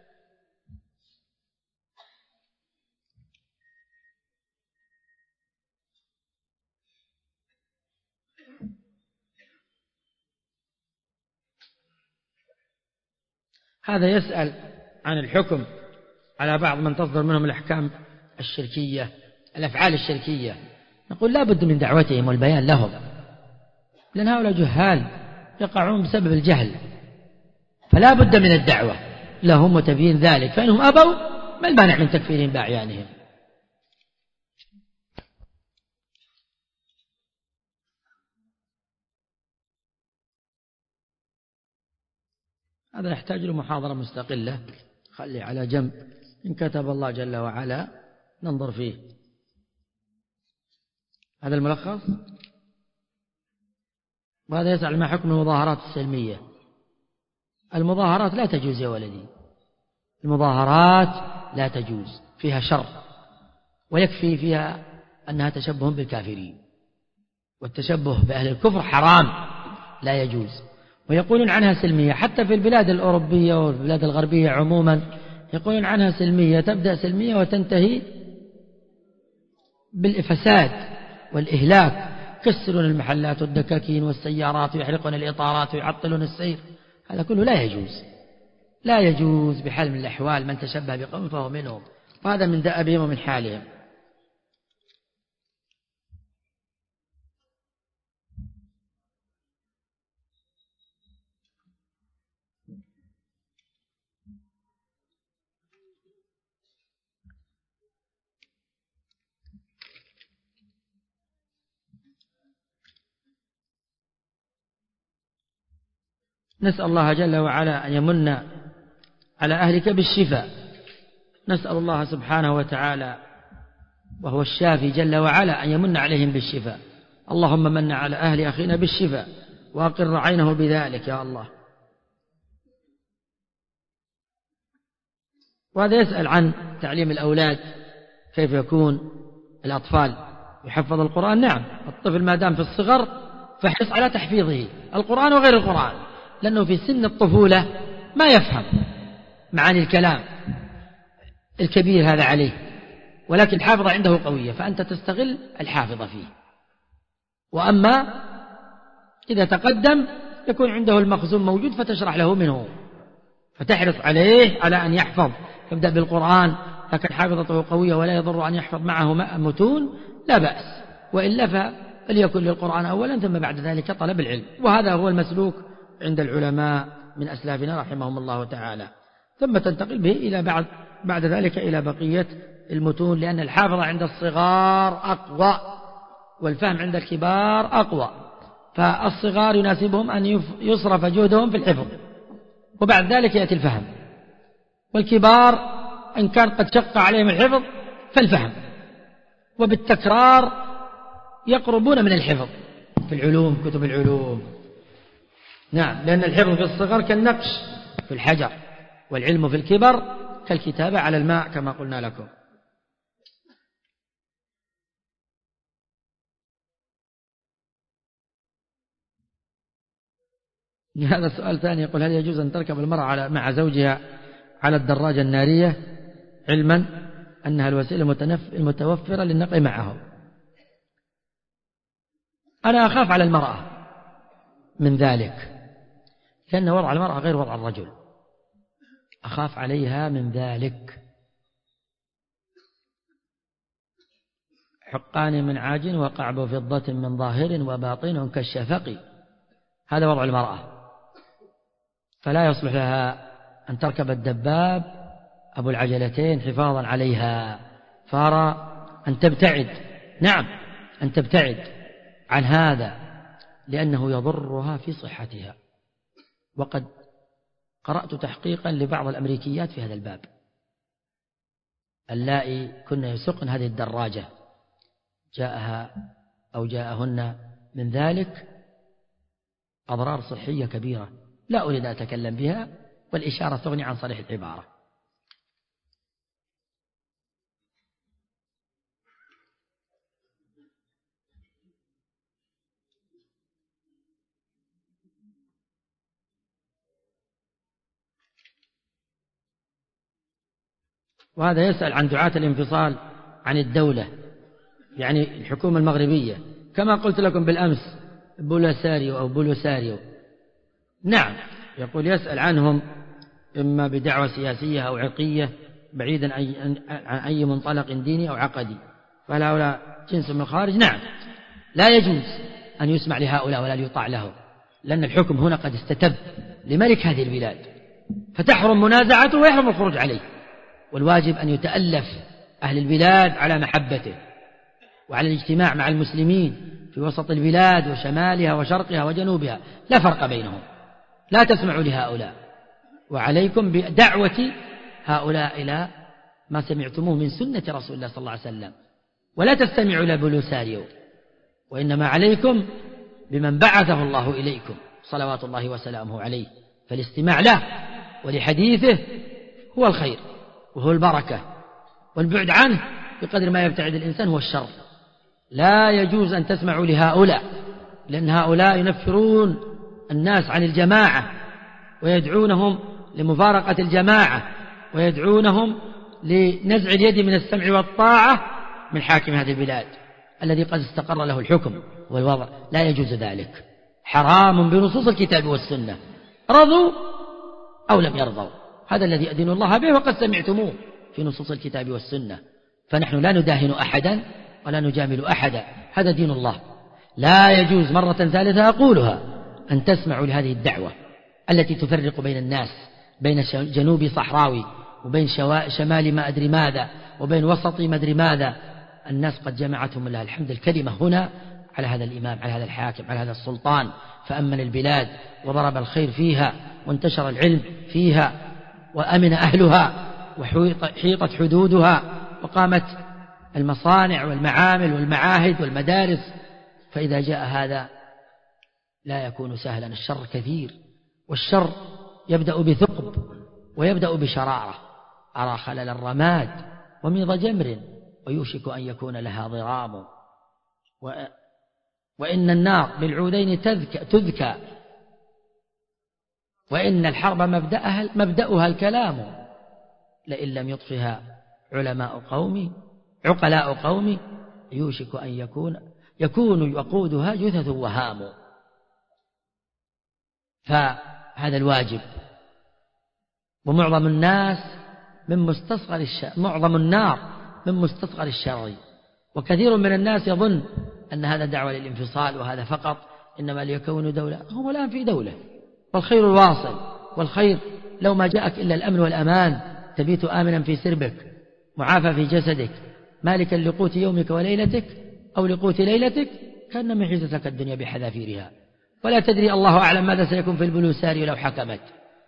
هذا يسأل عن الحكم على بعض من تصدر منهم الأحكام الشركية، الأفعال الشركية. نقول: لا بد من دعوتهم والبيان لهم، لأن هؤلاء جهال يقعون بسبب الجهل، فلا بد من الدعوة لهم وتبيين ذلك. فإنهم أبوا ما المانع من تكفيرهم بأعيانهم؟ هذا يحتاج له محاضرة مستقلة، خلي على جنب، إن كتب الله جل وعلا ننظر فيه. هذا الملخص. وهذا يسأل ما حكم المظاهرات السلمية. المظاهرات لا تجوز يا ولدي، المظاهرات لا تجوز، فيها شر، ويكفي فيها أنها تشبه بالكافرين، والتشبه بأهل الكفر حرام لا يجوز. ويقولون عنها سلمية، حتى في البلاد الأوروبية والبلاد الغربية عموما يقولون عنها سلمية، تبدأ سلمية وتنتهي بالفساد والإهلاك، يكسرون المحلات والدكاكين والسيارات ويحرقون الإطارات ويعطلون السير، هذا كله لا يجوز، لا يجوز بحال من الأحوال. من تشبه بقوم فهو منهم، وهذا من دأبهم ومن حالهم. نسأل الله جل وعلا أن يمن على أهلك بالشفاء، نسأل الله سبحانه وتعالى وهو الشافي جل وعلا أن يمن عليهم بالشفاء. اللهم من على أهل أخينا بالشفاء وأقر عينه بذلك يا الله. وهذا يسأل عن تعليم الأولاد، كيف يكون الأطفال يحفظ القرآن. نعم، الطفل ما دام في الصغر فحرص على تحفيظه القرآن وغير القرآن، لأنه في سن الطفولة ما يفهم معاني الكلام الكبير هذا عليه، ولكن الحافظة عنده قوية، فأنت تستغل الحافظة فيه. وأما إذا تقدم يكون عنده المخزون موجود فتشرح له منه، فتحرص عليه على أن يحفظ، يبدأ بالقرآن، لكن حافظته قوية ولا يضر أن يحفظ معه متون لا بأس، وإلا فليكن للقرآن أولا ثم بعد ذلك طلب العلم. وهذا هو المسلوك عند العلماء من أسلافنا رحمهم الله تعالى، ثم تنتقل به إلى بعد بعد ذلك إلى بقية المتون، لأن الحافظة عند الصغار أقوى والفهم عند الكبار أقوى، فالصغار يناسبهم أن يصرف جهدهم في الحفظ وبعد ذلك يأتي الفهم، والكبار إن كان قد شق عليهم الحفظ فالفهم، وبالتكرار يقربون من الحفظ في العلوم، كتب العلوم. نعم، لأن الحفظ في الصغر كالنقش في الحجر، والعلم في الكبر كالكتابة على الماء كما قلنا لكم. هذا السؤال ثاني، يقول: هل يجوز أن تركب المرأة على مع زوجها على الدراجة النارية علما أنها الوسيلة المتوفرة للنقل معه؟ أنا أخاف على المرأة من ذلك، لأن وضع المرأة غير وضع الرجل، أخاف عليها من ذلك. حقان من عاج وقعب فضة من ظاهر وباطن كالشفق، هذا وضع المرأة، فلا يصلح لها أن تركب الدباب أبو العجلتين حفاظا عليها، فأرى أن تبتعد، نعم أن تبتعد عن هذا، لأنه يضرها في صحتها. وقد قرأت تحقيقا لبعض الأمريكيات في هذا الباب، اللائي كن يسقن هذه الدراجة، جاءها أو جاءهن من ذلك أضرار صحية كبيرة، لا أريد أن أتكلم بها، والإشارة تغني عن صريح العبارة. وهذا يسأل عن دعاة الانفصال عن الدولة، يعني الحكومة المغربية، كما قلت لكم بالأمس بولساريو أو بولوساريو. نعم، يقول يسأل عنهم إما بدعوة سياسية أو عرقية بعيدا عن أي منطلق ديني أو عقدي، فهل هؤلاء جنس من الخارج؟ نعم، لا يجوز أن يسمع لهؤلاء ولا يطاع لهم، لأن الحكم هنا قد استتب لملك هذه البلاد، فتحرم منازعته ويحرم الخروج عليه، والواجب أن يتألف أهل البلاد على محبته وعلى الاجتماع مع المسلمين في وسط البلاد وشمالها وشرقها وجنوبها، لا فرق بينهم، لا تسمعوا لهؤلاء، وعليكم بدعوة هؤلاء إلى ما سمعتموه من سنة رسول الله صلى الله عليه وسلم، ولا تستمعوا إلى بولوساريو، وإنما عليكم بمن بعثه الله إليكم صلوات الله وسلامه عليه. فالاستماع له ولحديثه هو الخير وهو البركة، والبعد عنه بقدر ما يبتعد الإنسان هو الشر. لا يجوز أن تسمعوا لهؤلاء، لأن هؤلاء ينفرون الناس عن الجماعة ويدعونهم لمفارقة الجماعة ويدعونهم لنزع اليد من السمع والطاعة من حاكم هذه البلاد الذي قد استقر له الحكم والوضع. لا يجوز ذلك، حرام بنصوص الكتاب والسنة، رضوا أو لم يرضوا. هذا الذي يأذن الله به وقد سمعتموه في نصوص الكتاب والسنة. فنحن لا نداهن أحدا ولا نجامل أحدا، هذا دين الله. لا يجوز مرة ثالثة أقولها أن تسمعوا لهذه الدعوة التي تفرق بين الناس، بين جنوب صحراوي وبين شمال ما أدري ماذا وبين وسطي ما أدري ماذا. الناس قد جمعتهم لله الحمد الكلمة هنا على هذا الإمام، على هذا الحاكم، على هذا السلطان، فأمن البلاد وضرب الخير فيها وانتشر العلم فيها وأمن أهلها وحيطت حدودها وقامت المصانع والمعامل والمعاهد والمدارس. فإذا جاء هذا لا يكون سهلا، الشر كثير، والشر يبدأ بثقب ويبدأ بشرارة. أرى خلل الرماد وميض جمر ويوشك أن يكون لها ضرام، و... وإن النار بالعودين تذكى, تذكى وإن الحرب مبدأها, مبدأها الكلام، لئن لم يطفها علماء قومي عقلاء قومي يوشك أن يكون يكون وقودها جثث وهام. فهذا الواجب. ومعظم الناس من مستصغر الشر، معظم النار من مستصغر الشر، وكثير من الناس يظن أن هذا دعوة للانفصال وهذا فقط إنما ليكونوا دولة. هم الآن في دولة، والخير الواصل، والخير لو ما جاءك إلا الأمن والأمان، تبيت آمنا في سربك معافى في جسدك مالكا لقوت يومك وليلتك أو لقوت ليلتك، كأنما حيزت لك الدنيا بحذافيرها، ولا تدري الله أعلم ماذا سيكون في البلوساري لو حكمت.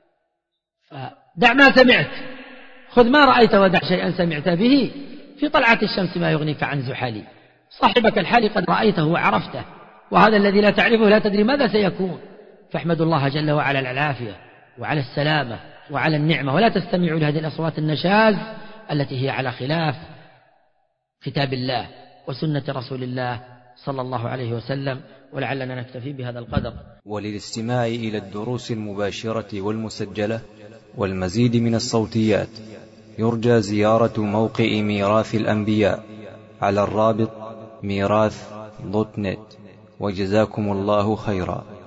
دع ما سمعت، خذ ما رأيت ودع شيئا سمعت به، في طلعة الشمس ما يغنيك عن زحلي. صاحبك الحالي قد رأيته وعرفته، وهذا الذي لا تعرفه لا تدري ماذا سيكون. فاحمدوا الله جل وعلا على العافية وعلى السلامة وعلى النعمة، ولا تستمعوا لهذه الأصوات النشاز التي هي على خلاف كتاب الله وسنة رسول الله صلى الله عليه وسلم. ولعلنا نكتفي بهذا القدر. وللاستماع إلى الدروس المباشرة والمسجلة والمزيد من الصوتيات يرجى زيارة موقع ميراث الأنبياء على الرابط ميراث دوت نت. وجزاكم الله خيرا.